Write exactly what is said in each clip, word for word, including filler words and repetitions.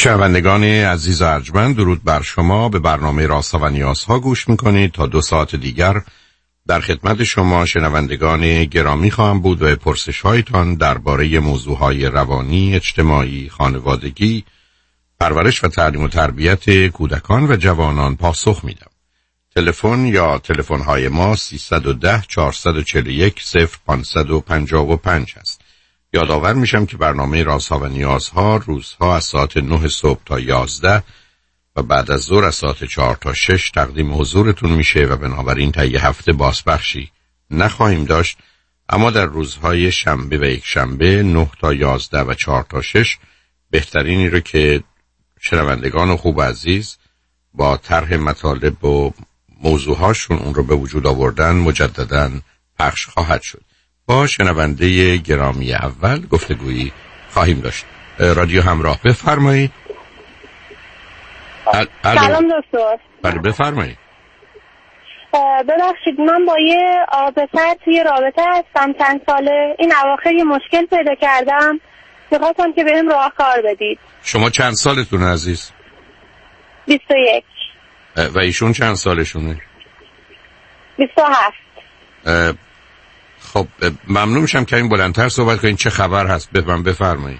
شنوندگان عزیز و ارجمند، درود بر شما. به برنامه رازها و نیازها گوش میکنید. تا دو ساعت دیگر در خدمت شما شنوندگان گرامی خواهم بود و پرسش هایتان درباره موضوعهای روانی، اجتماعی، خانوادگی، پرورش و تعلیم و تربیت کودکان و جوانان پاسخ میدم. تلفن یا تلفن های ما سیصد و ده چهارصد و چهل و یک صفر پانصد و پنجاه و پنج است. یادآور میشم که برنامه رازها و نیازها روزها از ساعت نه صبح تا یازده و بعد از ظهر از ساعت چهار تا شش تقدیم حضورتون میشه و بنابراین تا یه هفته بازپخشی نخواهیم داشت، اما در روزهای شنبه و یک شنبه نه تا یازده و چهار تا شش بهترینی رو که شنوندگان خوب عزیز با طرح مطالب و موضوعهاشون اون رو به وجود آوردن مجدداً پخش خواهد شد. با شنونده گرامی اول گفتگویی خواهیم داشت. رادیو همراه، بفرمایید. سلام دکتر. بله بفرمایید. ببخشید من با یه پسر توی رابطه هستم چند ساله. این اواخر یه مشکل پیدا کردم، میخواستم که بهم راهکار بدید. شما چند سالتون عزیز؟ بیست و یک. و ایشون چند سالشونه؟ بیست و هفت. خب ممنون میشم که این بلندتر صحبت کنین. چه خبر هست؟ بفرم بفرمایید.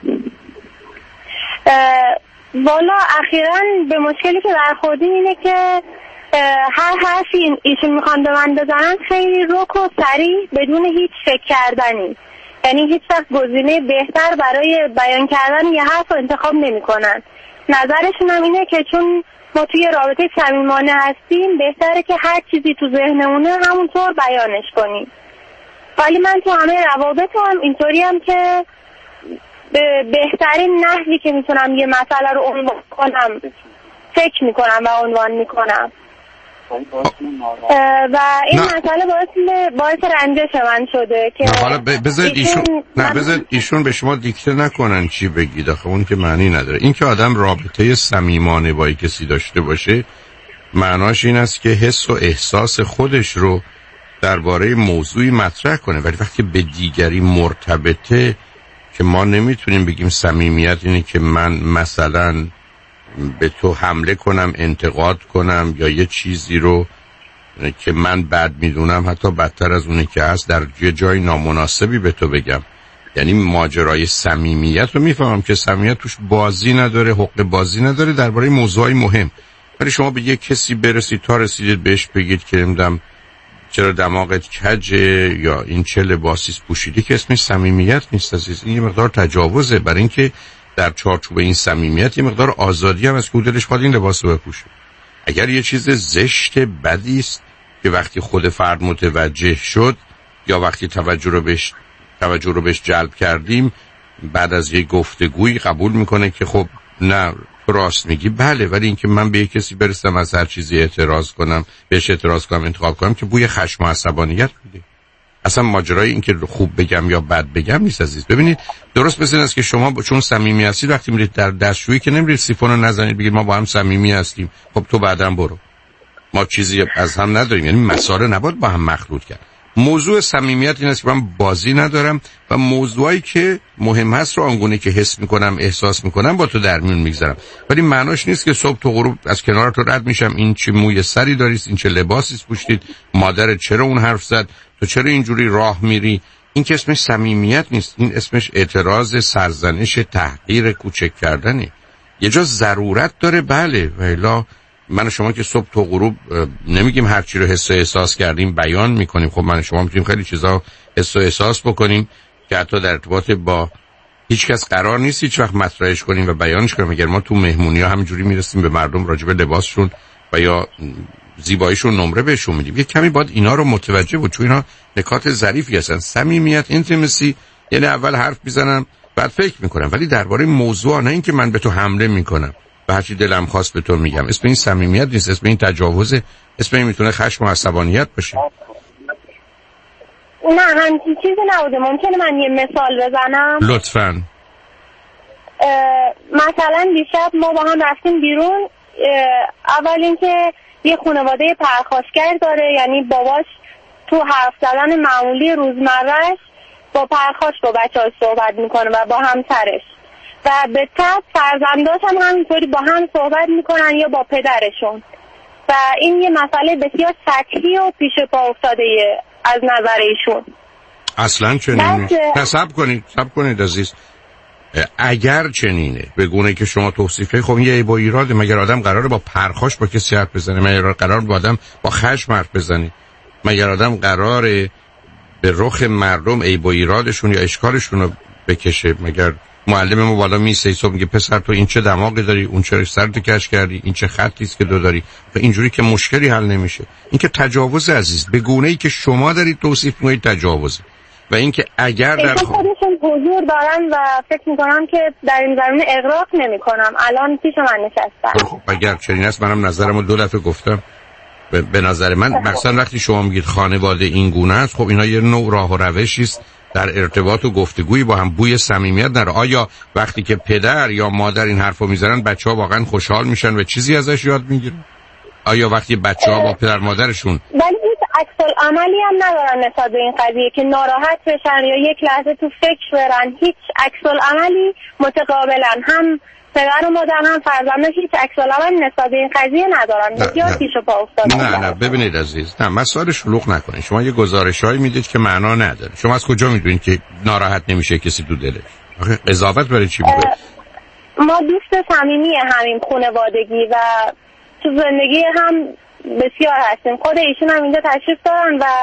والا اخیراً به مشکلی که برخوردیم اینه که هر حرفی ایشون میخوان به من بزنن خیلی رک و سریع بدون هیچ فکر کردنی، یعنی هیچ وقت گزینه بهتر برای بیان کردن یه حرف رو انتخاب نمی کنن. نظرشون هم اینه که چون ما توی رابطه صمیمانه هستیم بهتره که هر چیزی تو ذهنمونه همونطور بیانش کنیم. ولی من تو همه روابط هم اینطوری هم که به بهترین نحوی که میتونم یه مسئله رو عنوان کنم فکر میکنم و عنوان میکنم و این نه. مسئله باعث باعث رنجش من شده که نه حالا بذارید ایشون نه بذارید ایشون به شما دیکته نکنن چی بگید، آخه اون که معنی نداره. این که آدم رابطه صمیمانه با کسی داشته باشه معناش این است که حس و احساس خودش رو درباره موضوعی مطرح کنه، ولی وقتی به دیگری مرتبطه که ما نمیتونیم بگیم صمیمیت اینه که من مثلا به تو حمله کنم، انتقاد کنم یا یه چیزی رو که من بد میدونم حتی بدتر از اونه که هست در یه جای نامناسبی به تو بگم. یعنی ماجرای صمیمیت رو میفهمم که صمیمیت توش بازی نداره، حق بازی نداره درباره موضوعی مهم، ولی شما به یه کسی برسید تا رسیدید بهش بگید که نمیدونم چرا دماغت کجه یا این چه لباسیست پوشیدی، که اسمش صمیمیت نیست عزیز. این یه مقدار تجاوزه، برای اینکه در چارچوب این صمیمیت یه مقدار آزادی هم از که دلش خواهد این لباس رو بپوشه. اگر یه چیز زشت بدی است که وقتی خود فرد متوجه شد یا وقتی توجه رو بهش توجه رو بهش جلب کردیم بعد از یه گفتگویی قبول میکنه که خب نه راست میگی، بله، ولی اینکه من به یک کسی برسم از هر چیزی اعتراض کنم، بهش اعتراض کنم، انتخاب کنم که بوی خشم و عصبانیت میده. اصلا ماجرای این که خوب بگم یا بد بگم نیست عزیز. ببینید درست مثل این است که شما چون صمیمی هستید وقتی میرید در دستشویی که نمیرید سیفون رو نزنید بگید ما با هم صمیمی هستیم، خب تو بعداً برو، ما چیزی از هم نداریم. یعنی مسائل نباید با هم مخلوط کرد. موضوع صمیمیت این است که من بازی ندارم و موضوعی که مهم هست رو آنگونه که حس میکنم احساس میکنم با تو در میون میگذارم، ولی معناش نیست که صبح تا غروب از کنار تو رد میشم این چه موی سری داری، این چه لباسی پوشیدید، مادرت چرا اون حرف زد، تو چرا اینجوری راه میری. این که اسمش صمیمیت نیست، این اسمش اعتراض، سرزنش، تحقیر، کوچک کردنه. یه جا ضرورت داره بله، ولی من و شما که صبح تا غروب نمیگیم هر چی رو حس و احساس کردیم بیان میکنیم. خب من و شما میتونیم خیلی چیزا حس و احساس بکنیم که حتی در ارتباط با هیچ کس قرار نیست هیچ وقت مطرحش کنیم و بیانش کنیم. اگر ما تو مهمونی‌ها همینجوری میرسیم به مردم راجع به لباسشون و یا زیباییشون نمره بهشون میدیم، یه کمی باید اینا رو متوجه بود، چون اینا نکات ظریفی هستن. صمیمیت، اینتیمسی، یعنی اول حرف میزنم بعد فکر میکنم، ولی درباره موضوع، نه اینکه من به تو حمله میکنم و هر چی دلم خواست به تو میگم. اسم این صمیمیت نیست، اسم این تجاوزه، اسم این میتونه خشم و عصبانیت باشه. نه همچین چیزی نبوده. ممکنه من یه مثال بزنم؟ لطفاً. مثلا دیشب ما با هم رفتیم بیرون. اول اینکه یه خانواده پرخاشگر داره، یعنی باباش تو حرف زدن معمولی روزمرهش با پرخاش با بچه‌هاش صحبت میکنه و با همسرش. و به طب فرزنداش هم همینطوری با هم صحبت میکنن یا با پدرشون و این یه مسئله بسیار سطحی و پیش پا افتاده از نظر ایشون. اصلا چنینه. نه صبر کنید صبر کنید عزیز. اگر چنینه به گونه که شما توصیف کردید، خب یه با ایراده. مگر آدم قراره با پرخاش با کسی حرف بزنه؟ مگر قرار با آدم با خشم حرف بزنه؟ مگر آدم قراره به رخ مردم ای با ایرادشون یا اشکالشون رو بکشه؟ مگر معلم ما بالا میسه صبح میگه پسر تو این چه دماغی داری، اون چه سرت کش کردی، این چه خطی است که دو داری؟ و اینجوری که مشکلی حل نمیشه. این که تجاوز عزیز، به گونه‌ای که شما دارید توصیف می‌کنید تجاوزه. و اینکه اگر در خودشون حضور دارن و فکر میکنم که در این زمینه اغراق نمیکنم. الان پیش من نشستن. خب اگر چنین است، منم نظرمو دو دفعه گفتم. به, به نظر من مثلا وقتی شما میگید خانواده این گونه است، خب اینا یه نوع راه و روشی است در ارتباط و گفتگویی با هم، بوی صمیمیت داره. آیا وقتی که پدر یا مادر این حرفو میزنن بچه‌ها واقعا خوشحال میشن و چیزی ازش یاد میگیرن؟ آیا وقتی بچه‌ها با پدر مادرشون ولی هیچ عکس العملی هم ندارن نسبت به این قضیه که ناراحت بشن یا یک لحظه تو فکر برن؟ هیچ عکس العملی متقابلا هم پدر و مادر هم فرزندان هیچ عکس العملی نسبت به این قضیه ندارن. بسیار پیش پا افتاده. نه نه ببینید عزیز، نه مسائل شلوغ نکنید. شما یه گزارشایی میدید که معنا نداره. شما از کجا میدونید که ناراحت نمیشه کسی تو دلش؟ آخه قضاوت برای چی میگید؟ ما دوست صمیمی همین خانوادگی و تو زندگی هم بسیار هستیم. خود ایشون هم اینجا تشریف دارن و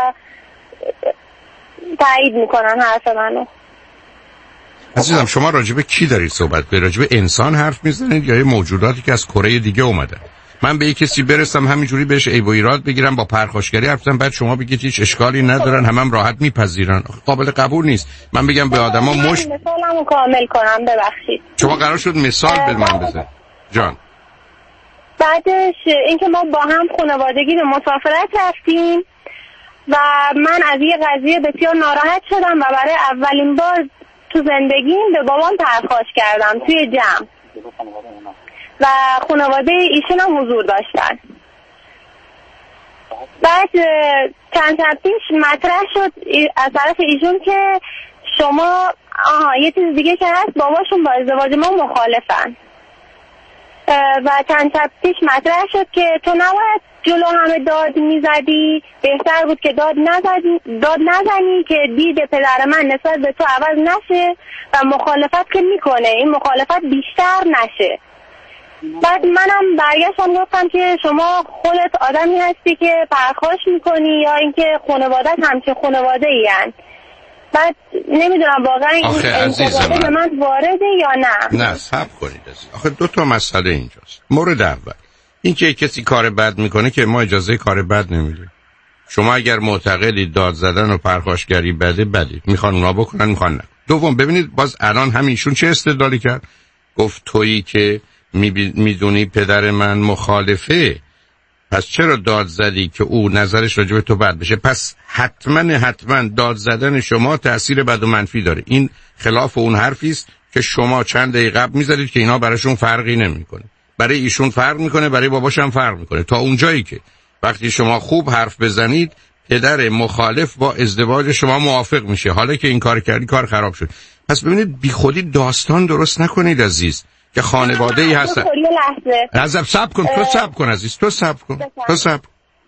تایید میکنن حرف منو. عزیزم شما راجبه کی دارید صحبت کنید؟ راجبه انسان حرف میزنید یا یه موجوداتی که از کره دیگه اومدن؟ من به یک کسی برسم همینجوری بهش عیب و ایراد بگیرم، با پرخاشگری حرف بزنم، بعد شما بگید هیچ اشکالی ندارن، همم هم راحت میپذیرن، قابل قبول نیست. من بگم به آدما مش مثالمو کامل کنم، ببخشید. شما قرار شد مثال به من بزنید جان. بعدش اینکه ما با هم خانوادگی به مسافرت رفتیم و من از یه قضیه بسیار ناراحت شدم و برای اولین بار تو زندگیم به بابام پرخاش کردم توی جمع و خانواده ایشون هم حضور داشتن. بعد چند شب پیش مطرح شد از طرف ایشون که شما آها یه چیز دیگه که هست، باباشون با ازدواج ما مخالفن و چند شب پیش مطرح شد که تو نباید جلو همه داد میزدی، بهتر بود که داد نزدی داد نزنی که دید پدر من نسبت به تو عوض نشه و مخالفت که میکنه این مخالفت بیشتر نشه. بعد منم برگشتم گفتم که شما خودت آدمی هستی که پرخاش میکنی یا اینکه خانوادت همچه خانواده ای هن. بعد نمیدونم واقعا این انتقاده به من وارده یا نه. نه صبر کنید عزیز. آخه دو تا مسئله اینجاست. مورد اول این که کسی کار بد میکنه که ما اجازه کار بد نمیدیم. شما اگر معتقدید داد زدن و پرخاشگری بده بده، میخوان اونا بکنن میخوان نه. دوم ببینید باز الان همیشون چه استدلالی کرد؟ گفت تویی که میدونی پدر من مخالفه، پس چرا داد زدی که او نظرش راجع به تو بد بشه؟ پس حتما حتما داد زدن شما تأثیر بد و منفی داره. این خلاف اون حرفی است که شما چند دقیقه قبل می‌زدید که اینا براشون فرقی نمی‌کنه. برای ایشون فرق می‌کنه، برای باباش هم فرق می‌کنه، تا اونجایی که وقتی شما خوب حرف بزنید پدر مخالف با ازدواج شما موافق میشه. حالا که این کار کردی کار خراب شد. پس ببینید بیخودی داستان درست نکنید عزیز که خانواده ای هستن. عزیز صبر کن، تو صبر کن عزیز، تو صبر کن، تو صبر.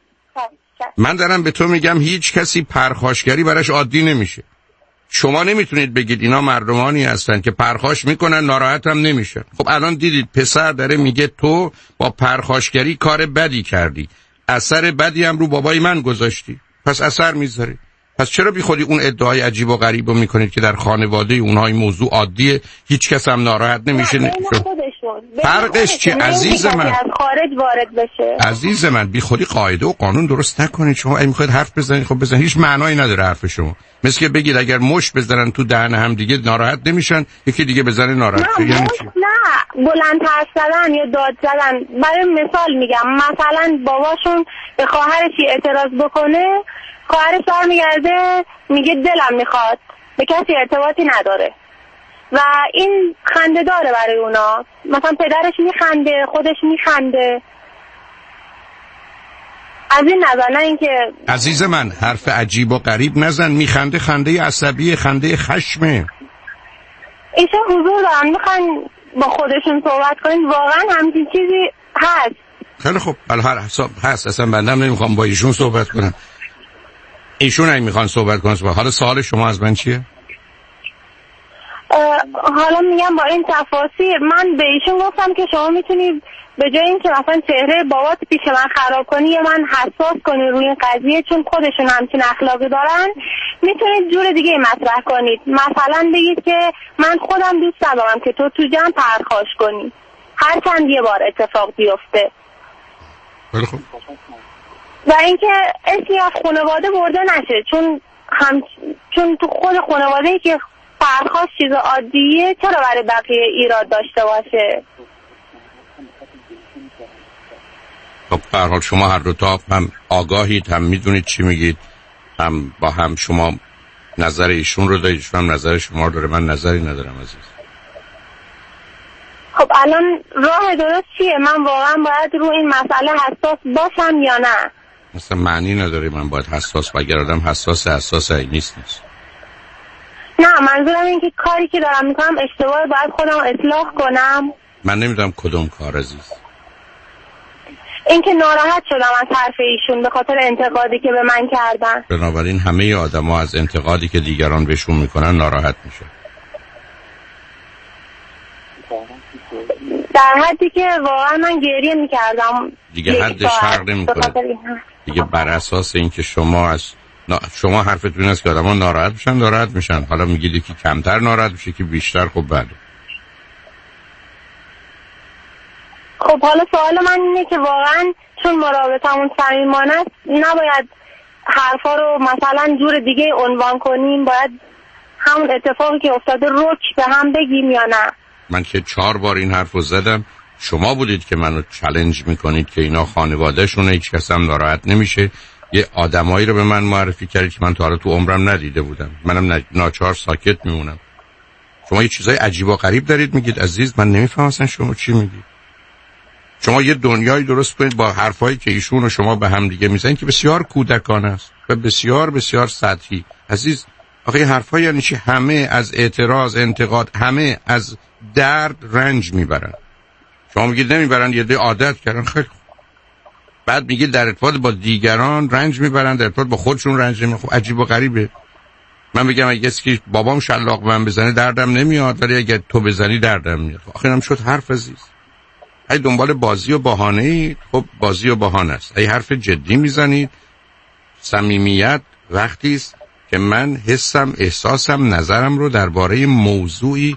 من دارم به تو میگم هیچ کسی پرخاشگری براش عادی نمیشه. شما نمیتونید بگید اینا مردمانی هستن که پرخاش میکنن ناراحت هم نمیشن. خب الان دیدید پسر داره میگه تو با پرخاشگری کار بدی کردی، اثر بدی هم رو بابای من گذاشتی، پس اثر میذاری. پس چرا بی خودی اون ادعای عجیب و غریب رو میکنید که در خانواده اونها این موضوع عادیه، هیچ کس هم ناراحت نمیشه؟ نه فرقش چی عزیز من؟ از خارج وارد بشه. عزیز من بی خودی قاعده و قانون درست نکنید. شما اگه میخواید حرف بزنید خب بزنید، هیچ معنایی نداره حرف شما. مثل که بگید اگر مش بزنن تو دهن هم دیگه ناراحت نمیشن، یکی دیگه بزنه ناراحت شه. یعنی چی؟ نه بلند حرف زدن یا داد زدن. برای مثال میگم مثلا باباشون به خواهرش اعتراض بکنه، خواهرش برمیگرده میگه دلم میخواد، به کسی ارتباطی نداره و این خنده داره برای اونا. مثلا پدرش میخنده، خودش میخنده. از این نظر نه اینکه عزیز من حرف عجیب و غریب نزن. میخنده خنده عصبی، خنده خشمه. ایشون حضور دارن، میخوان با خودشون صحبت کنید؟ واقعا همچین چیزی هست؟ خیلی خب، حالا هر حساب هست، اصلا بندم نمیخوام با ایشون صحبت کنم. ایشون اگه میخوان صحبت کنن صحبت. حالا سوال شما از من چیه؟ حالا میگم با این تفاصیل من به ایشون گفتم که شما میتونید به جای اینکه مثلا چهره بابات پیش من خراب کنی یا من حساس کنی روی این قضیه، چون خودشون همچین اخلاقی دارن، میتونید جور دیگه مطرح کنید. مثلا بگید که من خودم دوست ندارم که تو تو جمع پرخاش کنی، هر چند یه بار اتفاق بیفته. خیلی خوب. و اینکه اسمی از خانواده برده نشه، چون هم چون تو خود خانواده که پرخاش چیز عادیه، چرا برای بقیه ایراد داشته باشه؟ خب به هر حال شما هر دو تا هم آگاهید، هم میدونید چی میگید، هم با هم شما نظر ایشون رو دارید، ایشون هم نظر شما رو داره. من نظری ندارم عزیز. خب الان راه درست چیه؟ من واقعا باید رو این مسئله حساس باشم یا نه؟ مثلا معنی نداره من باید حساس، و اگر آدم حساس حساس ای نیست نیست. نه منظورم این که کاری که دارم میکنم اشتباه، باید خودم اصلاح کنم. من نمیدونم کدوم کار عزیز. این که ناراحت شدم از حرف ایشون به خاطر انتقادی که به من کردن. بنابراین همه آدم ها از انتقادی که دیگران بهشون میکنن ناراحت میشه. در حدی که واقعا من گریه میکردم دیگه. حدش فرق نمیکنه دیگه. بر اساس اینکه شما از شما حرفتون این است که آدم ها ناراحت میشن ناراحت میشن. حالا میگید که کمتر ناراحت میشه که بیشتر. خب بله. خب حالا سوال من اینه که واقعا چون مرابطمون صمیمانه است نباید حرفا رو مثلا جور دیگه عنوان کنیم، باید همون اتفاقی که افتاده رک به هم بگیم یا نه؟ من که چهار بار این حرف رو زدم، شما بودید که منو چالش میکنید که اینا خانواده‌شونه، هیچ کس هم ناراحت نمیشه. یه آدمایی رو به من معرفی کردید که من تا حالا تو عمرم ندیده بودم. منم ناچار ساکت میمونم. شما یه چیزای عجیب و غریب دارید میگید عزیز. من نمیفهمم اصلا شما چی میگید. شما یه دنیایی درست کنید با حرفایی که ایشون و شما به هم دیگه میزنید که بسیار کودکانه است و بسیار بسیار سطحی. عزیز آخه این حرفا یعنی چی؟ همه از اعتراض، انتقاد، همه از درد رنج میبرن. شما میگید نمیبرن، یه ده عادت کردن. خیلی خوب. بعد میگید در ارتباط با دیگران رنج میبرن، در ارتباط با خودشون رنج نمیبرن. خب عجیب و غریبه. من بگم اگه کسی بابام شلاق من بزنه دردم نمیاد، ولی اگه تو بزنی دردم میاد. آخه اینم شد حرف عزیز. ای دنبال بازی و بهانه‌ای، خب بازی و بهانه است. ای حرف جدی میزنید. صمیمیت وقتی است که من حسم، احساسم، نظرم رو درباره موضوعی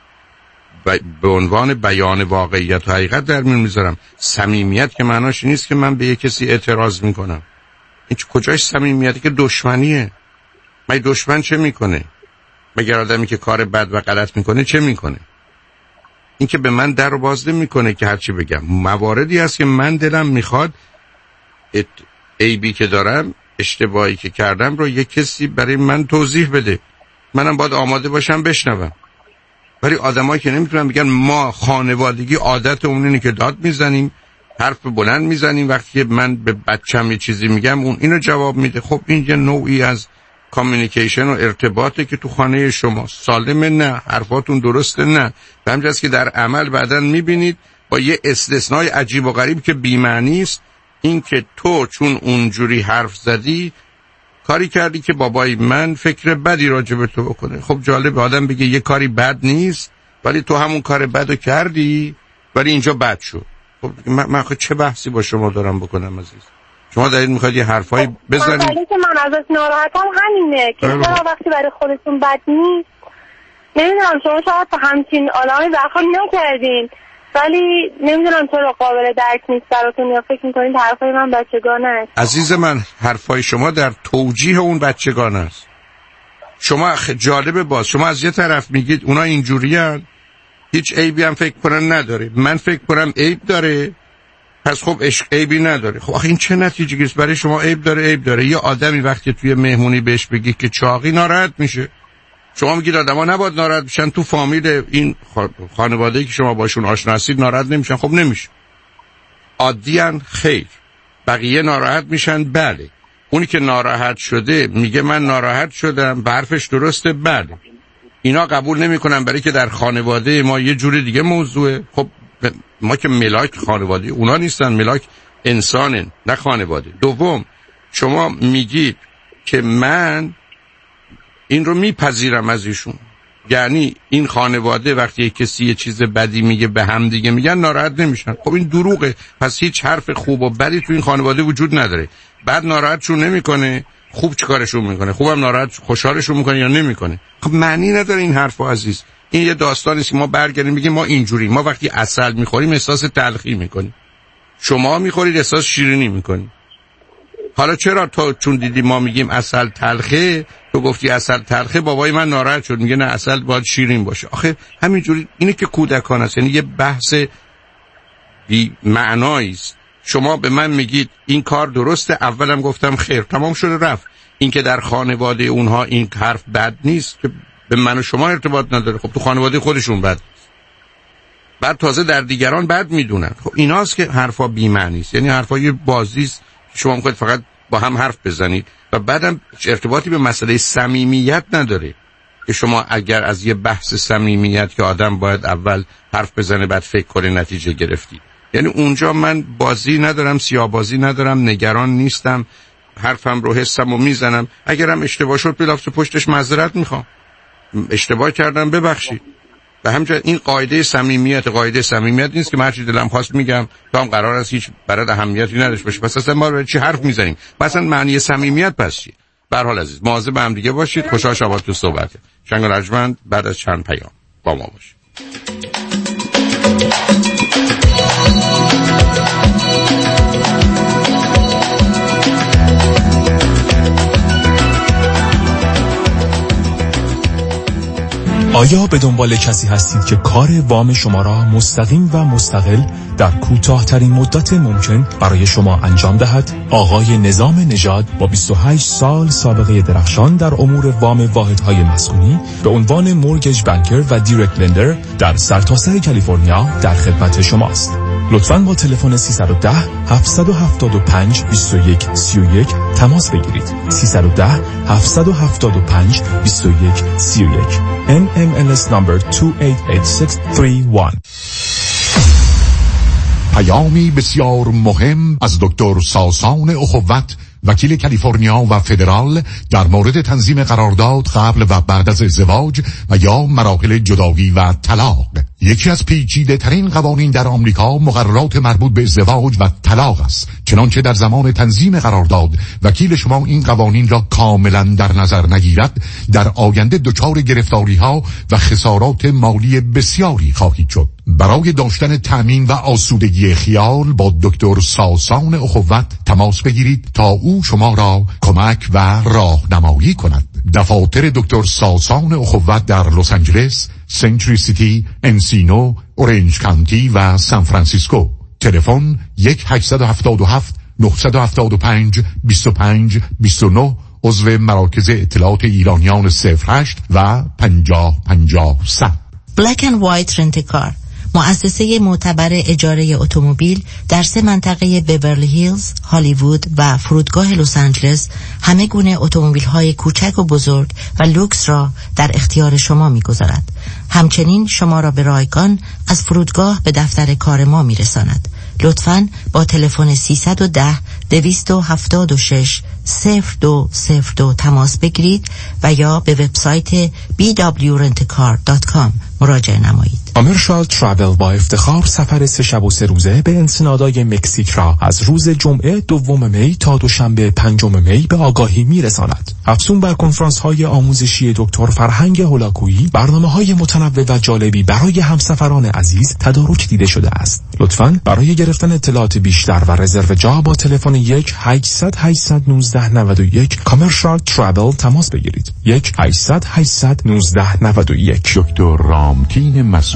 به عنوان بیان واقعیت و حقیقت در میون میذارم. صمیمیت که معناش نیست که من به یک کسی اعتراض میکنم. این کجاش صمیمیتی که دشمنیه؟ من دشمن چه میکنه؟ مگر آدمی که کار بد و غلط میکنه چه میکنه؟ این که به من در باز نمیکنه که هرچی بگم. مواردی هست که من دلم میخواد ات... عیبی که دارم، اشتباهی که کردم رو یک کسی برای من توضیح بده. منم باید آماده باشم بشنوم. ولی آدمایی که نمیتونن بگن ما خانوادگی عادتمون اینه که داد میزنیم، حرف بلند میزنیم، وقتی من به بچم یه چیزی میگم اون اینو جواب میده. خب این یه نوعی از کامیونیکیشن و ارتباطه که تو خانه شما سالمه؟ نه. حرفاتون درسته؟ نه. به همین جاست که در عمل بعداً میبینید با یه استثنای عجیب و غریب که بی‌معنی است، این که تو چون اونجوری حرف زدی کاری کردی که بابای من فکر بدی راجع به تو بکنه. خب جالب آدم بگه یه کاری بد نیست ولی تو همون کار بدو کردی ولی اینجا بد شد. خب من, من خود چه بحثی با شما دارم بکنم عزیز؟ شما دارید میخواید یه حرفایی بزنید. مسئله که من ازش ناراحتم همینه که چرا وقتی برای خودتون بد نیست. نمیدونم شما شاید همچین آدمی برخورد نکردین ولی نمیدونم چرا قابل درک نیست براتون، یا فکر میکنید حرفای من بچگانه است. عزیز من حرفای شما در توجیه اون بچگانه است. شما جالبه باز شما از یه طرف میگید اونا اینجوریان، هیچ عیبی هم فکر کنن نداره. من فکر کنم عیب داره، پس خب عشق عیبی نداره. خب آخه این چه نتیجه گیریست؟ برای شما عیب داره عیب داره. یه آدمی وقتی توی مهمونی بهش بگی که چاقی ناراحت میشه. شما میگید آدما نباید ناراحت بشن، تو فامیل این خانواده‌ای که شما باشون آشنا هستید ناراحت نمیشن. خب نمیشه. عادیان خیر. بقیه ناراحت میشن بله. اونی که ناراحت شده میگه من ناراحت شدم، حرفش درسته بله. اینا قبول نمیکنن برای که در خانواده ما یه جور دیگه موضوعه. خب ما که ملاک خانواده اونا نیستن، ملاک انسانن نه خانواده. دوم شما میگید که من این رو میپذیرم از ایشون، یعنی این خانواده وقتی یک کسی یه چیز بدی میگه به هم دیگه میگن ناراحت نمیشن. خب این دروغه، پس هیچ حرف خوب و بدی تو این خانواده وجود نداره. بعد ناراحتشون نمیکنه، خوب چیکارشون میکنه؟ خوبم ناراحت خوشحالشون میکنه یا نمیکنه؟ خب معنی نداره این حرفا عزیز. این یه داستانی است که ما برگردیم میگیم ما اینجوری، ما وقتی عسل میخوریم احساس تلخی میکنیم، شما میخورید احساس شیرینی میکنید. حالا چرا تو چون دیدی ما میگیم عسل تلخه، تو گفتی عسل تلخه، بابای من ناراحت شد میگه نه عسل باید شیرین باشه. آخه همینجوری اینه که کودکان است، یعنی یه بحث بی معنایی است. شما به من میگید این کار درسته، اولم گفتم خیر، تمام شده رفت. این که در خانواده اونها این حرف بد نیست که به من و شما ارتباط نداره. خب تو خانواده خودشون بد، بعد تازه در دیگران بد میدونن. خب ایناست که حرفا بی معنی است، یعنی حرفا یه بازی است. شما میخواید فقط با هم حرف بزنید و بعدم ارتباطی به مسئله صمیمیت نداره که شما اگر از یه بحث صمیمیت که آدم باید اول حرف بزنه بعد فکر کنه نتیجه گرفتی. یعنی اونجا من بازی ندارم، سیاه بازی ندارم، نگران نیستم، حرفم رو حسم و میزنم. اگرم اشتباه شد بلافت پشتش معذرت میخوام، اشتباه کردم ببخشید. به همچنین این قاعده صمیمیت قاعده صمیمیت نیست که من هر چی دلم خواست میگم، تو هم قرار است هیچ برای اهمیتی نداشته باشه. پس اصلا ما رو چی حرف میزنیم؟ مثلا معنی صمیمیت پس چیه؟ به هر حال عزیز مواظب هم دیگه باشید. خوشحال شدم تو صحبت. شنگ و رجمند بعد از چند پیام با ما باشید. آیا به دنبال کسی هستید که کار وام شما را مستقیم و مستقل در کوتاه‌ترین مدت ممکن برای شما انجام دهد؟ آقای نظام نژاد با بیست و هشت سال سابقه درخشان در امور وام واحدهای مسکونی به عنوان مورگیج بانکر و دایرکت لندر در سرتاسر کالیفرنیا در خدمت شماست. لطفاً با تلفن سیصد و ده هفتصد و هفتاد و پنج بیست و یک سی و یک تماس بگیرید. سیصد و ده هفتصد و هفتاد و پنج بیست و یک سی و یک ان ام ال اس number دو هشت هشت شش سه یک. پیامی بسیار مهم از دکتر ساسان اخوت، وکیل کالیفرنیا و فدرال در مورد تنظیم قرارداد قبل و بعد از ازدواج و یا مراحل جدایی و طلاق. یکی از پیچیده ترین قوانین در آمریکا مقررات مربوط به ازدواج و طلاق است. چنانچه در زمان تنظیم قرارداد وکیل شما این قوانین را کاملا در نظر نگیرد، در آینده دچار گرفتاری ها و خسارات مالی بسیاری خواهید شد. برای داشتن تأمین و آسودگی خیال با دکتر ساسان اخوت تماس بگیرید تا او شما را کمک و راهنمایی کند. دفاتر دکتر ساسان اخوت در لس آنجلس، سنچری سیتی، انسینو، اورنج کانتی و سان فرانسیسکو. تلفن یک هشت هفت هفت نه هفت پنج دو پنج دو نه، عضو مراکز اطلاعات ایرانیان صفر هشت و پنجاه پنجاه صد. بلک اند وایت رنت کار، مؤسسه معتبر اجاره اتومبیل در سه منطقه بیورلی هیلز، هالیوود و فرودگاه لس آنجلس همه گونه اتومبیل‌های کوچک و بزرگ و لوکس را در اختیار شما می‌گذارد. همچنین شما را به رایگان از فرودگاه به دفتر کار ما می‌رساند. لطفاً با تلفن سیصد و ده دویست و هفتاد و شش صفر دو صفر دو تماس بگیرید و یا به وبسایت بی دبلیو رنت کار دات کام مراجعه نمایید. امرشال ترافل با افتخار سفر سه شب و سه روزه به انسنادای مکزیک را از روز جمعه دوم می تا دوشنبه پنجم می به آگاهی میرساند. افزون بر کنفرانس های آموزشی دکتر فرهنگ هولاکویی، برنامه های متنوع و جالبی برای همسفران عزیز تدارک دیده شده است. لطفاً برای گرفتن اطلاعات بیشتر و رزرو جا با تلفن یک هشتصد هشتصد و نوزده نود و یک کامرشال ترافل تماس بگیرید. یک هشتصد هشتصد و نوزده نود و یک. دکتر رامتین مسعود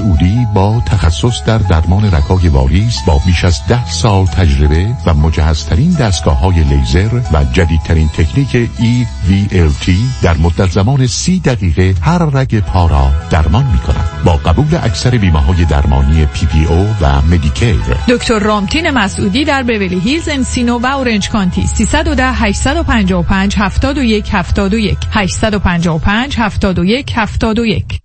مسعودی با تخصص در درمان رکای واریس با بیش از ده سال تجربه و مجهزترین دستگاه‌های لیزر و جدیدترین تکنیک ای وی ال تی در مدت زمان سی دقیقه هر رگ پا را درمان می‌کند. با قبول اکثر بیمه‌های درمانی پی پی او و مدیکیر. دکتر رامتین مسعودی در بیولی هیلز، انسینو و اورنج کانتی. سیصد و ده هشتصد و پنجاه و پنج هفتاد و یک هفتاد و یک هشتصد و پنجاه و پنج هفتاد و یک هفتاد و یک.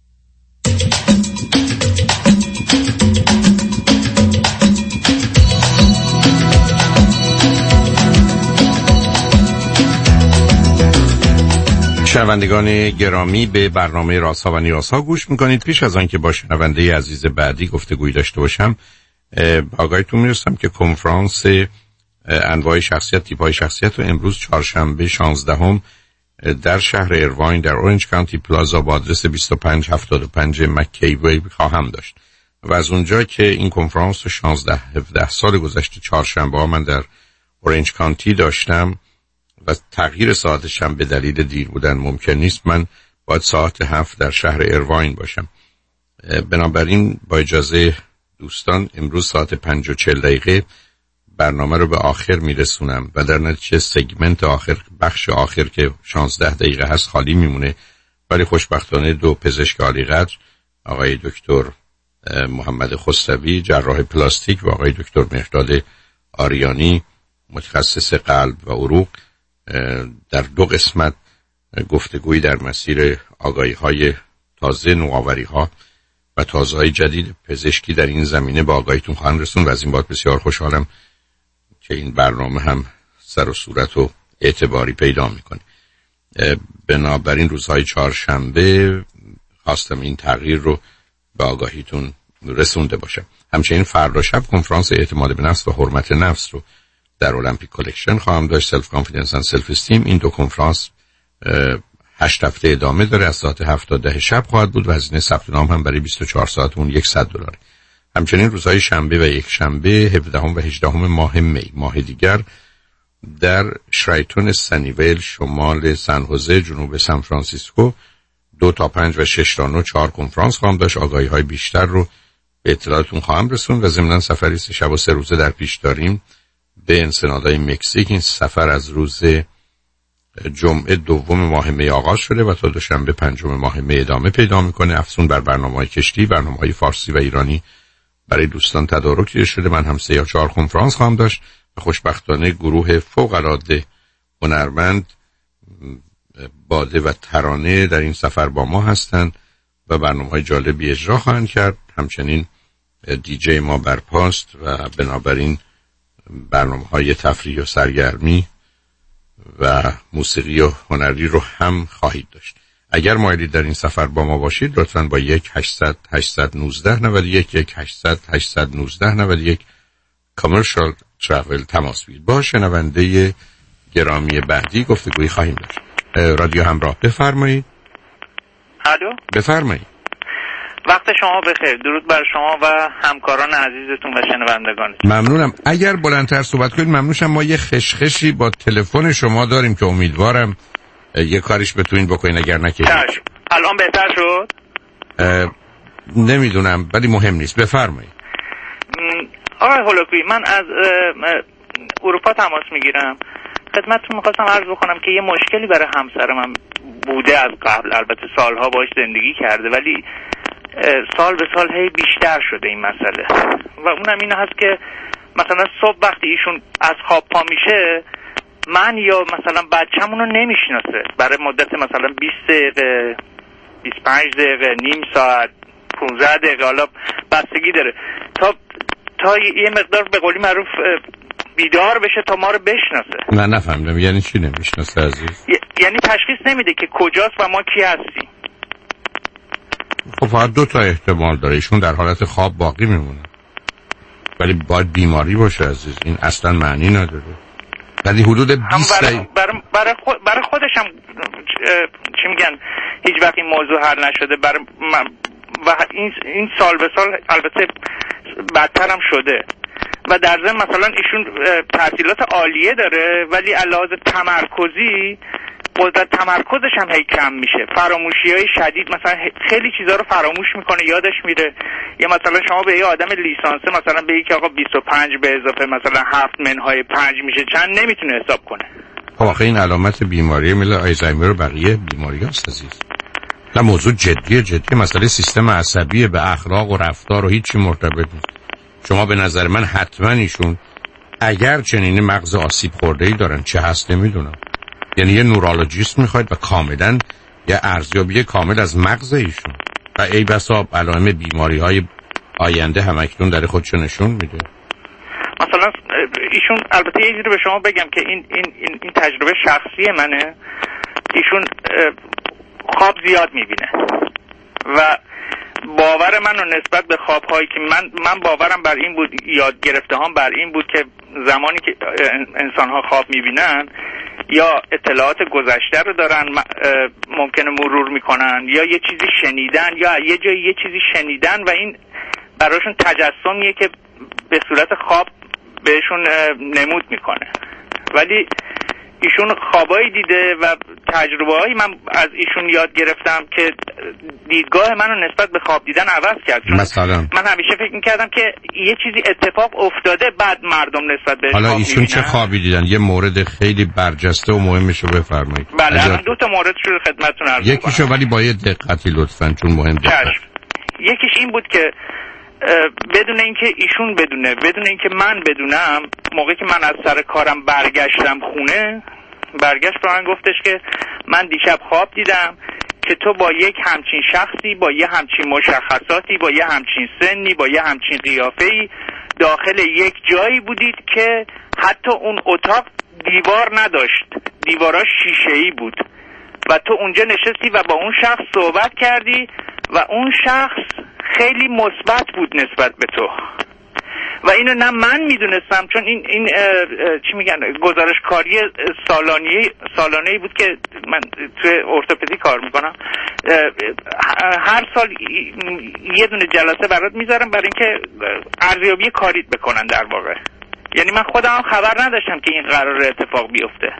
شنوندگان گرامی، به برنامه رازها و نیازها گوش میکنید. پیش از آن که با شنونده عزیز بعدی گفتگوی داشته باشم، آگاهیتون میرسم که کنفرانس انواع شخصیت، تیپ‌های شخصیت رو امروز چهارشنبه شانزدهم در شهر ایرواین در اورنج کانتی پلازا با آدرس بیست و پنج هفتاد و پنج مک‌کیوی خواهم داشت و از اونجا که این کنفرانس رو شانزده هفده سال گذشته چهارشنبه ها من در اورنج کانتی داشتم و تغییر ساعتش هم به دلیل دیر بودن ممکن نیست، من باید ساعت هفت در شهر ایرواین باشم. بنابراین با اجازه دوستان امروز ساعت پنج و چل دقیقه برنامه رو به آخر میرسونم و در نتیجه سگمنت آخر، بخش آخر که شانزده دقیقه هست خالی میمونه، ولی خوشبختانه دو پزشک عالی قدر، آقای دکتر محمد خسروی جراح پلاستیک و آقای دکتر مهرداد آریانی متخصص قلب و عروق، در دو قسمت گفتگوی در مسیر آگاهی های تازه، نوآوری ها و تازه های جدید پزشکی در این زمینه با آگاهیتون خواهم رسون و از این بابت بسیار خوشحالم که این برنامه هم سر و صورت و اعتباری پیدا میکنه. بنابراین روزهای چهارشنبه خواستم این تغییر رو به آگاهیتون رسونده باشم. همچنین فردا شب کنفرانس اعتماد به نفس و حرمت نفس رو در المپیک کلکشن خواهم داشت، سلف کانفیدنس اند سلف استیم. این دو کنفرانس هشت هفته ادامه داره، از ساعت هفت تا ده شب خواهد بود و هزینه ثبت نام هم برای بیست و چهار ساعت اون صد دلار. همچنین روزهای شنبه و یک شنبه هفدهم و هجدهم ماه می، ماه دیگر، در شرایتون سنیویل شمال سن خوزه جنوب سان فرانسیسکو دو تا پنج و شش تا نه چهار کنفرانس خواهم داشت. آگاهی های بیشتر رو به اطلاعاتون خواهم رسون و ضمناً سفری سه شب و سه روزه در پیش داریم به انسنادای مکزیک. این سفر از روز جمعه دوم ماه می آغاز شده و تا دوشنبه پنجم ماه می ادامه پیدا میکنه. افزون بر برنامه‌های کشتی، برنامه‌های فارسی و ایرانی برای دوستان تدارک دیده شده. من هم سه یا چهار کنفرانس خواهم داشت و خوشبختانه گروه فوق‌العاده هنرمند باده و ترانه در این سفر با ما هستند و برنامه‌های جالبی اجرا خواهند کرد. همچنین دیجی ما برپاست و بنابراین برنامه‌های تفریح و سرگرمی و موسیقی و هنری رو هم خواهید داشت. اگر مایلید در این سفر با ما باشید لطفاً با یک هشتصد هشتصد و نوزده نود و یک یک هشتصد هشتصد و نوزده نود و یک کامرشال ترافل تماس بگیرید. با شنونده گرامی بعدی گفتگویی خواهیم داشت. رادیو همراه، بفرمایید. الو، بفرمایید. وقت شما بخیر. درود بر شما و همکاران عزیزتون و شنوندگانتون. ممنونم. اگر بلندتر صحبت کنید ممنونشم. ما یه خشخشی با تلفن شما داریم که امیدوارم یه کاریش بتونید بکنید، اگر نکنید. الان بهتر شد؟ نمیدونم ولی مهم نیست، بفرمایید. آقای هولوکویی، من از اروپا تماس میگیرم. خدمتتون میخواستم عرض بکنم که یه مشکلی برای همسر من بوده از قبل، البته سالها باش زندگی کرده ولی سال به سال هی بیشتر شده این مسئله و اونم این هست که مثلا صبح وقتی ایشون از خواب پا میشه من یا مثلا بچه‌مون رو نمیشناسه برای مدت مثلا بیست دقیقه، بیست و پنج دقیقه، نیم ساعت، پانزده دقیقه، حالا بستگی داره تا تا یه مقدار به قولی معروف بیدار بشه تا ما رو بشناسه. نه نفهمیدم یعنی چی نمیشناسه عزیز؟ ی- یعنی تشخیص نمیده که کجاست و ما کی هستیم. خب فقط دو تا احتمال داره، ایشون در حالت خواب باقی میمونه ولی باید بیماری باشه عزیز، این اصلا معنی نداره. ولی حدود بیست برای, برای, برای, خود برای خودش هم چی میگن هیچ وقت این موضوع حل نشده برای من و این, این سال به سال البته بدتر هم شده و در ضمن مثلا ایشون تحصیلات عالیه داره ولی علاوه تمرکزی قدرت تمرکزش هم هی کم میشه، فراموشی‌های شدید، مثلا خیلی چیزا رو فراموش میکنه، یادش میره. یا مثلا شما به یه آدم لیسانسه مثلا به که آقا بیست و پنج به اضافه مثلا هفت منهای پنج میشه چند، نمیتونه حساب کنه. خب آخه این علامت بیماری مثل آلزایمر و بقیه بیماری هست عزیز. نه موضوع جدیه، جدی مسئله سیستم عصبی به اخلاق و رفتار و هیچی مرتبط نیست. شما به نظر من حتما ایشون اگر چنین مغز آسیب خورده‌ای دارن، چه هست نمیدونم، یعنی یه نورولوژیست میخواید و کاملا یه ارزیابی کامل از مغز ایشون و ای بسا علائم بیماری‌های آینده هم اکنون در خودشو نشون میده. مثلا ایشون، البته یه چیزی به شما بگم که این این این, این تجربه شخصی منه، ایشون خواب زیاد میبینه و باور منو نسبت به خواب‌هایی که من من باورم بر این بود، یاد گرفته هم بر این بود که زمانی که انسان‌ها خواب میبینن یا اطلاعات گذشته رو دارن ممکنه مرور میکنن، یا یه چیزی شنیدن، یا یه جایی یه چیزی شنیدن و این براشون تجسمیه که به صورت خواب بهشون نمود میکنه. ولی ایشون خوابایی دیده و تجربه‌هایی من از ایشون یاد گرفتم که دیدگاه منو نسبت به خواب دیدن عوض کرد. مثلا من همیشه فکر می‌کردم که یه چیزی اتفاق افتاده بعد مردم نسبت بهش خواب حالا ایشون چه خوابی دیدن؟ یه مورد خیلی برجسته و مهمشو بفرمایید. بله اجازه... دو تا مورد رو خدمتتون عرض می‌کنم. یکیشو ولی با یه دقتی لطفاً چون مهم دقت. یکیش این بود که بدون اینکه ایشون بدونه، بدون اینکه من بدونم، موقعی که من از سر کارم برگشتم خونه، برگشت به من گفتش که من دیشب خواب دیدم که تو با یک همچین شخصی، با یه همچین مشخصاتی، با یه همچین سنی، با یه همچین قیافه‌ای داخل یک جایی بودید که حتی اون اتاق دیوار نداشت، دیواراش شیشه‌ای بود و تو اونجا نشستی و با اون شخص صحبت کردی و اون شخص خیلی مثبت بود نسبت به تو و اینو نه من میدونستم، چون این این چی میگن گزارش کاری سالانه سالانه‌ای بود که من توی ارتوپدی کار میکنم، هر سال یه دونه جلسه برات میذارم برای اینکه ارزیابی کاریت بکنن در واقع. یعنی من خودم خبر نداشتم که این قرار اتفاق بیفته.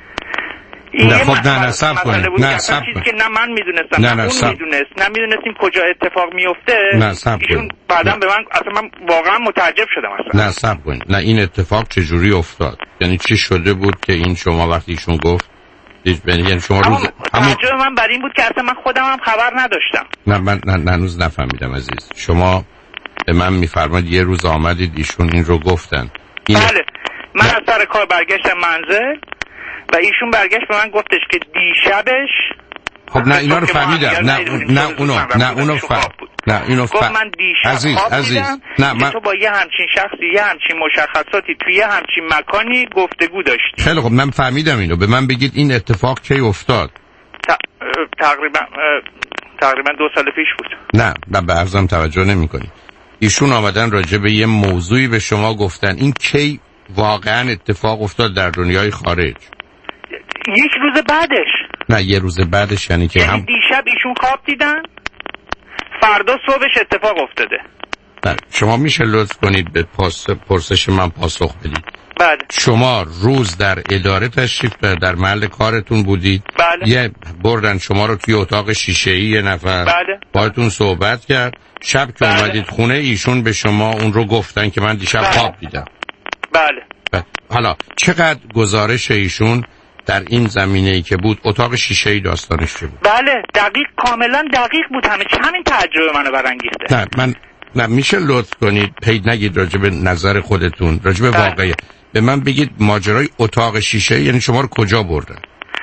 نه خب نه نه سب کنید، نه سب کنید که نه من میدونستم نه, نه اون میدونست، نه میدونستیم کجا اتفاق میفته. نه سب کنید، بعدم به من اصلا من واقعا متعجب شدم اصلا. نه سب کنید، نه این اتفاق چجوری افتاد؟ یعنی چی شده بود که این شما وقتی ایشون گفت یعنی شما روز تعجب من بر این بود که اصلا من خودم هم خبر نداشتم. نه من نه هنوز نفهمیدم عزیز. شما به من میفرمایید یه روز آمدید ایشون این رو گفتن؟ این بله من از سر کار برگشتم منزل و ایشون برگشت به من گفتش که دیشبش. خب نه اینا رو فهمیدم، نه نه اونو نه اونو فهم نه اینو فهم من دیشب عزیز عزیز نه من تو با یه همچین شخصی یه همچین مشخصاتی توی یه همچین مکانی گفتگو داشتی. خیلی خب من فهمیدم اینو، به من بگید این اتفاق کی افتاد؟ تقریبا تقریبا دو سال پیش بود. نه من به عرضم توجه نمی‌کنی. ایشون آمدن راجع به یه موضوعی به شما گفتن، این کی واقعا اتفاق افتاد در دنیای خارج؟ یک روز بعدش. نه یه روز بعدش یعنی که یعنی هم دیشب ایشون خواب دیدن، فردا صبحش اتفاق افتاده. نه شما میشه لطف کنید به پاس پرسش من پاسخ بدید؟ بله. شما روز در اداره تشریف در محل کارتون بودید؟ بله. یه بردن شما رو توی اتاق شیشه‌ای یه نفر بله. باهاتون صحبت کرد، شب که بله. اومدید خونه ایشون به شما اون رو گفتن که من دیشب بله. خواب دیدم. بله. بله. حالا چقدر گزارش ایشون در این زمینه‌ای که بود اتاق شیشه‌ای داستانش چه بود؟ بله دقیق، کاملا دقیق بود، همه همین تعجب منو برانگیخته. نه من نه میشه لطف کنید پید نگید راجع به نظر خودتون، راجع به واقعیت به من بگید ماجرای اتاق شیشه‌ای یعنی شما رو کجا بردن؟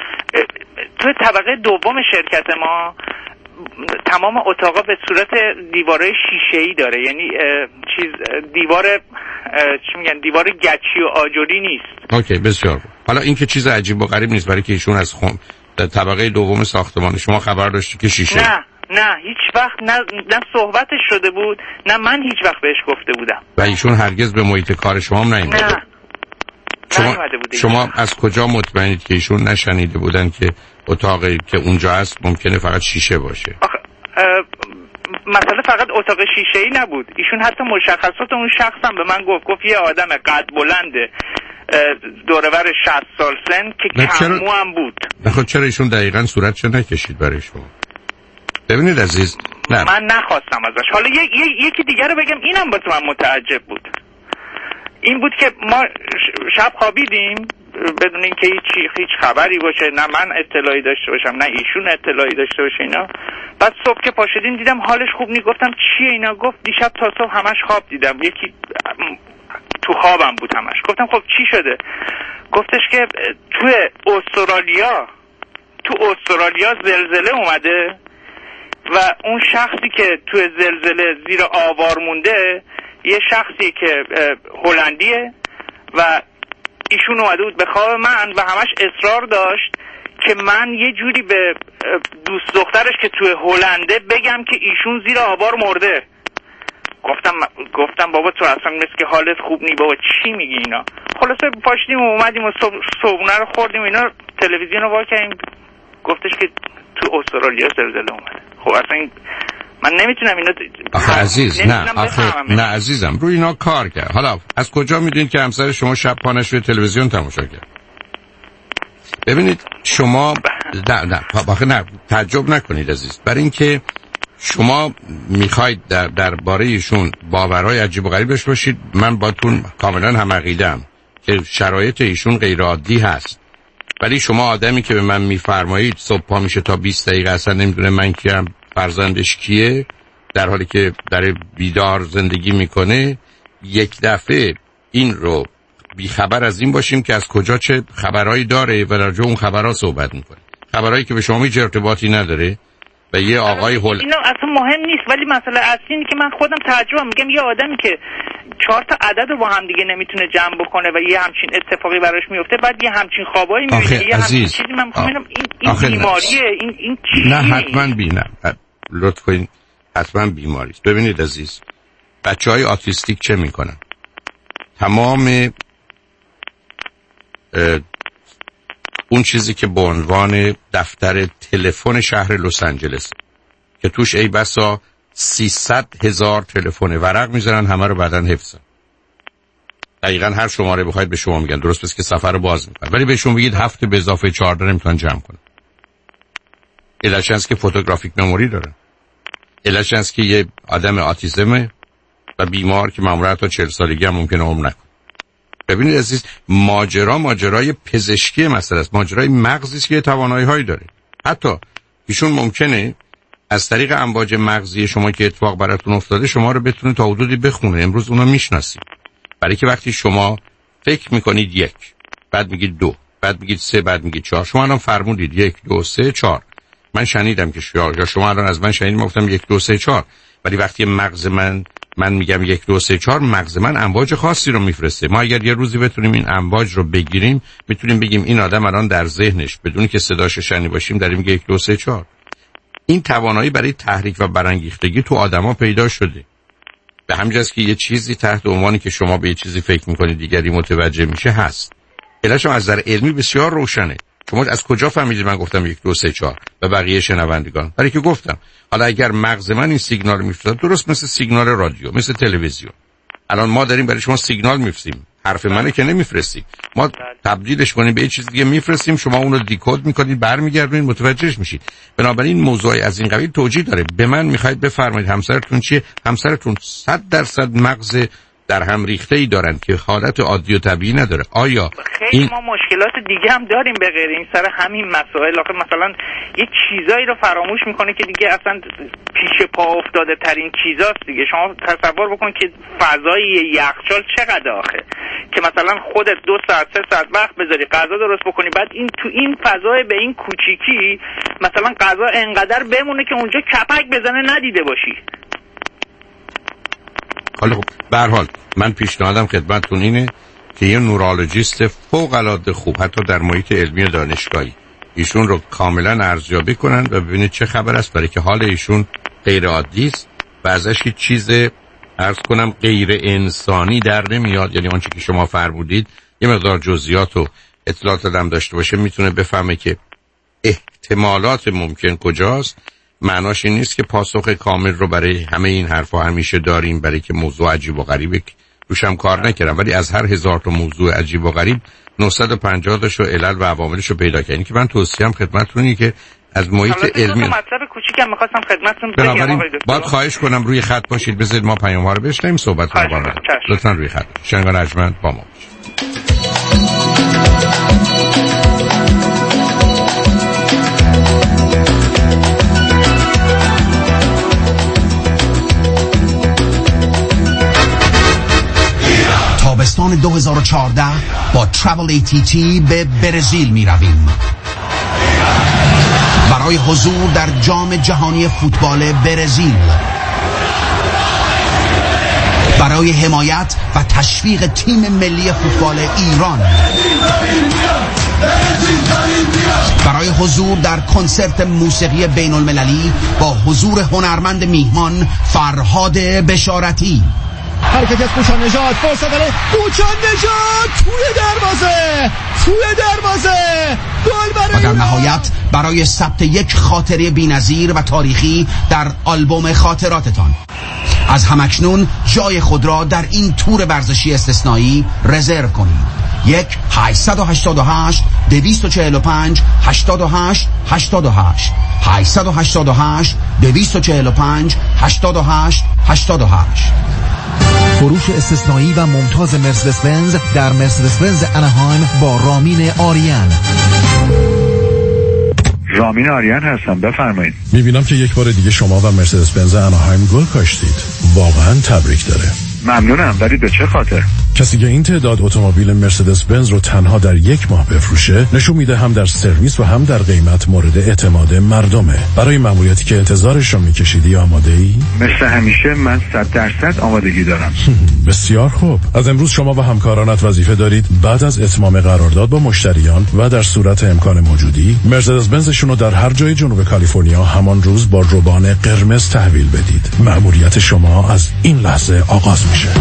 تو طبقه دوم شرکت ما تمام اتاقا به صورت دیواره شیشه‌ای داره، یعنی چیز دیوار چی میگن دیوار گچی و آجری نیست. اوکی بسیار. حالا این که چیز عجیب و غریب نیست برای که ایشون از خم در طبقه دوم ساختمان شما خبر داشتی که شیشه؟ نه نه هیچ وقت نه نه صحبتش شده بود، نه من هیچ وقت بهش گفته بودم. و ایشون هرگز به محیط کار شما هم نیومده؟ نه. شما شما از کجا مطمئنید که ایشون نشنیده بودن که اتاقی که اونجا هست ممکنه فقط شیشه باشه؟ مثلا فقط اتاق شیشه‌ای نبود، ایشون حتی مشخصات اون شخص هم به من گفت گفت یه آدم قد بلنده، دورور شصت سال سن که کمو هم بود. نخواد چرا ایشون دقیقاً صورتشو نکشید برای شما؟ ببینید عزیز، نه من نخواستم ازش. حالا ی- ی- یکی دیگر رو بگم، اینم باز من متعجب بود. این بود که ما شب خوابیدیم بدون اینکه هیچ هیچ خبری باشه، نه من اطلاعی داشته باشم نه ایشون اطلاعی داشته باشه اینا. بعد صبح که پاشدیم دیدم حالش خوب نیست. گفتم چیه اینا؟ گفت دیشب تا صبح همش خواب دیدم، یکی تو خوابم بود همش. گفتم خب چی شده؟ گفتش که تو استرالیا تو استرالیا زلزله اومده و اون شخصی که تو زلزله زیر آوار مونده یه شخصی که هلندیه و ایشون اومده بود به خواب من و همش اصرار داشت که من یه جوری به دوست دخترش که توی هلنده بگم که ایشون زیر آوار مرده. گفتم گفتم بابا تو اصلا مثل که حالت خوب نی بابا، چی میگی اینا؟ خلاصه پاشتیم و اومدیم و صبحونه رو خوردیم اینا، تلویزیون رو وا کردیم، گفتش که تو استرالیا زلزله اومده. خب اصلا این من نمیتونم اینا آخه عزیز نه آخه نه عزیزم روی اینا کار کرد. حالا از کجا میدونید که همسر شما شب پانش روی تلویزیون تماشا کرد؟ ببینید شما نه نه آخه نه تعجب نکنید عزیز، برای اینکه شما میخواید در درباره ایشون باورهای عجیب و غریب داشته باشید. من باتون کاملا هم عقیده‌ام که شرایط ایشون غیر عادی هست، ولی شما آدمی که به من میفرمایید صبح پا میشه تا بیست دقیقه اصلا نمیدونه من کیم، فرزندش کیه، در حالی که در بیدار زندگی میکنه، یک دفعه این رو بیخبر از این باشیم که از کجا چه خبرهایی داره و در جو اون خبرها صحبت میکنه، خبرهایی که به شما هیچ ارتباطی نداره و یه آقای هول اینا اصلا مهم نیست. ولی مسئله اصلی اینه که من خودم تعجبم، میگم یه آدمی که چهار تا عدد رو با هم دیگه نمیتونه جمع بکنه و یه همچین اتفاقی براش میفته، بعد یه همچین خوابایی میبینه، یه همچین چیزی من میخوام ببینم این این بیماریه، این این چیه؟ نه حتما بی نه لطف کنید، حتما بیماری است. ببینید عزیز، بچهای آتیستیک چه میکنن؟ تمام اون چیزی که به عنوان دفتر تلفن شهر لس آنجلس که توش ای بسا سیصد هزار تلفن ورق میذارن، همه رو بعدن حفظن. دقیقاً هر شماره بخواید به شما میگن، درست پس که سفر رو باز میکنن، ولی بهشون بگید هفت به اضافه چهارده نمیتونن جمع کنن. علتش هست که فوتوگرافیک مموری دارن، علتش هست که یه آدم آتیزمه و بیمار که معمولا تا چهل سالگی هم ممکنه عمر نکنه. ببینید عزیز، ماجرا ماجرای پزشکی مسئله است، ماجرای مغزی است که توانایی هایی داره. حتی ایشون ممکنه از طریق امواج مغزی شما که اتفاق براتون افتاده شما رو بتونه تا حدودی بخونه. امروز اونو میشناسید، برای که وقتی شما فکر میکنید یک، بعد میگید دو، بعد میگید سه، بعد میگید چهار، شما الان فرمودید یک دو سه چهار. من شنیدم که شما یا شما الان از من شنیدید گفتم یک دو سه چهار، ولی وقتی مغز من من میگم یک دو سه چهار، مغز من امواج خاصی رو میفرسته. ما اگر یه روزی بتونیم این امواج رو بگیریم، میتونیم بگیم این آدم الان در ذهنش بدون که صداشو شنیده باشیم داریم میگه یک دو سه چهار. این توانایی برای تحریک و برانگیختگی تو آدما پیدا شده. به همین جاست که یه چیزی تحت عنوانی که شما به یه چیزی فکر میکنید دیگری متوجه میشه هست. علتش از نظر علمی بسیار روشنه. شما از کجا فهمیدید من گفتم یک دو سه چهار و بقیه شنوندگان؟ برای که گفتم حالا اگر مغز من این سیگنال میفرسته، درست مثل سیگنال رادیو، مثل تلویزیون، الان ما داریم برای شما سیگنال میفرستیم، حرف منو که نمیفرستیم، ما تبدیلش کنیم به یه چیز دیگه میفرستیم، شما اون رو دیکد میکنید، برمیگردونید، متوجهش میشید. بنابراین موضوع از این قبیل توجیه داره. به من میخواید بفرمایید همسرتون چیه؟ همسرتون صد درصد مغز در هم ریخته ای دارن که حالت عادی و طبیعی نداره. آیا خیلی این... ما مشکلات دیگه هم داریم به غیر این سر همین مسائل. آخه مثلا یه چیزایی رو فراموش میکنه که دیگه اصلا پیش پا افتاده ترین چیزاست دیگه. شما تصور بکن که فضای یخچال چقدر آخه که مثلا خودت دو ساعت سه ساعت وقت بذاری غذا درست بکنی، بعد این تو این فضای به این کوچیکی مثلا غذا انقدر بمونه که اونجا کپک بزنه ندیده باشی. حالا خب به هر حال من پیشنهادم خدمتتون اینه که یه نورولوژیست فوق العاده خوب حتی در محیط علمی و دانشگاهی ایشون رو کاملا ارزیابی کنن و ببینید چه خبر است، برای که حال ایشون غیر عادی است و ازش هیچ چیز عرض کنم غیر انسانی در نمیاد. یعنی آنچه که شما فرمودید یه مقدار جزئیات و اطلاعات آدم داشته باشه میتونه بفهمه که احتمالات ممکن کجاست. معناش این نیست که پاسخ کامل رو برای همه این حرفا همیشه داریم، برای که موضوع عجیب و غریبه روشم کار نکردم، ولی از هر هزار تا موضوع عجیب و غریب نهصد و پنجاه تاشو علل و عواملش رو پیدا کردم. که من توصیه‌ام خدمتتونه که از محیط علمی مطلب کوچیکم می‌خواستم خدمتتون بگم آقای دکتر. باید خواهش کنم روی خط باشید، بذارید ما پیام‌ها رو بشنویم، صحبت رو با لطفاً روی خط. شنگان ارجمند با ما باشید. تابستان دو هزار و چهارده با ترافل ای تی تی به برزیل می رویم برای حضور در جام جهانی فوتبال برزیل، برای حمایت و تشویق تیم ملی فوتبال ایران، برای حضور در کنسرت موسیقی بین المللی با حضور هنرمند میهمان فرهاد بشارتی. حرکت از کوچان نژاد، فرصت داره کوچان نژاد توی دروازه، توی دروازه گل برای و در نهایت برای ثبت یک خاطره بی‌نظیر و تاریخی در آلبوم خاطراتتان. از همکنون جای خود را در این تور ورزشی استثنایی رزرو کنید. یک هشت هشت هشت دویست و چهل و پنج هشتاد و هشت هشتاد و هشت هشت هشت هشت دویست و چهل و پنج هشتاد و هشت هشتاد و هشت. فروش استثنایی و ممتاز مرسدس بنز در مرسدس بنز اناهایم با رامین آریان. رامین آریان هستم، بفرمایید. میبینم که یک بار دیگه شما و مرسدس بنز اناهایم گل کاشتید. واقعا تبریک داره. ممنونم، ولی به چه خاطر؟ کسی که این تعداد اتومبیل مرسدس بنز رو تنها در یک ماه بفروشه نشون میده هم در سرویس و هم در قیمت مورد اعتماد مردمه. برای مأموریتی که انتظارش رو میکشیدی آماده ای؟ مثل همیشه من صد درصد آمادگی دارم. بسیار خوب. از امروز شما و همکارانت وظیفه دارید بعد از اتمام قرارداد با مشتریان و در صورت امکان موجودی مرسدس بنزشون رو در هر جای جنوب کالیفرنیا همان روز با روبان قرمز تحویل بدید. مأموریت شما از این لحظه آغاز میشه.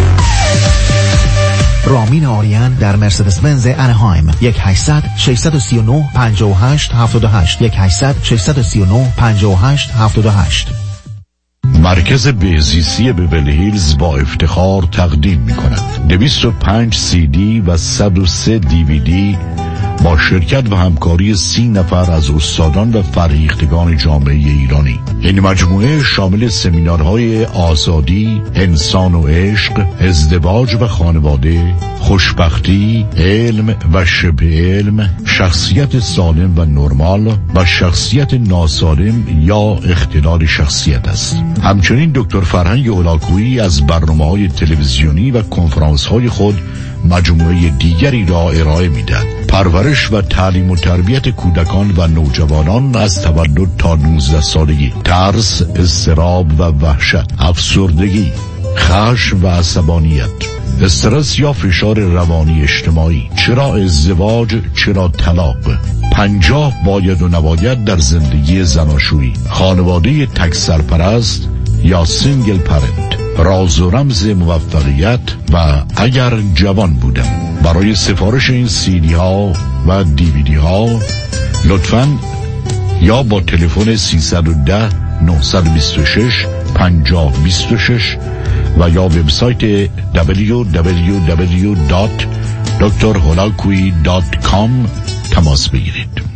رامین آریان در مرسدس بنز اناهایم. یک هشتصد ششصد و سی و نه پنجاه و هشت هفتاد و هشت یک هشتصد ششصد و سی و نه پنجاه و هشت هفتاد و هشت. مرکز بهزیستی بیولی هیلز با افتخار تقدیم می کند دویست و پنج سی دی و صد و سه دی وی دی با شرکت و همکاری سی نفر از استادان و فرهیختگان جامعه ایرانی. این مجموعه شامل سمینارهای آزادی، انسان و عشق، ازدواج و خانواده، خوشبختی، علم و شبه علم، شخصیت سالم و نرمال و شخصیت ناسالم یا اختلال شخصیت است. همچنین دکتر فرهنگ اولاکویی از برنامه‌های تلویزیونی و کنفرانس‌های خود مجموعه دیگری را ارائه می‌دهد. پرورش و تعلیم و تربیت کودکان و نوجوانان از تولد تا نوزده سالگی، ترس، اضطراب و وحشت، افسردگی، خشم و عصبانیت، استرس یا فشار روانی اجتماعی، چرا ازدواج، چرا طلاق، پنجاه باید و نباید در زندگی زناشویی، خانواده تک سرپرست یا سینگل پرنت، راز و رمز موفقیت و اگر جوان بودم. برای سفارش این سیدی ها و دیویدی ها لطفاً یا با تلفن سیصد و ده نهصد و بیست و شش پنجاه بیست و شش و یا وبسایت دبلیو دبلیو دبلیو دات دکتر هولاکویی دات کام تماس بگیرید.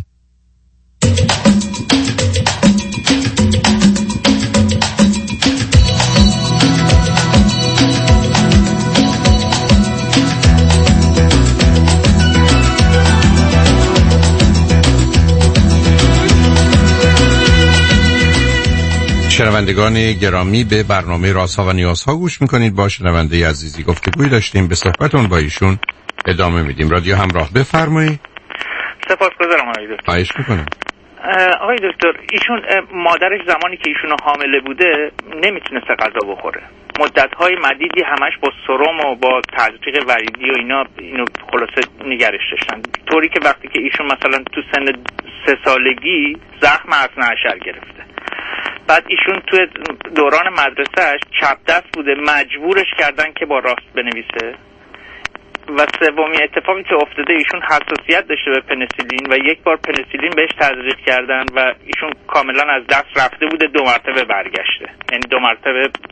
شنوندگان گرامی، به برنامه رازها و نیازها گوش میکنید. با شنونده عزیزی گفتگوی داشتیم، به صحبتون با ایشون ادامه میدیم. رادیو همراه، بفرمایید. سپاسگزارم آقای دکتر. خواهش میکنم. آقای دکتر، ایشون مادرش زمانی که ایشون حامله بوده نمیتونسته غذا بخوره. مدت‌های مدیدی همش با سرم و با تزریق وریدی و اینا اینو خلاصه نگرش داشتن، طوری که وقتی که ایشون مثلا تو سن سه سالگی زخم اثنا عشر گرفته. بعد ایشون توی دوران مدرسهش چپ دست بوده، مجبورش کردن که با راست بنویسه. و سومین اتفاقی که افتاده، ایشون حساسیت داشته به پنیسیلین و یک بار پنیسیلین بهش تزریق کردن و ایشون کاملا از دست رفته بوده، دو مرتبه برگشته. یعنی دو مرتبه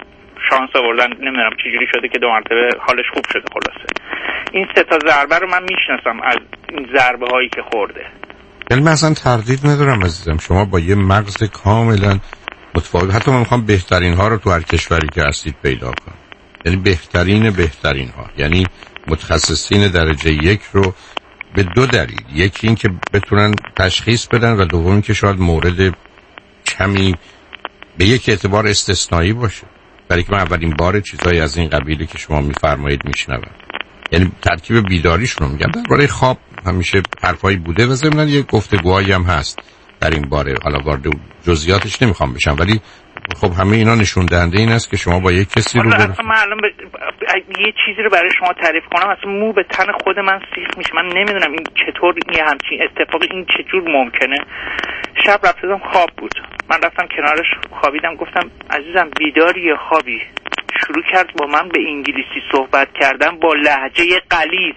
شانس آوردن، نمیدونم چجوری شده که دو مرتبه حالش خوب شده. خلاصه این سه تا ضربه رو من میشناسم از این ضربه هایی که خورده. یعنی من اصلا تردید ندارم عزیزم، شما با یه مغز کاملا متفاوت، حتی من میخوام بهترین ها رو تو هر کشوری که هستید پیدا کنم، یعنی بهترین بهترین ها، یعنی متخصصین درجه یک رو به دو دلیل، یکی این که بتونن تشخیص بدن و دومی که شاید مورد کمی به یک اعتبار استثنایی باشه، برای که من اولین بار چیزایی از این قبیلی که شما میفرمایید میشنوم. یعنی ترکیب بیداریشون رو میگم. درباره خواب همیشه حرفایی بوده و ضمن یک گفتگوهایی هم هست در این باره، حالا وارد جزئیاتش نمیخوام بشم، ولی خب همه اینا نشون دهنده این است که شما با یک کسی رو اصلا من الان ب... یه چیزی رو برای شما تعریف کنم اصلا مو به تن خود من سیخ میشه. من نمیدونم این چطور این همچین اتفاقی این چجور ممکنه. شب رفتم خواب بود، من رفتم کنارش خوابیدم، گفتم عزیزم بیداری یا خوابی؟ شروع کرد با من به انگلیسی صحبت کردن با لهجه غلیظ.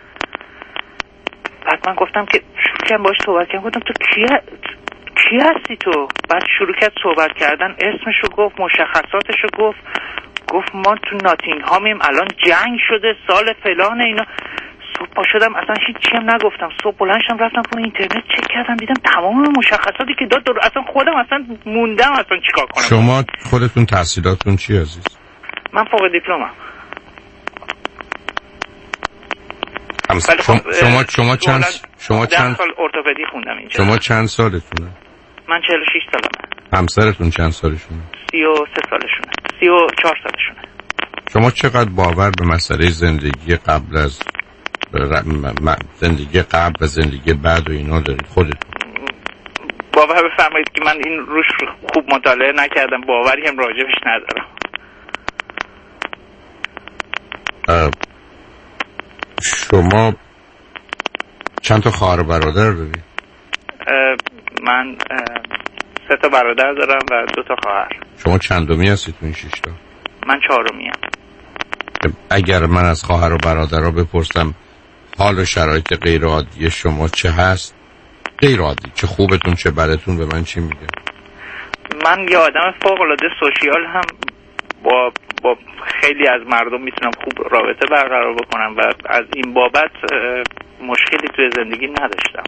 بعد من گفتم که شروع کردم باهاش صحبت کردم، گفتم تو کی کی هستی تو؟ بعد شروع کرد صحبت کردن، اسمشو گفت، مشخصاتشو گفت، گفت ما تو ناتینگهامیم، الان جنگ شده سال فلان اینا. صبح پا شدم اصلا هیچی هم نگفتم، صبح بلند شدم رفتم تو اینترنت چک کردم، دیدم تمام مشخصاتی که داد، اصلا خودم اصلا موندم اصلا چیکار کنم. شما خودتون تحصیلاتتون چی عزیز؟ من فوق دیپلمم. شما شما شما چند شما چند سال ارتوپدی خوندم اینجا. شما چند سالتونه؟ من چهل و شش سالمه. همسرتون چند سالشونه؟ سی و سه سالشونه. سی و چهار سالشونه. شما چقدر باور به مسئله زندگی قبل از زندگی قبل و زندگی بعد و اینا دارید خودتون؟ باور بفرمایید که من این روش خوب مطالعه نکردم، باوری هم راجبش ندارم. شما چند تا خواهر و برادر دارید؟ من سه تا برادر دارم و دو تا خواهر. شما چندمی هستید تو این شش تا؟ من چهارمی ام. اگر من از خواهر و برادرها بپرسم حال و شرایط غیر عادی شما چه هست؟ غیر عادی، چه خوبتون چه بدتون، به من چی میگه؟ من یه آدم فوق العاده سوشیال هم با با خیلی از مردم میتونم خوب رابطه برقرار بکنم و از این بابت مشکلی توی زندگی نداشتم.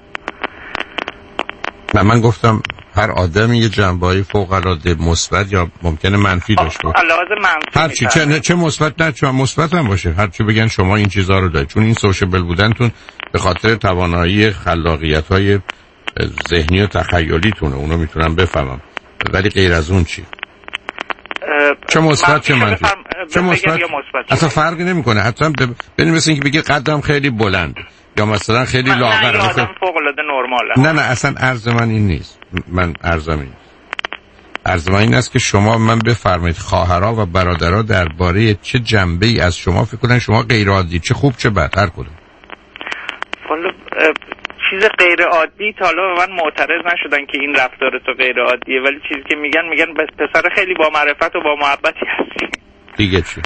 نه من گفتم هر آدمی یه جنبه‌ای فوق‌العاده مثبت یا ممکنه منفی داشته باشه. علاوه منفی هر چی چه چه مثبت نه چه مثبت هم باشه، هر چی بگن شما این چیزا رو دارید، چون این سوشیبل بودنتون به خاطر توانایی خلاقیت‌های ذهنی و تخیلیتونه، اونو میتونم بفهمم، ولی غیر از اون چی؟ چه مثبت چه منفی؟ چه مثبت اصلا فرقی نمیکنه. حتما ببین مثل اینکه بگی قدم خیلی بلند یا مثلا خیلی لاغر، نه آدم فوق العاده نرماله. نه نه اصلا عرض من این نیست، من عرضم این نیست. عرض من این است که شما من بفرمایید خواهرها و برادرها درباره چه جنبه‌ای از شما فکر کنن شما غیر عادی، چه خوب چه بد، هر کدوم. والا چیز غیر عادی تا حالا من معترض نشدن که این رفتار تو غیر عادیه، ولی چیزی که میگن میگن بس پسر خیلی با معرفت و با محبتی هستی. دیگه چی؟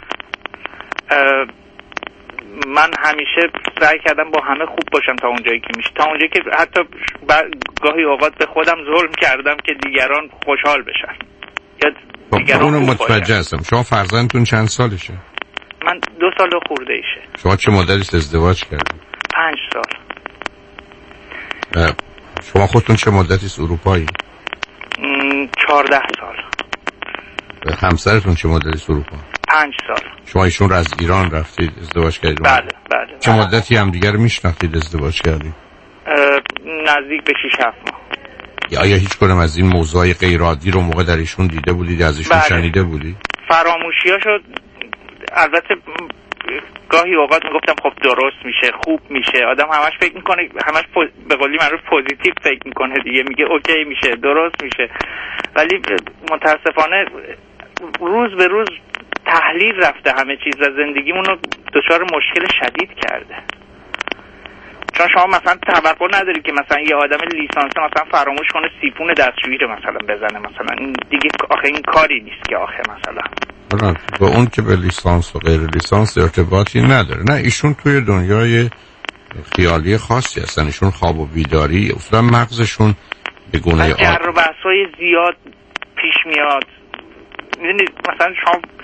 من همیشه سعی کردم با همه خوب باشم تا اونجایی که میشه، تا اونجایی که حتی گاهی اوقات به خودم ظلم کردم که دیگران خوشحال بشن یا دیگران اونو متوجه هستم. شما فرزندتون چند سالشه؟ من دو سال خورده ایشه. شما چه مدتی ازدواج کردید؟ پنج سال. شما خودتون چه مدتی از اروپایی؟ چهارده سال. همسرتون چه مدتی از اروپا؟ پنج سال. شما ایشون رو از ایران رفتید ازدواج کردید؟ بله بله. چه مدتی هم دیگر میشناختید ازدواج کردید؟ نزدیک به شش هفت ماه. یا آیا هیچ کنم از این موضوعی غیر عادی رو موقع در ایشون دیده بودید، از ایشون بله. شنیده بودید؟ فراموشیاشو البته گاهی اوقات میگفتم خب درست میشه، خوب میشه، آدم همش فکر میکنه، همش پوز... به قولی معروف پوزیتیو فکر میکنه دیگه، میگه اوکی میشه، درست میشه، ولی متاسفانه روز به روز تحلیل رفته همه چیز و زندگیمون رو دچار مشکل شدید کرده. چون شما مثلا توقع نداری که مثلا یه آدم لیسانس مثلا فراموش کنه سیپون دستشویی رو مثلا بزنه، مثلا این دیگه آخه این کاری نیست که آخه مثلا با اون که به لیسانس و غیر لیسانس ارتباطی نداره. نه ایشون توی دنیای خیالی خاصی هستن، ایشون خواب و بیداری اصلا مغزشون به گونه آد جر و بحثای زیاد پیش میاد. میدونید مثلا شما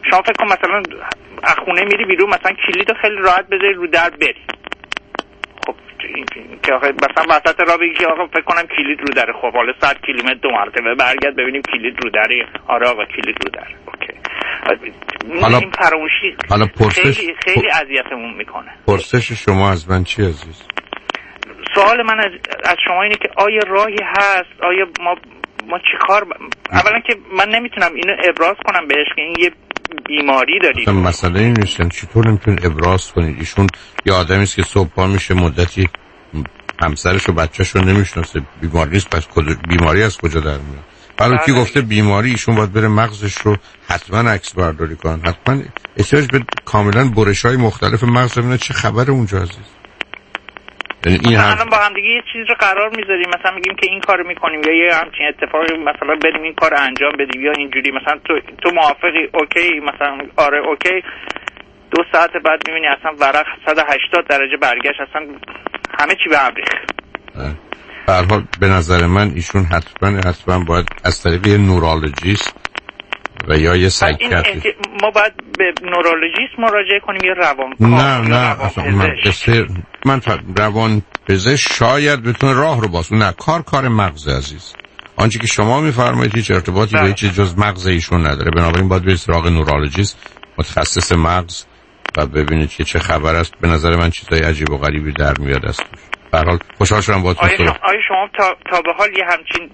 شما فکر کن مثلا از خونه میری بیرون، مثلا کلیدو خیلی راحت بذاری رو در بری. خب که آخه مثلا وسط راه بگی که آقا فکر کنم کلید رو دره، خب حالا صد کیلومتر دو مرتبه برگرد ببینیم کلید رو دره. آره آقا کلید رو دره. اوکی. حالا این فراموشی حالا پرسش خیلی خیلی اذیتمون میکنه. پرسش شما از من چی عزیز؟ سوال من از, از شما اینه که آیا راهی هست؟ آیا ما ما چیکار ب... اولا که من نمیتونم اینو ابراز کنم بهش که این یه بیماری دارید. مسئله این نیست چطور نمیتونید ابراز کنید؟ ایشون یه آدمی است که صبح پا میشه مدتی همسرش و بچه‌ش رو نمیشناسه، بیماری نیست، پس بیماری از کجا در میاد؟ حالا کی گفته بیماری؟ ایشون باید بره مغزش رو حتما عکس برداری کنن، حتما احتیاج به کاملا برش‌های مختلف مغز ببینه چه خبر اونجا عزیز. یعنی این مثلا با هم دیگه یه چیز رو قرار میذاریم، مثلا میگیم که این کارو میکنیم یا یه همچین اتفاقی مثلا بریم این کارو انجام بدیم یا اینجوری، مثلا تو تو موافقی؟ اوکی، مثلا آره اوکی. دو ساعت بعد میبینی اصلا ورق صد و هشتاد درجه برگشت، اصلا همه چی به هم ریخت. به هر حال به نظر من ایشون حتما حتما باید از طریق یه نورولوژیست و یا یه سایکیاتریست. ما باید به نورولوژیست مراجعه کنیم یا روان نه نه اصلا من بسیار من روان پزشک شاید بتونه راه رو باز. نه، کار کار مغز عزیز. آنچه که شما میفرمایید هیچ ارتباطی به هیچ جز مغز ایشون نداره، بنابراین باید برید سراغ نورولوژیست متخصص مغز و ببینید که چه خبر است. به نظر من چیزای عجیب و غریبی در میاد از توش. به هر حال خوشحال شدم باهاتون صحبت کردم. آیا شما تا تا به حال یه همچین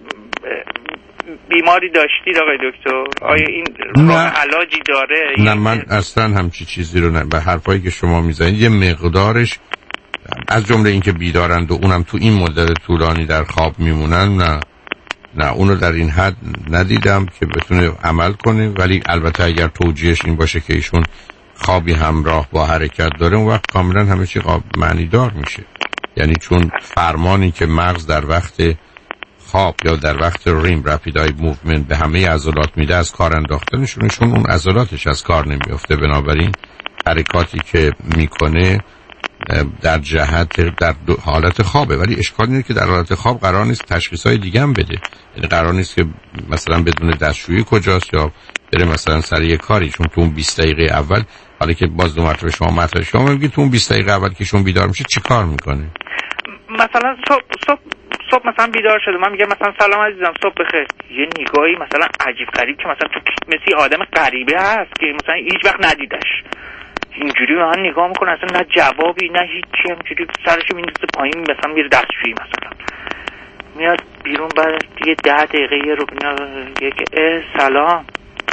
بیماری داشتید آقای دکتر؟ آیا این راه علاجی داره؟ نه من اصلا همچی چیزی رو نه. به حرفایی که شما میزنید یه مقدارش از جمله این که بیدارند و اونم تو این مدت طولانی در خواب میمونن، نه نه اونو در این حد ندیدم که بتونه عمل کنه. ولی البته اگر توجیهش این باشه که ایشون خوابی همراه با حرکت داره، اون وقت کاملا همه چی معنی دار میشه. یعنی چون فرمانی که مغز در وقت خواب یا در وقت ریم رپید آی موومنت به همه عضلات میده از کار انداختنشون، اون عضلاتش از کار نمیافته. بنابراین حرکاتی که میکنه در جهت در حالت خوابه. ولی اشکال اینه که در حالت خواب قرار نیست تشخیصای دیگه هم بده. یعنی قرار نیست که مثلا بدون دستشویی کجاست یا بره مثلا سر یه کاری، چون تو اون بیست دقیقه اول، حالا که باز دو مرتبه شما مطرح شما میگی تو اون بیست دقیقه اول که شون بیدار میشه چی کار میکنه؟ مثلا صبح صبح صبح مثلا بیدار شده، من میگم مثلا سلام عزیزم صبح بخیر، یه نگاهی مثلا عجیب غریب که مثلا تو مثل آدم غریبه هست که مثلا هیچ وقت ندیدش، اینجوری به من نگاه میکنه، اصلا نه جوابی نه هیچی، همینجوری سرشو میندازه پایین، مثلا میره دستشویی مثلا میاد بیرون، بعد دیگه ده دقیقه یه رو میگه که سلام.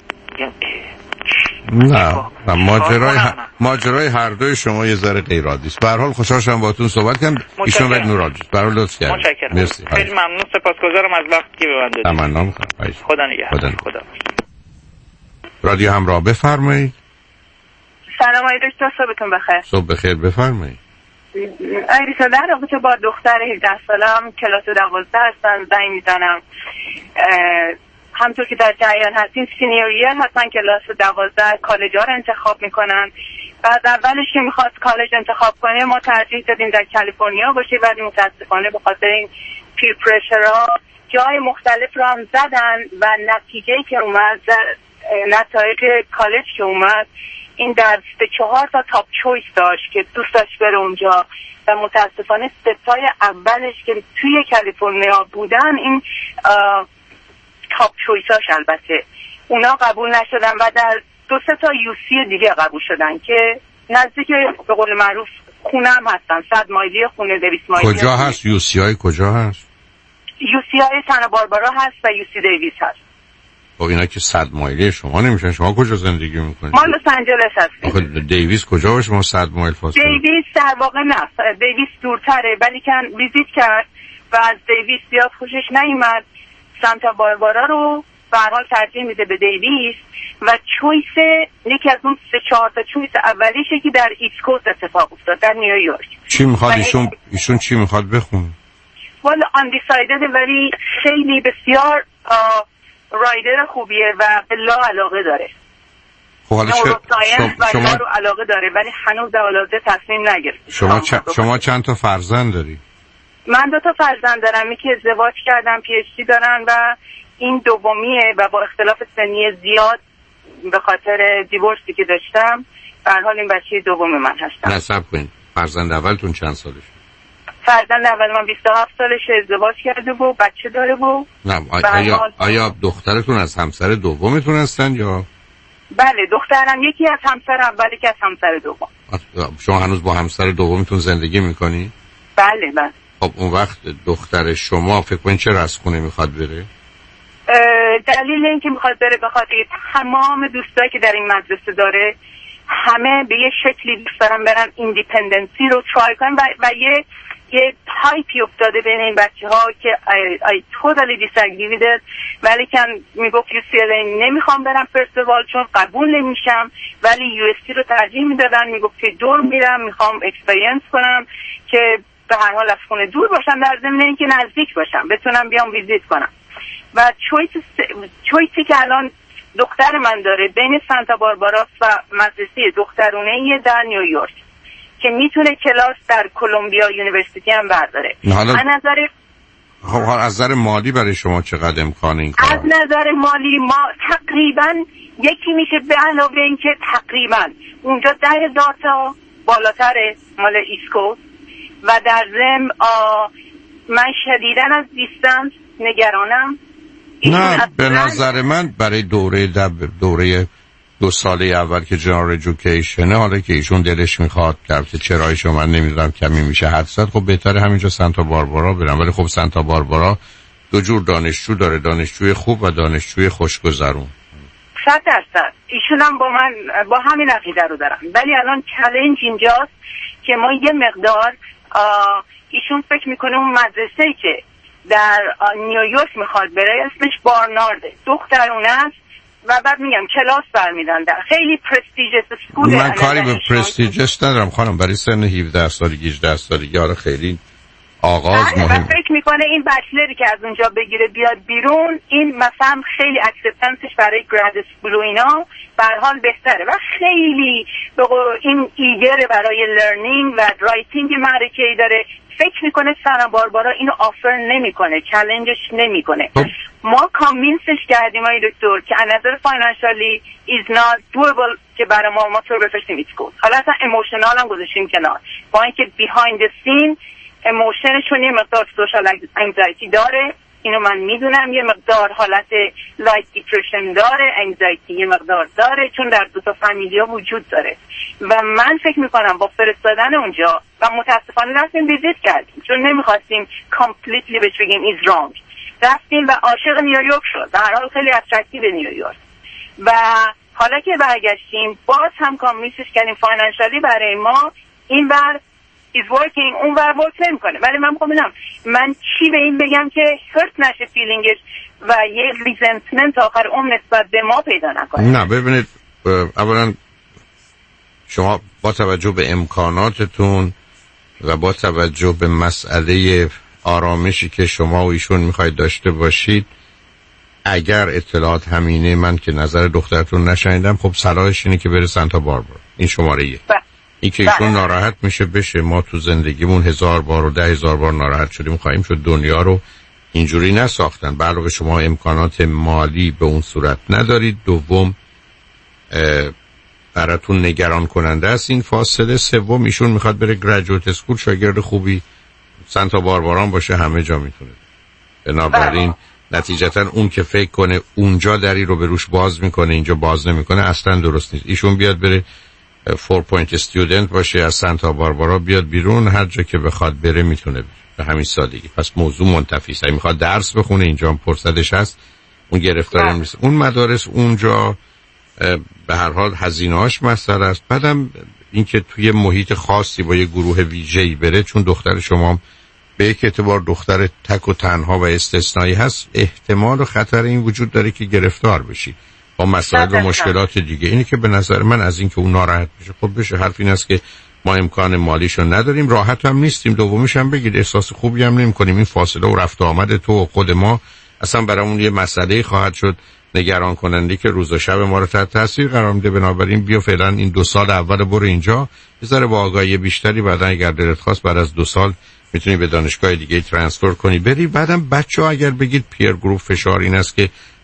نه نه ماجرای ماجرای هر دوی شما یه ذره غیر عادی است. به هر حال خوشحال شدم باهاتون صحبت کردم. ایشون وقت نورولوژیست. برای لطف کردید. مرسی. خیلی ممنون، سپاسگزارم از وقتی که به من دادید. تمنا می‌کنم. خدا نگهدار. خدا. رادیو همراه بفرمایید. سلام آقای دکتر، صبحتون بخیر. صبح بخیر، بفرمایید. ایریسا در رابطه با دختر هجده سالم کلاس دوازده هستن، زنگ میزنم همطور که در جریان هستین سینیوریه حتما کلاس دوازده کالج‌ها رو انتخاب میکنن. بعد اولش که میخواست کالج انتخاب کنه ما ترجیح دادیم در کالیفرنیا باشه، ولی متاسفانه به خاطر این پیر پرشرها جای مختلف رو هم زدن و نتیجه که اومد، نتایج کالج که اومد این در سه چهار تا تاپ چویس داشت که دوست داشت بره اونجا و متاسفانه ستای اولش که توی کالیفرنیا بودن این تاپ چویساش البته اونا قبول نشدن و در دو سه تا یو سی دیگه قبول شدن که نزدیک به قول معروف خونه هم هستن، صد مایلی خونه، دویست مایلی. کجا هست یو سی های؟ کجا هست؟ یو سی های سانتا باربارا هست و یو سی دیویس هست. خب اینا که صد مایلی شما نمیشن. شما کجا زندگی میکنید؟ ما لس آنجلس هستیم. آخه دیویس کجا باشه شما صد مایل فاصله؟ دیویس در واقع نه، دیویس دورتره، ولی کن ویزیت کرد و از دیویس زیاد خوشش نیومد. سانتا باربارا رو به هر حال ترجیح میده به دیویس و چویس یکی از اون سه چهار تا چویس اولیشه که در ایست کوست اتفاق افتاد در نیویورک. چی میخواد ایشون ایشون چی میخواد بخونه؟ والا آندیسایدد، ولی خیلی بسیار رایدر خوبیه و به لا علاقه داره. خب حالا شما شما رو علاقه داره ولی هنوز در حالت تصمیم نگرفت. شما چ... شما چند تا فرزند داری؟ من دو تا فرزند دارم، یکی ازدواج کردم، پی اچ دی دارن و این دومیه و با اختلاف سنی زیاد به خاطر دیورسی که داشتم به هر حال این بچه دوم من هستم. نصب کنید. فرزند اولتون چند سالشه؟ فرزند اول من بیست و هفت سالشه، ازدواج کرده و بچه داره و نه آیا آیا دخترتون از همسر دومتون هستن یا؟ بله دخترم یکی از همسر اولی که از همسر دوم. شما هنوز با همسر دومتون زندگی میکنی؟ بله بله. خب اون وقت دختر شما فکر کنید چه رسخونه میخواد بره؟ دلیل این که میخواد بره به خاطر تمام دوستایی که در این مدرسه داره همه به یه شکلی دوست دارن برن ایندیپندنسی رو ترای کنن و, و یه یه تایپی افتاده بین این بچه ها که I, I totally disagree with it. ولی که میگفت یو سی ال ای نمیخوام برم فرستوال چون قبول نمیشم، ولی یو اس تی رو ترجیح میدادن. میگفت که دور میرم میخوام اکسپریانس کنم که به هر حال از خونه دور باشم، در ضمن اینکه نزدیک باشم بتونم بیام ویزیت کنم. و چویس چویسی که الان دختر من داره بین سانتا باربارا و مدرسه دخترونه در نیویورک که میتونه کلاس در کلمبیا یونیورسیتی هم برداره. حالا از نظر خب از نظر مالی برای شما چقدر امکان این کار؟ از نظر مالی ما تقریبا یکی میشه به علاوه این که تقریبا اونجا ده هزار تا بالاتر مال ایسکو و در ضمن من شدیداً از دیستانس نگرانم. نه به نظر من برای دوره دب دوره دو ساله اول که جنرال ایژوکیشنه، حالا که ایشون دلش میخواد که چرایشو من نمیدونم کمی میشه حدست، خب بهتره همینجا سانتا باربارا برم. ولی خب سانتا باربارا دو جور دانشجو داره، دانشجوی خوب و دانشجوی خوشگذرون. صد درصد ایشون هم با من با همین عقیده رو دارم. ولی الان چالش اینجاست که ما یه مقدار ایشون فکر میکنه اون مدرسه‌ای که در نیویورک میخواد بره اسمش بارنارده، دخترونه است و بعد میگم کلاس برمیدن در خیلی پرستیژس اسکول. من کاری به پرستیژس ندارم خانم، برای سن هفده سالگی هجده سالگی آره خیلی آغاز مهم. فکر میکنه این بچلری که از اونجا بگیره بیاد بیرون این مثلا خیلی اکسپتنسش برای گراد اسکول و اینا به هر حال بهتره و خیلی این ایگره برای لرنینگ و رایتینگ معرکه‌ای داره. فکر میکنه سانتا باربارا اینو آفر نمیکنه، چالنجش نمیکنه. ما کانوینسش کردیم ای دکتر که از نظر فاینانشالی is not doable که برای ما ما تو بفرستیم ایسکول. حالا اصلا ایموشنال هم گذاشتیم کنار، با اینکه behind the scene ایموشنشون یه مقدار سوشال انگزایتی داره، اینو من میدونم، یه مقدار حالت لایت دیپرشن داره، انگزایتی یه مقدار داره چون در دو تا فامیلیا وجود داره. و من فکر میکنم با فرستادن اونجا و متاسفانه رفتیم ویزیت کردیم چون نمیخواستیم کامپلیتلی بهش بگیم ایز رانگ، رفتیم و عاشق نیویورک شد. در هر حال خیلی اترکتیو نیویورک و حالا که برگشتیم باز هم کانوینسش کردیم فاینانشالی برای ما این بر is working اون ور ورک نمیکنه. ولی من میخوام ببینم من چی به این بگم که هرت نشه فیلینگش و یه ریزنتمنت آخر اون نسبت به ما پیدا نکنه. نه ببینید اولا شما با توجه به امکاناتتون و با توجه به مسئله آرامشی که شما و ایشون میخواید داشته باشید، اگر اطلاعات همینه، من که نظر دخترتون نشنیدم، خب صلاحش اینه که بره سانتا باربارا. این شماره یک. این که ایشون ناراحت میشه بشه، ما تو زندگیمون هزار بار و ده هزار بار ناراحت شدیم، خواهیم شد. دنیا رو اینجوری نساختن. به علاوه شما امکانات مالی به اون صورت ندارید. دوم براتون نگران کننده است این فاصله. سوم ایشون میخواد بره گریجویت اسکول، شاگرد خوبی سانتا باربارا باشه، همه جا میتونه. بنابراین نتیجتا اون که فکر کنه اونجا دری رو به روش باز میکنه اینجا باز نمیکنه اصلا درست نیست. ایشون بیاد بره فور پوینت استودنت باشه، از سانتا باربارا بیاد بیرون، هر جا که بخواد بره میتونه بره، به همین سادگی. پس موضوع منتفی است. اگه میخواد درس بخونه اینجا هم فرصتش هست، اون گرفتاری نیست. اون مدارس اونجا به هر حال هزینه‌اش مسئله است. بعدم اینکه توی محیط خاصی با یه گروه ویژه‌ای بره، چون دختر شما به یک اعتبار دختر تک و تنها و استثنایی هست، احتمال و خطر این وجود داره که گرفتار بشی با مسائل و مشکلات دیگه. اینی که به نظر من از این که اون ناراحت بشه، خب بشه. حرف این است که ما امکان مالیشو نداریم، راحت هم نیستیم. دومیش هم بگید احساس خوبی هم نمی‌کنیم. این فاصله و رفت و آمد تو و خود ما اصلا برامون یه مسئله خواهد شد نگران کننده که روز و شب ما رو تحت تاثیر قرار میده. بنابراین بیا فعلا این دو سال اول برو اینجا، بذاره با آگاهی بیشتری، بعدا اگر دلت خواست بعد از دو سال میتونی به دانشگاه دیگه ترانسفر کنی بری. بعدم بچه‌ها اگر بگید پیر گروپ فشار این است که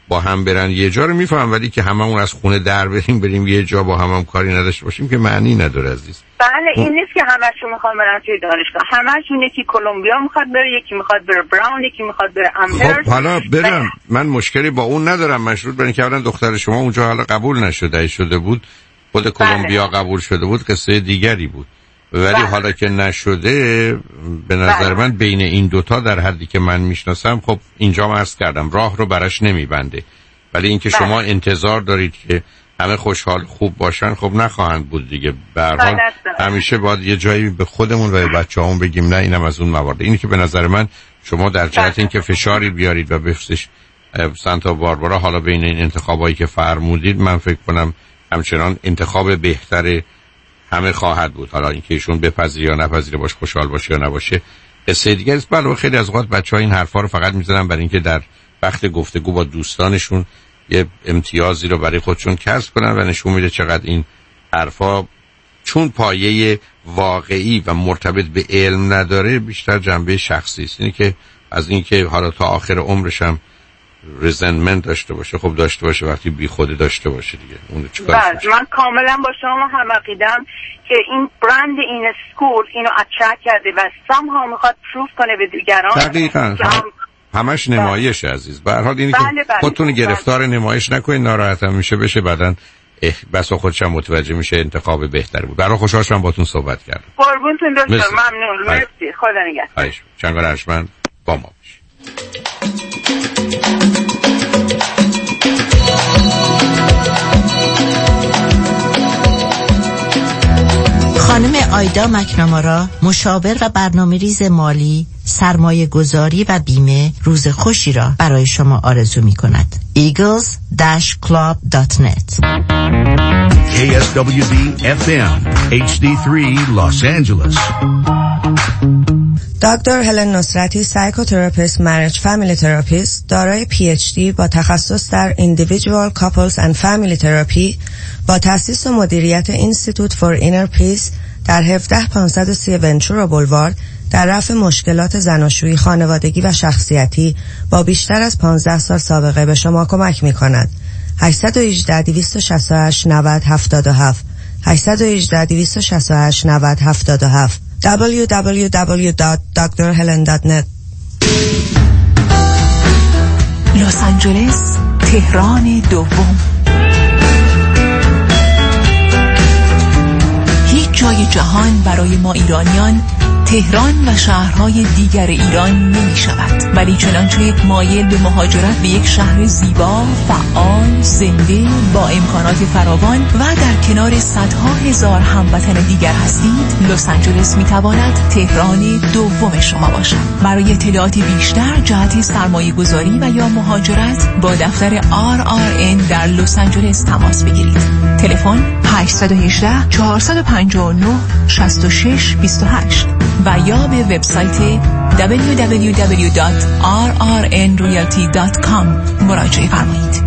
با هم برن یه جا رو میفهم، ولی که هممون از خونه در بریم بریم یه جا با همم کاری نداشته باشیم که معنی نداره عزیز. بله این نیست که همشون میخوان برن توی دانشگاه، همشون یکی کلمبیا میخواد بره، یکی میخواد بره براون، یکی میخواد بره امهرست. خب حالا برم، من مشکلی با اون ندارم، مشروط بر اینکه اولا دختر شما اونجا حالا قبول نشده شده بود، خود کلمبیا بله. قبول شده بود، قصه دیگری بود. ولی بله. حالا که نشده به نظر بله. من بین این دوتا در حدی که من میشناسم، خب اینجا من عرض کردم راه رو براش نمیبنده، ولی اینکه بله. شما انتظار دارید که همه خوشحال خوب باشن، خب نخواهند بود دیگه. به هر حال همیشه باید یه جایی به خودمون و به بچه‌هامون بگیم نه اینم از اون موارد. اینی که به نظر من شما در جهت اینکه فشاری بیارید و بفرستش سانتا باربارا، حالا بین این انتخابایی که فرمودید، من فکر کنم همچنان انتخاب بهتر همه خواهد بود. حالا اینکه ایشون بپذیره یا نپذیره، باش خوشحال باشه یا نباشه قصه دیگه است. علاوه خیلی از اوقات بچه‌ها این حرفا رو فقط میزنن برای اینکه در وقت گفتگو با دوستانشون یه امتیازی رو برای خودشون کسب کنن و نشون میده چقدر این حرفا چون پایه واقعی و مرتبط به علم نداره، بیشتر جنبه شخصی است. اینه که از اینکه حالا تا آخر عمرش هم ریزنمنت داشته باشه، خب داشته باشه، وقتی بی خود داشته باشه دیگه اون چیکار باشه. من کاملا با شما هم عقیدم که این برند این اسکول اینو اترکت کرده و سام ها میخواد پروف کنه به دیگران. دقیقاً هم... همش نمایشه عزیز. به هر حال اینه بله که بله خودتون گرفتار بله. نمایش نکنید، ناراحت هم میشه بشه بعدن بسا خودش هم متوجه میشه انتخاب بهتری بود. برای خوشحال شدم باهاتون صحبت کردم. قربونتون دکتر، ممنون. مرسی، خدا نگهدار. چنگال ارجمند با ما باشید. خانم آیدا مکنامارا، مشاور و برنامه‌ریز مالی، سرمایه گذاری و بیمه، روز خوشی را برای شما آرزو می کند. ایگلز داش کلاب دات نت. کی اس دبلیو دی اف ام اچ دی سه Los Angeles. دکتر هلن نصرتی، سایکوتراپیست، مریج فامیلی تراپیست، دارای پی اچ دی با تخصص در Individual Couples and Family Therapy با تأسیس و مدیریت اینستیتوت فور اینر پیس در هفده پانصد و سی ونچورا بولوارد در رفع مشکلات زناشویی، خانوادگی و شخصیتی با بیشتر از پانزده سال سابقه به شما کمک می کند. هشت یک هشت، دو شش هشت، نه صفر هفت هفت هشت یک هشت، دو شش هشت، نه صفر هفت هفت دبلیو دبلیو دبلیو دات دکتر هلن دات نت. لس آنجلس، تهران دوم. هیچ جای جهان برای ما ایرانیان تهران و شهرهای دیگر ایران نمی شود، ولی چنانچه مایل به مهاجرت به یک شهر زیبا، فعال، زنده، با امکانات فراوان و در کنار صدها هزار هموطن دیگر هستید، لس آنجلس می تواند تهران دوم شما باشد. برای اطلاعات بیشتر جهت سرمایه گذاری و یا مهاجرت با دفتر آر آر ان در لس آنجلس تماس بگیرید. تلفن هشت یک هشت، چهار پنج نه، شش شش دو هشت و یا به وبسایت دبلیو دبلیو دبلیو دات آر آر ان ریالتی دات کام مراجعه فرمایید.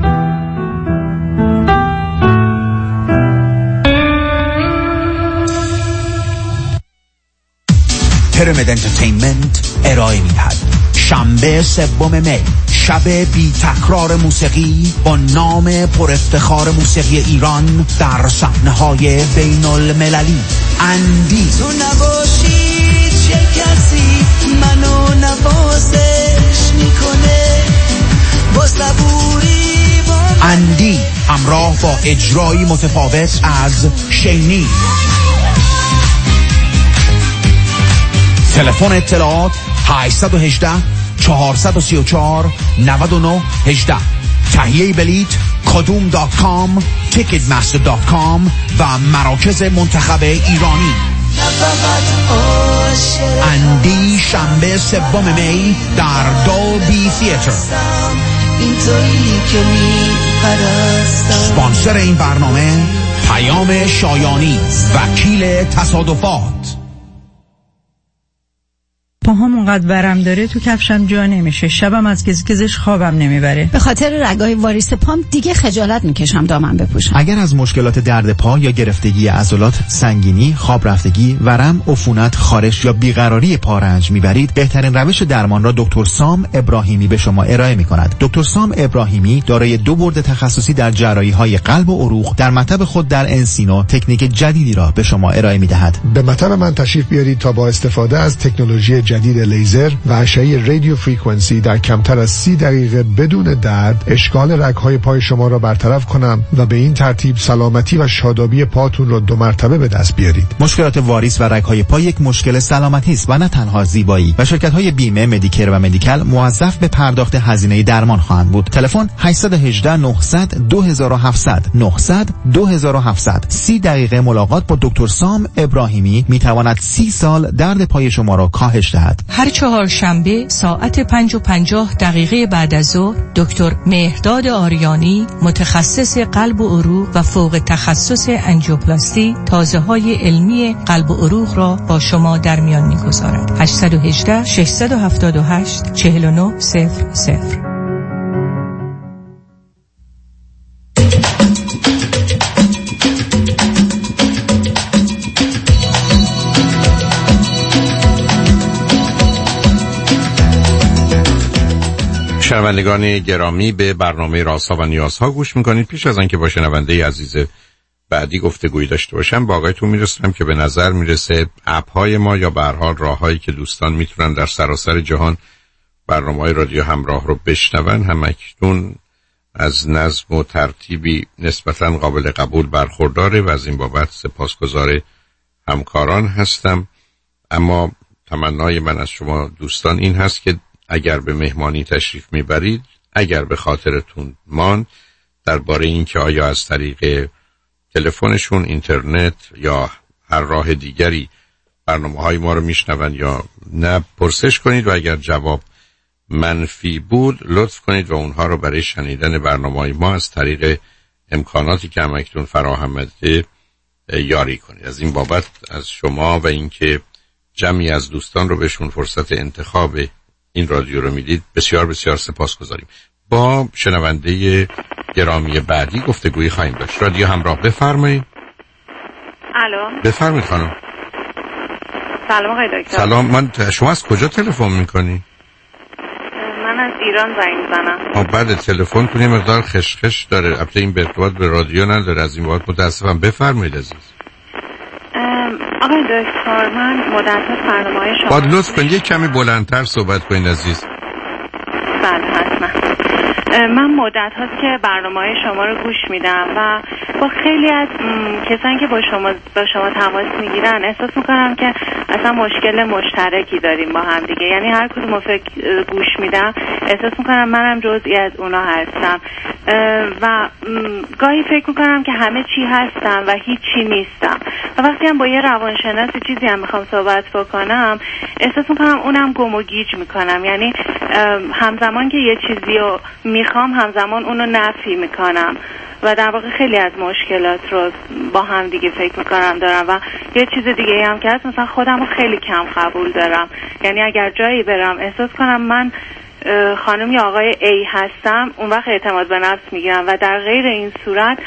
پیرامید انترتینمنت ارائه می‌دهد شنبه سوم می، شب بی تکرار موسیقی با نام پر افتخار موسیقی ایران در صحنه‌های بین المللی. اندی تو نباشی چه کسی منو نوازش میکنه با صبوری با اندی همراه با اجرایی متفاوت از شینی. تلفن اطلاعات هشت یک هشت، چهار سه چهار، نه نه یک هشت. تهیه بلیت کدوم دات کام، تیکت مستر دات کام و مراکز منتخب ایرانی. اندی شنبه سوم می در دولبی تیاتر. اسپانسر این برنامه پیام شایانی، وکیل تصادفات. پاهام اونقدر ورم داره تو کفشم جا نمیشه. شبم از گزگزش خوابم نمیبره. به خاطر رگای واریس پام دیگه خجالت میکشم دامن بپوشم. اگر از مشکلات درد پا یا گرفتگی عضلات، سنگینی، خواب رفتگی، ورم، عفونت، خارش یا بیقراری پا رنج میبرید، بهترین روش درمان را دکتر سام ابراهیمی به شما ارائه میکند. دکتر سام ابراهیمی دارای دو برد تخصصی در جراحی‌های قلب و عروق در مطب خود در انسینو تکنیک جدیدی را به شما ارائه میدهد. به مطب من تشریف بیارید تا با استفاده از تکنولوژی جدید لیزر و اشعه رادیو فرکانسی در کمتر از سی دقیقه بدون درد اشکال رگ‌های پای شما را برطرف کنم و به این ترتیب سلامتی و شادابی پاتون را دو مرتبه به دست بیارید. مشکلات واریس و رگ‌های پا یک مشکل سلامتی است و نه تنها زیبایی و شرکت‌های بیمه، مدیکر و مدیکال موظف به پرداخت هزینه درمان خواهند بود. تلفن هشت یک هشت نه صفر صفر دو هفت صفر صفر نه صفر صفر دو هفت صفر صفر. سی دقیقه ملاقات با دکتر سام ابراهیمی میتواند سی سال درد پای شما را کاهش دهد. هر چهارشنبه ساعت پنج و پنجاه دقیقه بعد از ظهر دکتر مهرداد آریانی متخصص قلب و عروق و فوق تخصص انژیوپلاستی تازه‌های علمی قلب و عروق را با شما در میان می‌گذارد. هشت یک هشت شش هفت هشت چهار نه صفر صفر. شنوندگان گرامی، به برنامه رازها و نیازها گوش میکنید. پیش از آنکه با شنونده عزیز بعدی گفتگویی داشته باشم، با آقایتون میرسونم که به نظر میرسه اپ های ما یا به هر حال راههایی که دوستان میتونن در سراسر جهان برنامه‌های رادیو همراه رو بشنون هم اکنون از نظم و ترتیبی نسبتاً قابل قبول برخورداره و از این بابت سپاسگزار همکاران هستم. اما تمنای من از شما دوستان این هست که اگر به مهمانی تشریف میبرید، اگر به خاطرتون ماند درباره این که آیا از طریق تلفنشون، اینترنت یا هر راه دیگری برنامه‌های ما رو میشنون یا نه، پرسش کنید و اگر جواب منفی بود لطف کنید و اونها رو برای شنیدن برنامه‌های ما از طریق امکاناتی که همکنون فراهمده یاری کنید. از این بابت از شما و اینکه جمعی از دوستان رو بهشون فرصت انتخاب این رادیو رو میدید بسیار بسیار سپاسگزاریم. با شنونده گرامی بعدی گفتگویی خواهیم داشت. رادیو همراه، بفرمایید. الو، بفرمایید خانم. سلام آقای دکتر. سلام. من شما از کجا تلفن میکنی؟ من از ایران زنگ میزنم. خب بعد تلفن کنی مقدار خشخش داره، البته این به ارتباط به رادیو نداره، از این بابت متاسفم. بفرمایید عزیز. آقای دکتر، من مدت برنامه‌های شما باید لطف کنید یک کمی بلندتر صحبت کنید عزیز. بله حتما. من مدت هاست که برنامه‌های شما رو گوش میدم و با خیلی از کسانی که با شما با شما تماس میگیرن احساس میکنم که اصلا مشکل مشترکی داریم با هم دیگه. یعنی هر کدوم رو فکر گوش میدم احساس میکنم منم جزئی از اونا هستم و گاهی فکر میکنم که همه چی هستم و هیچی نیستم و وقتی هم با یه روانشناس چیزی هم میخوام صحبت بکنم احساس میکنم اونم گم و گیج میکنم. یعنی همزمان که یه چیزی رو میخوام همزمان اونو نفی میکنم و در واقع خیلی از مشکلات رو با هم دیگه فکر میکنم دارم و یه چیز دیگه هم که هست، مثلا خودم رو خیلی کم قبول دارم. یعنی اگر جایی برم احساس کنم من خانم یا آقای ای هستم، اون وقت اعتماد به نفس میگیرم و در غیر این صورت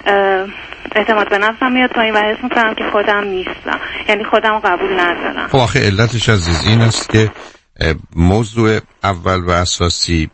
اعتماد به نفسم میاد پایین و حس میکنم که خودم نیستم، یعنی خودم رو قبول ندارم. خب آخه علتش عزیز این است که موضوع اول و اساسی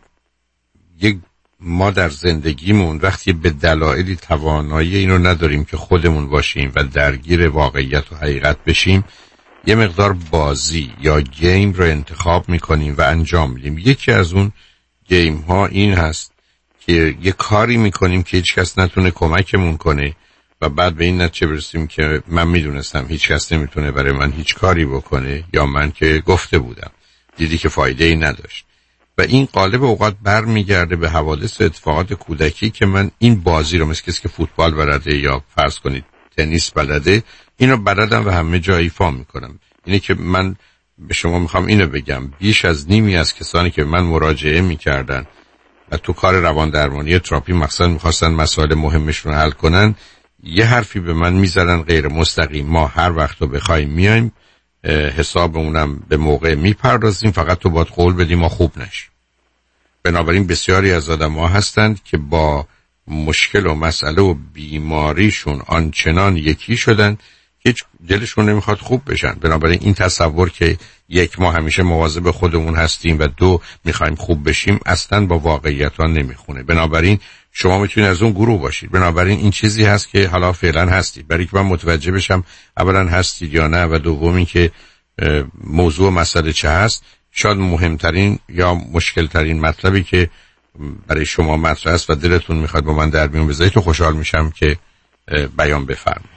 یک ما در زندگیمون وقتی به دلایلی توانایی اینو نداریم که خودمون باشیم و درگیر واقعیت و حقیقت بشیم، یه مقدار بازی یا گیم رو انتخاب میکنیم و انجام میدیم. یکی از اون گیم ها این هست که یه کاری میکنیم که هیچ کس نتونه کمکمون کنه و بعد به این نتیجه برسیم که من میدونستم هیچ کس نمیتونه برای من هیچ کاری بکنه، یا من که گفته بودم دیدی که فایده ای نداشت. و این قالب اوقات بر میگرده به حوادث و اتفاقات کودکی که من این بازی رو مثل کسی که فوتبال بلده یا فرض کنید تنیس بلده اینو بلدم و همه جا ایفا میکنم. اینه که من به شما میخوام اینو بگم، بیش از نیمی از کسانی که من مراجعه میکردن و تو کار روان درمانی تراپی مقصد میخواستن مسائل مهمشون رو حل کنن، یه حرفی به من میزدن غیر مستقیم: ما هر وقت رو بخوایم میایم حسابمونم به موقع میپردازیم، فقط تو باید قول بدیم ما خوب نشیم. بنابراین بسیاری از آدم ها هستند که با مشکل و مسئله و بیماریشون آنچنان یکی شدن که هیچ دلشون نمیخواد خوب بشن. بنابراین این تصور که یک ما همیشه مواظب خودمون هستیم و دو میخوایم خوب بشیم اصلا با واقعیت ها نمیخونه. بنابراین شما میتونید از اون گروه باشید. بنابراین این چیزی هست که حالا فعلا هستید، برای که من متوجه بشم اولا هستید یا نه و دومی که موضوع مسئله چه هست. شاید مهمترین یا مشکلترین مطلبی که برای شما مطرح است و دلتون میخواد با من در میون بذارید تو خوشحال میشم که بیان بفرمایید.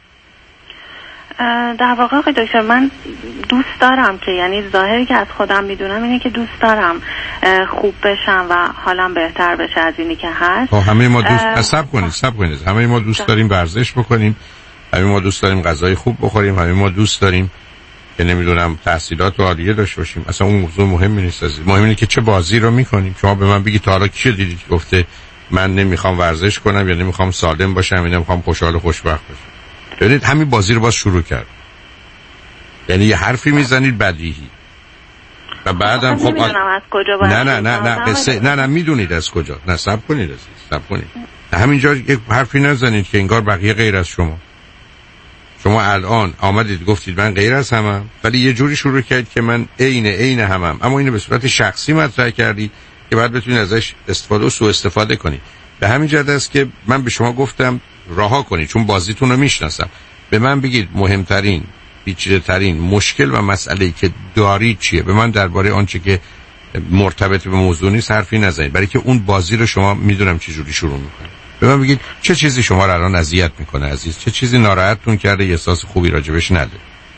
در واقع آقای دکتر من دوست دارم که یعنی ظاهری که از خودم میدونم اینه که دوست دارم خوب بشم و حالم بهتر بشه از اینی که هست. همه ما دوست صبر کنید صبر کنید همه ما دوست داریم ورزش بکنیم، همه ما دوست داریم غذای خوب بخوریم، همه ما دوست داریم که نمیدونم تحصیلات عالیه داشته باشیم. اصلا اون موضوع مهمی نیست. مهم اینه که چه بازی رو میکنیم. شما به من بگید تا حالا کی دیدید که گفته من نمیخوام ورزش کنم یا نمیخوام سالم باشم یا نمیخوام خوشحال و خوشبخت باشم؟ ببینید همین بازی رو باز شروع کرد. یعنی یه حرفی میزنید بدیهی و بعدم خب آ... از کجا باید نه نه نه نه قصه نه نه میدونید از کجا. نه صبر کنید عزیز صبر کنید. همینجا یک حرفی نزنید که انگار بقیه غیر از شما. شما الان آمدید گفتید من غیر از همم، ولی یه جوری شروع کردید که من عین عین همم، اما اینو به صورت شخصی مطرح کردید که بعد بتونید ازش استفاده و سوء استفاده کنید. به همین جهت است که من به شما گفتم رها کنید چون بازیتون رو میشناسم. به من بگید مهمترین پیچیده‌ترین مشکل و مسئله‌ای که دارید چیه؟ به من درباره آنچه که مرتبط به موضوع نیست حرفی نزنید، برای که اون بازی رو شما میدونم چه جوری شروع میکنید. به من بگید چه چیزی شما رو الان اذیت میکنه عزیز؟ چه چیزی ناراحتتون کرده احساس خوبی راجبش نده؟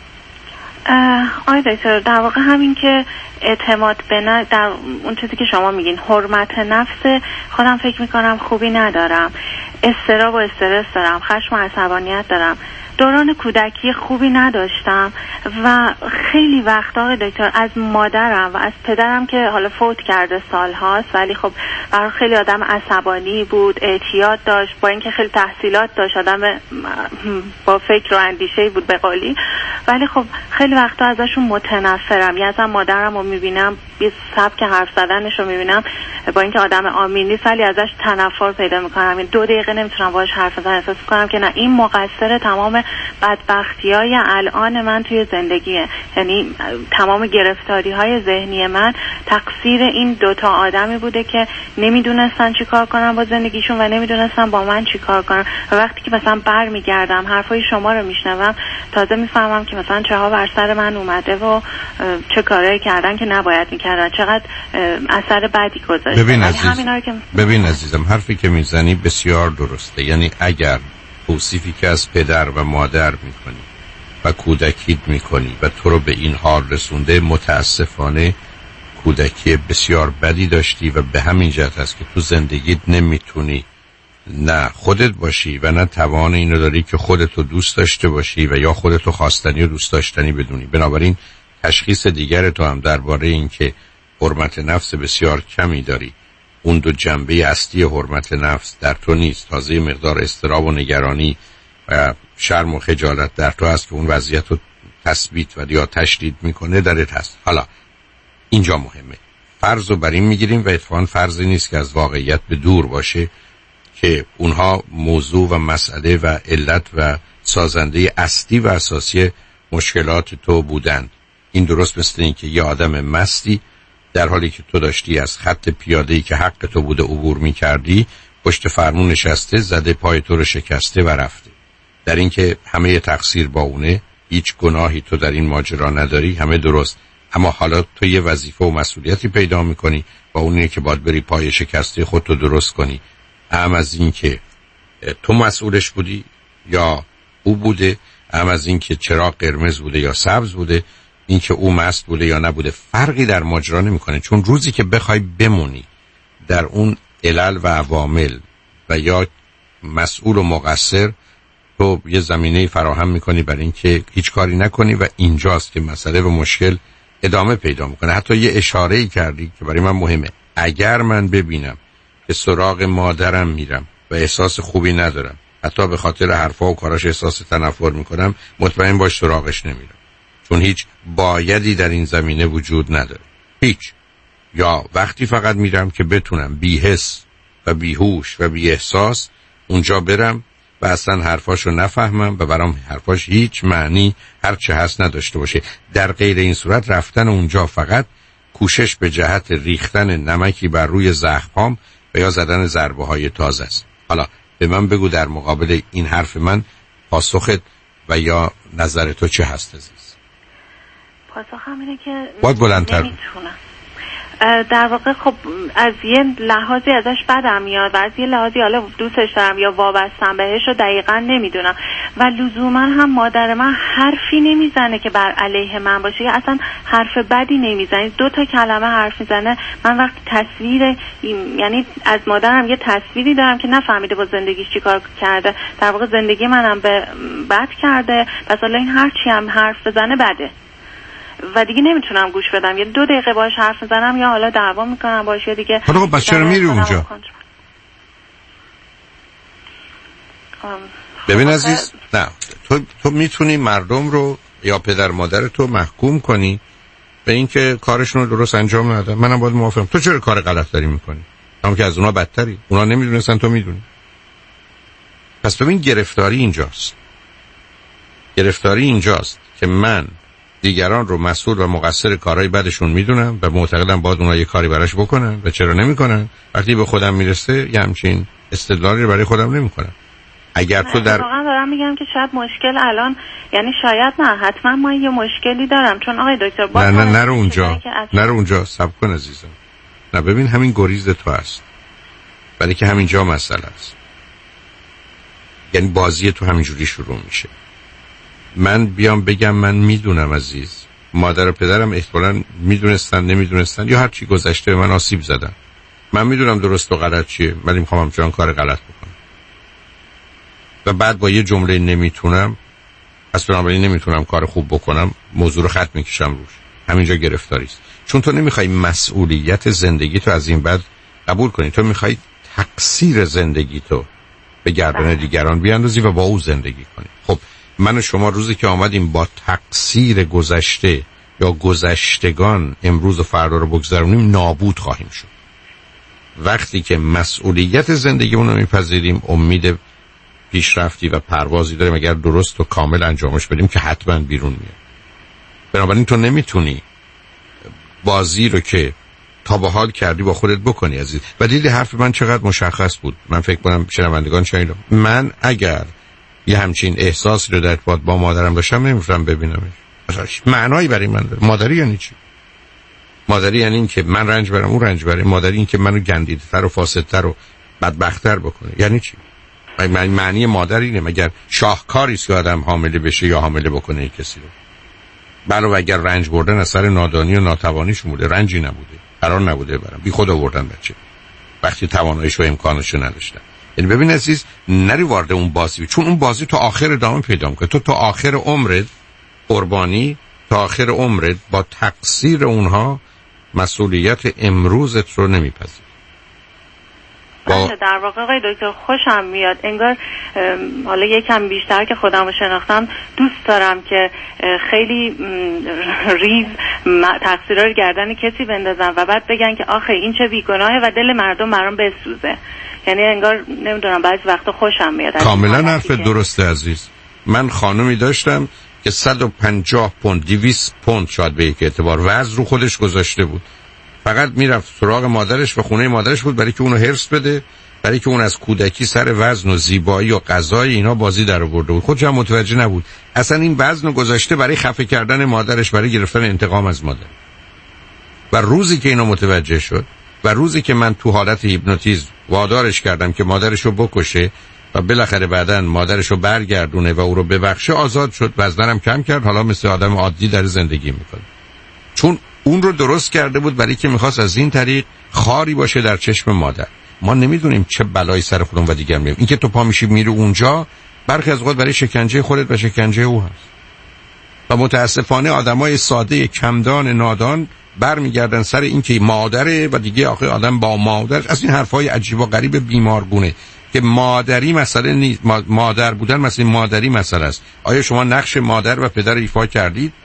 آی دکتر در واقع همین که اعتماد به نفس، در اون چیزی که شما میگین حرمت نفس خودم فکر میکنم خوبی ندارم، استراب و استرس دارم، خشم و عصبانیت دارم، دوران کودکی خوبی نداشتم و خیلی وقتا دکتر از مادرم و از پدرم که حالا فوت کرده سال هاست ولی خب برای خیلی آدم عصبانی بود، اعتیاد داشت، با اینکه خیلی تحصیلات داشت، آدم با فکر و اندیشه بود به قولی، ولی خب خیلی وقتا ازشون متنفرم. یا ازم مادرم رو میبینم یه سبک حرف زدنش رو میبینم با اینکه آدم آمین نیست ولی ازش تنفر پیدا میکنم. این دو دقیقه نمیتونم باهاش حرف بزنم، احساس میکنم که نه این مقصر تمام بدبختی‌های الان من توی زندگیه. یعنی تمام گرفتاری‌های ذهنی من تقصیر این دوتا آدمی بوده که نمیدونستن چی کار کنن با زندگیشون و نمیدونستن با من چی کار کنن. و وقتی که مثلا برمیگردم حرفای شما رو میشنوم تازه میفهمم که مثلا چه ها بر سر من اومده و چه کارایی کردن که نباید میکردن، چقدر اثر بدی گذاشته. ببین عزیز که... ببین عزیزم حرفی که میزنی بسیار درسته. یعنی اگر توصیفی که از پدر و مادر میکنی و کودکیت میکنی و تو رو به این حال رسونده، متاسفانه کودکی بسیار بدی داشتی و به همین جهت هست که تو زندگیت نمیتونی نه خودت باشی و نه توان اینو داری که خودتو دوست داشته باشی و یا خودتو خواستنی و دوست داشتنی بدونی. بنابراین تشخیص دیگر تو هم درباره این که حرمت نفس بسیار کمی داری، اون دو جنبه اصلی حرمت نفس در تو نیست، تازه مقدار اضطراب و نگرانی و شرم و خجالت در تو هست که اون وضعیت رو تثبیت و یا تشدید میکنه درت هست. حالا اینجا مهمه، فرض رو بر این میگیریم و اتفاقا فرضی نیست که از واقعیت به دور باشه که اونها موضوع و مسئله و علت و سازنده اصلی و اساسی مشکلات تو بودند. این درست مثل این که یه آدم مستی در حالی که تو داشتی از خط پیاده‌ای که حق تو بوده عبور می‌کردی پشت فرمون نشسته، زده پای تو رو شکسته و رفته. در این که همه تقصیر با اونه، هیچ گناهی تو در این ماجرا نداری، همه درست، اما حالا تو یه وظیفه و مسئولیتی پیدا می‌کنی و اونه که باید بری پای شکسته خودتو درست کنی. هم از این که تو مسئولش بودی یا او بوده، هم از این که چراغ قرمز بوده یا سبز بوده، این که او مست بوده یا نبوده فرقی در ماجرا نمیکنه. چون روزی که بخوای بمونی در اون علل و عوامل و یا مسئول و مقصر، تو یه زمینه فراهم میکنی برای اینکه هیچ کاری نکنی و اینجاست که مسئله و مشکل ادامه پیدا میکنه. حتی یه اشاره‌ای کردی که برای من مهمه، اگر من ببینم که سراغ مادرم میرم و احساس خوبی ندارم، حتی به خاطر حرفا و کاراش احساس تنفر میکنم، مطمئن باش سراغش نمیرم. چون هیچ بایدی در این زمینه وجود نداره، هیچ. یا وقتی فقط میرم که بتونم بی حس و بی هوش و بی احساس اونجا برم و اصلا حرفاشو نفهمم و برام حرفاش هیچ معنی هر چه هست نداشته باشه. در غیر این صورت رفتن اونجا فقط کوشش به جهت ریختن نمکی بر روی زخمام و یا زدن ضربه های تازه است. حالا به من بگو در مقابل این حرف من پاسخت و یا نظر تو چه هست عزیز؟ پاسخم اینه که باید بلندتر نمیتونم. در واقع خب از یه لحاظی ازش بدم میاد و از یه لحاظی حالا دوستش دارم یا وابستم بهش رو دقیقا نمیدونم و لزوما هم مادر من حرفی نمیزنه که بر علیه من باشه یا اصلا حرف بدی نمیزنه. دو تا کلمه حرف میزنه من وقتی تصویر یعنی از مادرم یه تصویری دارم که نفهمیده با زندگیش چی کار کرده، در واقع زندگی منم به بد کرده، پس حالا این هر چی هم حرف بزنه بده و دیگه نمیتونم گوش بدم. یا دو دقیقه باهاش حرف میزنم یا حالا دعوا میکنم باهاش یا دیگه. حالا خب بس چرا میری اونجا؟ ببین عزیز، نه تو تو میتونی مردم رو یا پدر مادر تو محکوم کنی به اینکه کارشون رو درست انجام ندادن. منم باید موافقم. تو چرا کار غلط داری میکنی؟ هم که از اونا بدتری. اونا نمیدونستن تو میدونی. پس ببین گرفتاری اینجاست. گرفتاری اینجاست که من دیگران رو مسئول و مقصر کارهای بدشون میدونم و معتقدم باید اونا یه کاری براش بکنن و چرا نمیکنن. وقتی به خودم میرسه یه همچین استدلالی رو برای خودم نمیکنم. اگر تو در واقعا دارم میگم که شاید مشکل الان یعنی شاید نه حتما ما یه مشکلی دارم چون آقای دکتر با نه نه نرو اونجا نرو اونجا صبر کن عزیزم. نه ببین همین گریز تو هست برای که همینجا مسئله است. یعنی بازی تو همینجوری شروع میشه. من بیام بگم من میدونم عزیز، مادر و پدرم احتمالاً میدونستن نمیدونستن یا هر چی گذشته به من آسیب زدن. من میدونم درست و غلط چیه ولی میخوام همچنان کار غلط بکنم و بعد با یه جمله نمیتونم پس بنابراین نمیتونم کار خوب بکنم موضوع رو خط میکشم روش. همینجا گرفتاری است. چون تو نمیخوای مسئولیت زندگی تو از این بعد قبول کنی. تو میخوای تقصیر زندگی تو به گردن دیگران بیاندازی و با او زندگی کنی. خب من و شما روزی که آمدیم با تقصیر گذشته یا گذشتگان امروز و فردا رو بگذرونیم نابود خواهیم شد. وقتی که مسئولیت زندگیمون رو میپذیریم امید پیشرفتی و پروازی داریم اگر درست و کامل انجامش بدیم که حتما بیرون میاد. بنابراین تو نمیتونی بازی رو که تا به حال کردی با خودت بکنی عزیز. و دیدی حرف من چقدر مشخص بود. من فکر کنم شنوندگان شنیدن. من اگر یه همچین احساسی رو در ارتباط با مادرم داشتم نمی‌تونم ببینمش. معنایی برای من داره. مادری یعنی چی؟ مادری یعنی این که من رنج برم اون رنج بره. مادری این که منو گندیدتر و فاسدتر و بدبخت‌تر بکنه. یعنی چی؟ معنی معنی مادر اینه مگر شاهکاری است که آدم حامله بشه یا حامله بکنه یک کسی رو. بله و اگر رنج بردن از سر نادانی و ناتوانیشون بوده رنجی نبوده. قرار نبوده برام. بی خود آوردن بچه. وقتی تواناییش و امکانشو نداشتن. یعنی ببین عزیز نری وارد اون بازی چون اون بازی تا آخر ادامه پیدا میکنه. تو تا آخر عمرت قربانی تا آخر عمرت با تقصیر اونها مسئولیت امروزت رو نمیپذیری. با... در واقع آقای دکتر خوشم میاد انگار حالا یکم بیشتر که خودم رو شناختم دوست دارم که خیلی ریز تقصیرها رو گردن کسی بندازم و بعد بگن که آخه این چه بیگناهه و دل مردم برام بسوزه. یعنی انگار نمیدونم بعضی وقتا خوشم میاد. کاملا حرف درسته عزیز. من خانومی داشتم که صد و پنجاه پوند دویست پوند شاید به یک اعتبار وزن رو خودش گذاشته بود. فقط میرفت سراغ مادرش و خونه مادرش بود برای که اونو حرص بده، برای که اون از کودکی سر وزن و زیبایی و غذای اینا بازی در آورده بود. خودش هم متوجه نبود. اصلا این وزن رو گذاشته برای خفه کردن مادرش، برای گرفتن انتقام از مادر. و روزی که اینو متوجه شد و روزی که من تو حالت هیپنوتیزم وادارش کردم که مادرش رو بکشه و بالاخره بعداً مادرش رو برگردونه و او رو ببخشه آزاد شد. وزنم کم کرد. حالا مثل آدم عادی در زندگی میکنه. چون اون رو درست کرده بود برای که میخواست از این طریق خاری باشه در چشم مادر. ما نمیدونیم چه بلایی سر خودمون و دیگه میاریم. این که تو پا میشی میری اونجا برخی از اوقات برای شکنجه خودت و شکنجه او هست. و متاسفانه آدمای ساده کمدان نادان برمیگردن سر این که مادره و دیگه آخه آدم با مادر از این حرفای عجیب و غریب بیمارگونه که مادری مسئله نیست. مادر بودن مثلا مادری مسئله است. آیا شما نقش مادر و پدر ایفا کردید؟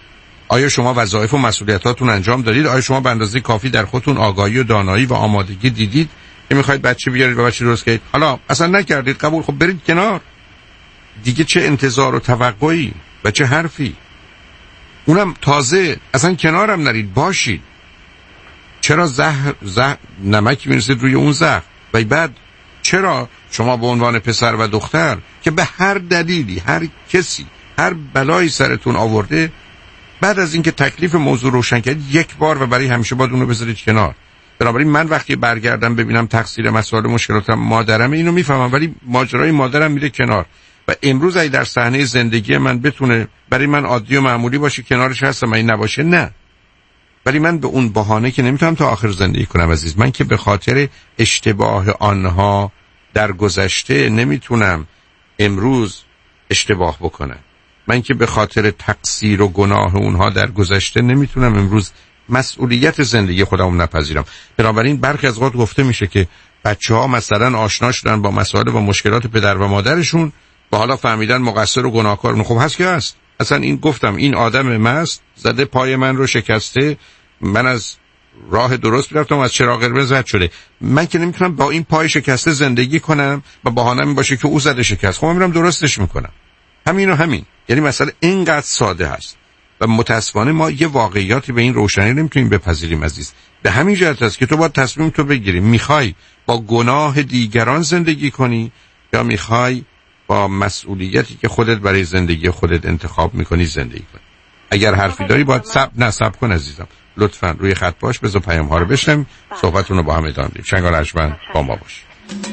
آیا شما وظایف و مسئولیتاتون انجام دادید؟ آیا شما به اندازه کافی در خودتون آگاهی و دانایی و آمادگی دیدید که میخواید بچه بیارید و بچه درست کنید؟ حالا اصلا نکردید، قبول، خب برید کنار دیگه. چه انتظار و توقعی و چه حرفی؟ اونم تازه اصلا کنارم نرید، باشید. چرا زهر زهر نمک میرسید روی اون زهر؟ و بعد چرا شما به عنوان پسر و دختر که به هر دلیلی هر کسی هر بلایی سرتون آورده، بعد از اینکه تکلیف موضوع روشن کردید یک بار و برای همیشه باید اونو بذارید کنار؟ بنابراین من وقتی برگردم ببینم تقصیر مسائل مشکلاتم مادرمه، اینو میفهمم، ولی ماجرای مادرم میره کنار. و امروز اگه در صحنه زندگی من بتونه برای من عادی و معمولی باشه، کنارش هستم، این نباشه نه. ولی من به اون بهانه که نمیتونم تا آخر زندگی کنم عزیز. من که به خاطر اشتباه آنها در گذشته نمیتونم امروز اشتباه بکنم. من که به خاطر تقصیر و گناه اونها در گذشته نمیتونم امروز مسئولیت زندگی خودم نپذیرم. بنابراین برخی از اوقات گفته میشه که بچه‌ها مثلا آشنا شدن با مسائل و مشکلات پدر و مادرشون و حالا فهمیدن مقصر و گناهکار. خب هست که هست. اصلا این گفتم این آدم مست زده پای من رو شکسته، من از راه درست میرفتم از چراغ قرمز رد شده. من که نمیتونم با این پای شکسته زندگی کنم و بهانه می باشه که او زده شکست. خب من میرم درستش میکنم. همین و همین. یعنی مسئله اینقدر ساده هست و متاسفانه ما یه واقعیاتی به این روشنی نمیتونیم بپذیریم عزیز. به همین جهت است که تو باید تصمیم تو بگیری، میخوای با گناه دیگران زندگی کنی یا میخوای با مسئولیتی که خودت برای زندگی خودت انتخاب میکنی زندگی کنی. اگر حرفی داری باید سب نصب کن عزیزم، لطفاً روی خط باش، بذار پیام ها رو بشنم، صحبتون رو با هم ادامه بدیم. شنگال ارجمند با ما باش.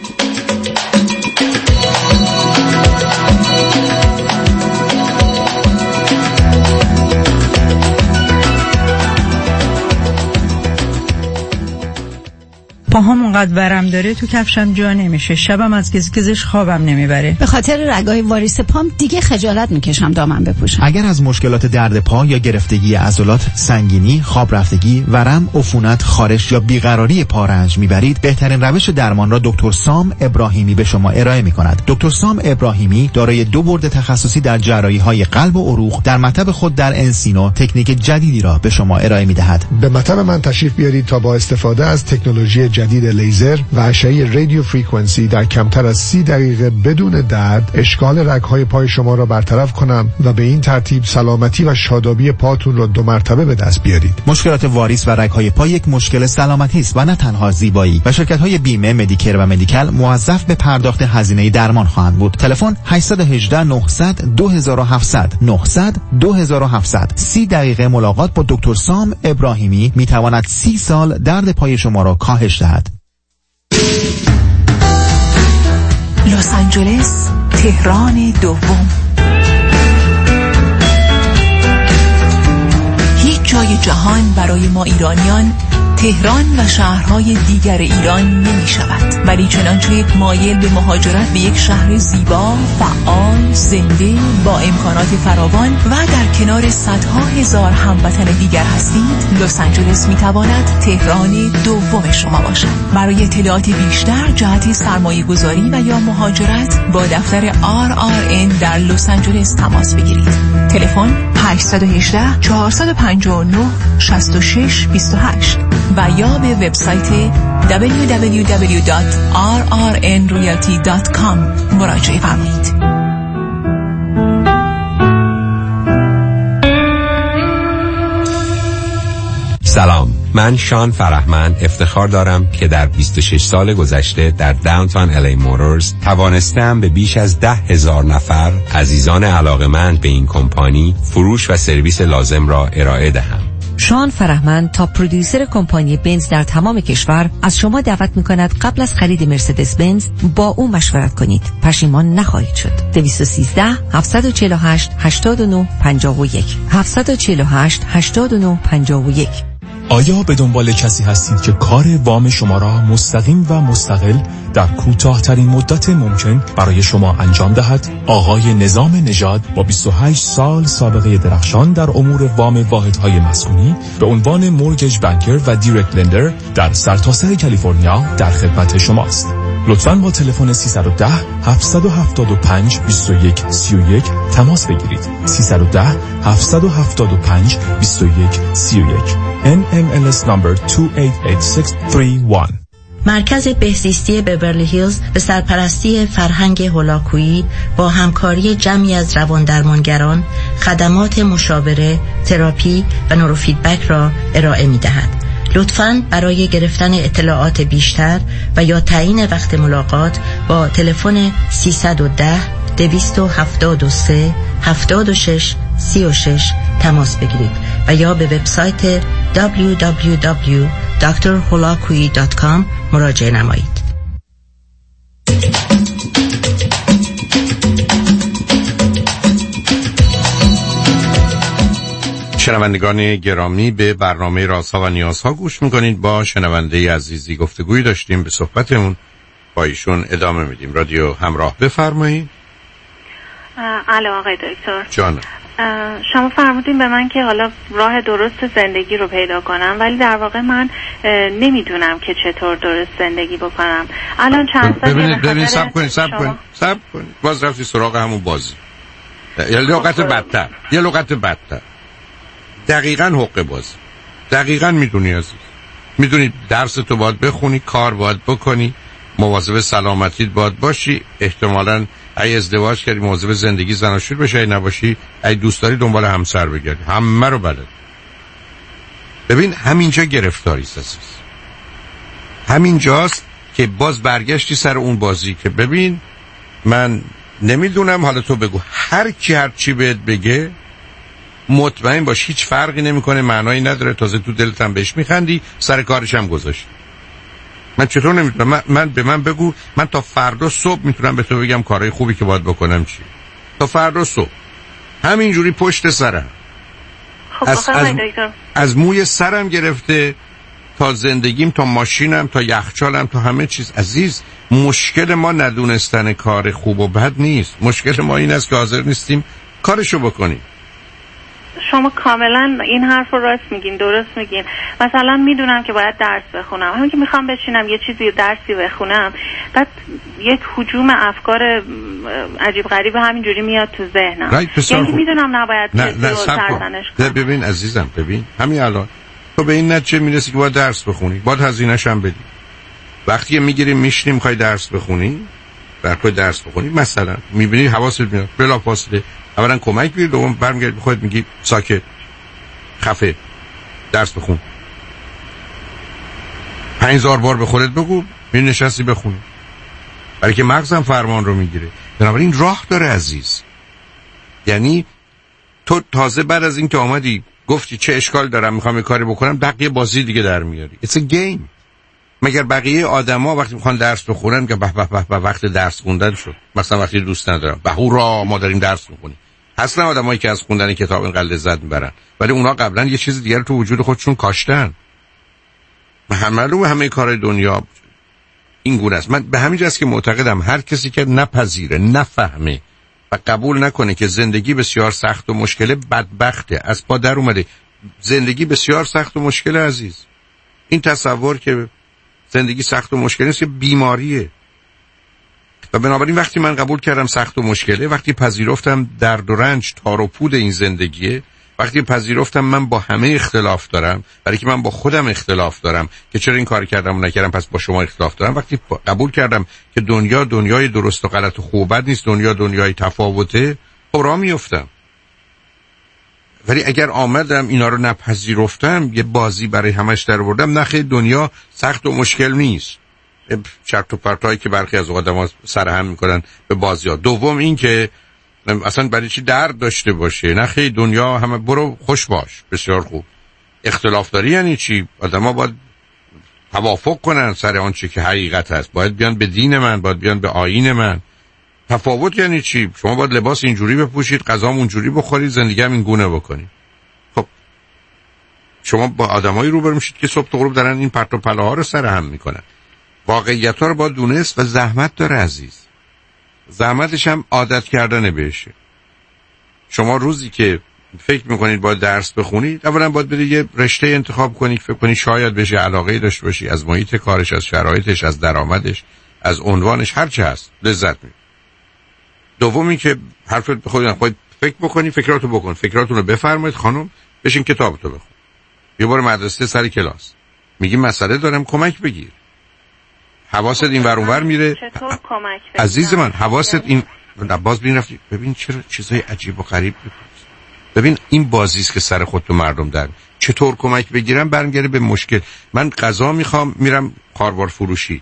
پاهام اونقدر ورم داره تو کفشم جا نمیشه، شبم از گزگزش خوابم نمیبره. به خاطر رگای واریس پام دیگه خجالت میکشم دامن بپوشم. اگر از مشکلات درد پا یا گرفتگی عضلات، سنگینی، خواب رفتگی، ورم، عفونت، خارش یا بیقراری پا رنج میبرید، بهترین روش درمان را دکتر سام ابراهیمی به شما ارائه میکند. دکتر سام ابراهیمی دارای دو برد تخصصی در جراحی‌های قلب و عروق در مطب خود در انسینو تکنیک جدیدی را به شما ارائه میدهد. به مطب من تشریف بیارید تا با استفاده از تکنولوژی جدید لیزر و اشعه رادیو فرکانسی در کمتر از سی دقیقه بدون درد اشکال رگ‌های پای شما را برطرف کنم و به این ترتیب سلامتی و شادابی پاتون را دو مرتبه به دست بیارید. مشکلات واریس و رگ‌های پا یک مشکل سلامتی است و نه تنها زیبایی و شرکت‌های بیمه، مدیکر و مدیکال موظف به پرداخت هزینه درمان خواهند بود. تلفن هشت یک هشت نه صفر صفر دو هفت صفر صفر نه صفر دو هفت صفر صفر. سی دقیقه ملاقات با دکتر سام ابراهیمی میتواند سی سال درد پای شما را کاهش دهد. لس آنجلس، تهران دوم. هیچ جای جهان برای ما ایرانیان تهران و شهرهای دیگر ایران نمی شود، ولی چنانچه مایل به مهاجرت به یک شهر زیبا، فعال، زنده، با امکانات فراوان و در کنار صدها هزار هموطن دیگر هستید، لس آنجلس می تواند تهران دوم شما باشد. برای اطلاعات بیشتر جهت سرمایه گذاری و یا مهاجرت با دفتر آر آر ان در لس آنجلس تماس بگیرید. تلفن هشت یک هشت چهار پنج نه شش شش دو هشت و یا به وبسایت دبلیو دبلیو دبلیو دات آر آر ان ریالتی دات کام مراجعه فرمایید. سلام، من شان فرهمند افتخار دارم که در بیست و شش سال گذشته در داونتاون الی موتورز توانستم به بیش از ده هزار نفر عزیزان علاقمند به این کمپانی فروش و سرویس لازم را ارائه دهم. شان فرهمند تا پرودیوسر کمپانی بنز در تمام کشور از شما دعوت می‌کند قبل از خرید مرسدس بنز با او مشورت کنید. پشیمان نخواهید شد. دو یک سه هفت چهار هشت هشت نه پنج یک هفت چهار هشت هشت نه پنج یک. آیا به دنبال کسی هستید که کار وام شما را مستقیم و مستقل در کوتاه‌ترین مدت ممکن برای شما انجام دهد؟ آقای نظام نژاد با بیست و هشت سال سابقه درخشان در امور وام واحدهای مسکونی به عنوان مورگیج بانکر و دایرکت لندر در سرتاسر کالیفرنیا در خدمت شماست. لطفاً با تلفن سیصد و ده هفتصد و هفتاد و پنج بیست و یک سی و یک تماس بگیرید. سیصد و ده هفتصد و هفتاد و پنج بیست و یک سی و یک. ان ام ال اس number دو هشت هشت شش سه یک. مرکز بهزیستی بیورلی هیلز به سرپرستی فرهنگ هولاکویی با همکاری جمعی از رواندرمانگران خدمات مشاوره، تراپی و نوروفیدبک را ارائه می دهد. لطفاً برای گرفتن اطلاعات بیشتر و یا تعیین وقت ملاقات با تلفن سیصد و ده دویست و هفتاد و سه هفتاد و شش سی و شش تماس بگیرید و یا به وبسایت دبلیو دبلیو دبلیو دات دکتر هولاکویی دات کام مراجعه نمایید. شنوندگان گرامی، به برنامه رازها و نیازها گوش میکنید. با شنونده عزیزی گفتگوی داشتیم، به صحبتمون با ایشون ادامه میدیم. رادیو همراه، بفرمایید. الو آقای دکتر. جانم. شما فرمودین به من که حالا راه درست زندگی رو پیدا کنم، ولی در واقع من نمیدونم که چطور درست زندگی بکنم. الان چند سال ببینید ببینید صبر کنید صبر کنید صبر کنید باز رفتی سراغ همون بازی. یه لغت بدتر یه لغت بدتر دقیقاً حقه بازی. دقیقاً میدونی عزیز، میدونی درس تو باید بخونی، کار باید بکنی، مواظب سلامتیت باید باشی، احتمالاً ای ازدواج کردی مواظب زندگی زناشویی بشی، ای نباشی ای دوست داری دنبال همسر بگردی، همه رو بلد. ببین همینجا گرفتاری است عزیز، همینجاست که باز برگشتی سر اون بازی که ببین من نمیدونم، حالا تو بگو. هر کی هر چی بهت بگه مطمئن باش هیچ فرقی نمیکنه، معنایی نداره، تازه تو دلت هم بهش میخندی، سر کارش هم گذاشت. من چطور نمیتونم؟ من, من به من بگو، من تا فردا صبح میتونم به تو بگم کارهای خوبی که باید بکنم چی. تا فردا صبح همینجوری پشت سرم. خب از, از, از موی سرم گرفته تا زندگیم، تا ماشینم، تا یخچالم، تا همه چیز. عزیز، مشکل ما ندونستن کار خوب و بد نیست، مشکل ما این است که حاضر نیستیم کارشو بکنیم. شما کاملا این حرف رو راست میگین، درست میگین. مثلا میدونم که باید درس بخونم، همین که میخوام بشینم یه چیزی درسی بخونم، بعد یک هجوم افکار عجیب غریب همینجوری میاد تو ذهنم. یعنی میدونم نباید نه نه سرزنش کنم. ببین عزیزم، ببین همین الان تو به این نتیجه میرسی که باید درس بخونی، باید هزینه‌ش هم بدی. وقتی میگیری میشینی میخوای درس بخونی، برای درس بخونی مثلا میبینی حواست میاد بلافاصله اولا کمک بگیر، دوم برمیگردی خودت میگی ساکت، خفه، درس بخون. پنج هزار بار به خودت بگو، می نشستی بخونی، برای که مغزم فرمان رو میگیره. بنابراین راه داره عزیز. یعنی تو تازه بعد از این که آمدی گفتی چه اشکال دارم میخوام یه کاری بکنم، بقیه بازی دیگه در میاری. It's a game. مگر بقیه آدما وقتی میخوان درس بخونن که به به به به وقت درس خوندن شد، مثلا وقتی دوست ندارم به هورا ما داریم درس میخونیم. اصلا آدمایی که از خوندن کتاب اینقدر لذت میبرن، ولی اونا قبلا یه چیز دیگر تو وجود خودشون کاشتن. همه رو همه کار دنیا این گونه است. من به همین جاست که معتقدم هر کسی که نپذیره، نفهمه و قبول نکنه که زندگی بسیار سخت و مشکله، بدبخته، از پا در اومده. زندگی بسیار سخت و مشکله عزیز. این تصور که زندگی سخت و مشکل نیست، که بیماریه. و بنابراین وقتی من قبول کردم سخت و مشکله، وقتی پذیرفتم درد و رنج تار و پود این زندگیه، وقتی پذیرفتم من با همه اختلاف دارم، برای که من با خودم اختلاف دارم که چرا این کار کردم و نکردم، پس با شما اختلاف دارم، وقتی قبول کردم که دنیا دنیای درست و غلط و خوب و بد نیست، دنیا دنیای تفاوته، خب راه میافتم. ولی اگر آمدم اینا رو نپذیرفتم، یه بازی برای همش در آوردم، نخیر دنیا سخت و مشکل نیست، چرت و پرتایی که برخی از آدم‌ها سرهم میکنن به بازی‌ها. دوم این که اصلا برای چی درد داشته باشه، نخیر دنیا همه برو خوش باش، بسیار خوب. اختلاف داری یعنی چی؟ آدم‌ها باید توافق کنن سر آن چی که حقیقت هست، باید بیان به دین من، باید بیان به آیین من. تفاوت یعنی چی؟ شما باید لباس اینجوری بپوشید، غذا اونجوری بخورید، زندگی هم این گونه بکنید. خب شما با آدمایی روبرو میشید که صبح تا غروب دارن این پرت و پلاها رو سر هم میکنن. واقعیت‌ها رو باید دونست و زحمت داره عزیز. زحمتش هم عادت کردن بهشه. شما روزی که فکر میکنید باید درس بخونید، اولا باید برید یه رشته انتخاب کنید، فکر کنید شاید بشه علاقه داشته باشی، از محیط کارش، از شرایطش، از درآمدش. از عنوانش هر چه هست لذت میبری. دومی که حرفت به خودت خودت فکر بکنی، فکراتو بکن، فکراتون رو بفرمایید خانم، بشین کتابتو بخون. یه بار مدرسه سر کلاس میگی مسئله دارم کمک بگیر. حواست این ور اون ور میره. چطور کمک بگیرم؟ عزیز من حواست این باز ببین رفتی ببین چرا چیزای عجیب و غریب میپرسی. ببین این بازی است که سر خودت مردم در چطور کمک بگیرم برمیگره به مشکل. من غذا میخوام میرم خاروار فروشی،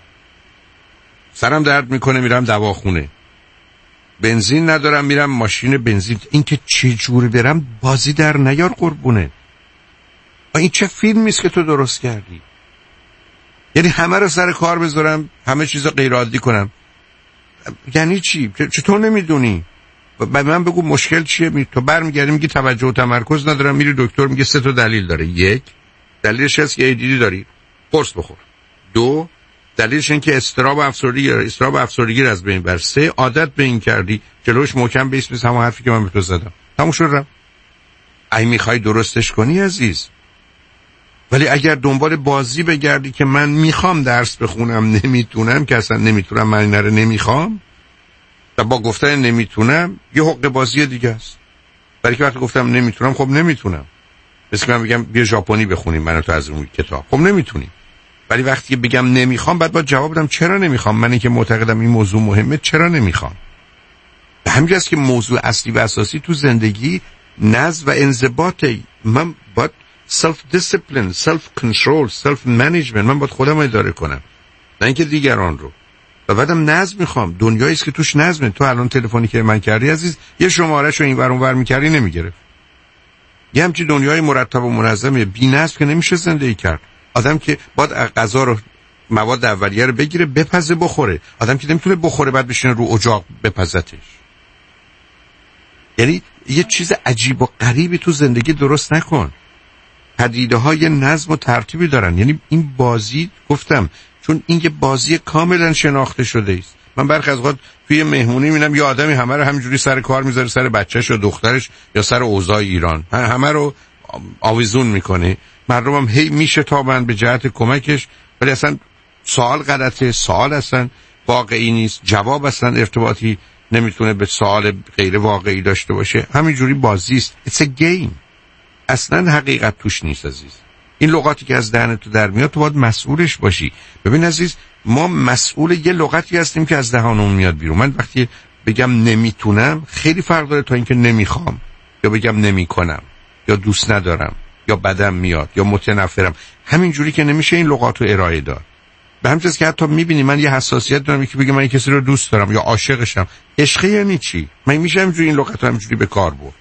سرم درد میکنه میرم دواخونه، بنزین ندارم میرم ماشین بنزین. این که چه جوری برم بازی در نیار قربونه. این چه فیلمی است که تو درست کردی؟ یعنی همه رو سر کار بذارم، همه چیزا غیر عادی کنم؟ یعنی چی؟ چطور نمیدونی؟ به من بگو مشکل چیه؟ می تو برمیگردی میگی توجه و تمرکز ندارم، میری دکتر میگه سه تا دلیل داره. یک، دلیلش هست که ایدیدی داری، قرص بخور. دو، دلیلش این که استراب و افسردگی، استراب و افسردگی از بین بر. سه، عادت به این کردی جلوش محکم بیس بیس همون حرفی که من به تو زدم. تموم شد. ای میخوای درستش کنی عزیز. ولی اگر دنبال بازی بگردی که من میخوام درس بخونم نمیتونم، که اصلا نمیتونم، من نره نمیخوام، و با گفتن نمیتونم یه حق بازی دیگه است. برای که وقتی گفتم نمیتونم، خب نمیتونم. مثل من بگم بیا ژاپنی بخونیم من تو از اون کتاب، خب نمیتونیم. ولی وقتی بگم نمیخوام بعد با جواب بدم چرا نمیخوام. من که معتقدم این موضوع مهمه چرا نمیخوام. به همین جاست که موضوع اصلی و اساسی تو زندگی نظم و انضباطه. من باید self discipline, self control, self management، من باید خودم اداره کنم نه اینکه دیگران رو. و بعدم نظم میخوام. دنیایی است که توش نظمه. تو الان تلفنی که من کردی عزیز یه شمارهشو این ور اون ور می‌کردی نمیگرفت. یه همچین دنیای مرتب و منظمه. بی‌نظم که نمیشه زندگی کرد. آدم که باید غذا رو مواد اولیه رو بگیره بپزه بخوره. آدم که نمیتونه بخوره بعد بشینه رو اجاق بپزتش. یعنی یه چیز عجیب و غریبی تو زندگی درست نکن. پدیده های نظم و ترتیبی دارن. یعنی این بازی گفتم چون این یه بازی کاملا شناخته شده است. من برخی از اوقات توی مهمونی میبینم یه آدمی همه رو همینجوری سر کار میذاره، سر بچه‌ش یا دخترش یا سر اوضاع ایران، همه رو آویزون میکنه. مردمم هی میشه تا من به جهت کمکش، ولی اصلا سوال غلطه، سوال اصلا واقعی نیست، جواب اصلا ارتباطی نمیتونه به سوال غیر واقعی داشته باشه. همینجوری بازی است. It's a game. اصلا حقیقت توش نیست عزیز. این لغاتی که از دهن تو در میاد تو باید مسئولش باشی. ببین عزیز ما مسئول یه لغتی هستیم که از دهانمون میاد بیرون. من وقتی بگم نمیتونم خیلی فرق داره تا اینکه نمیخوام، یا بگم نمیکنم، یا دوست ندارم، یا بدم میاد، یا متنفرم. همینجوری که نمیشه این لغات رو ارائه داد. به همین جاست که حتی میبینی من یه حساسیت دارم که بگم من کسی رو دوست دارم یا عاشقشم. عشق یعنی چی؟ من میشه همینجوری این لغات رو همینجوری به کار برد؟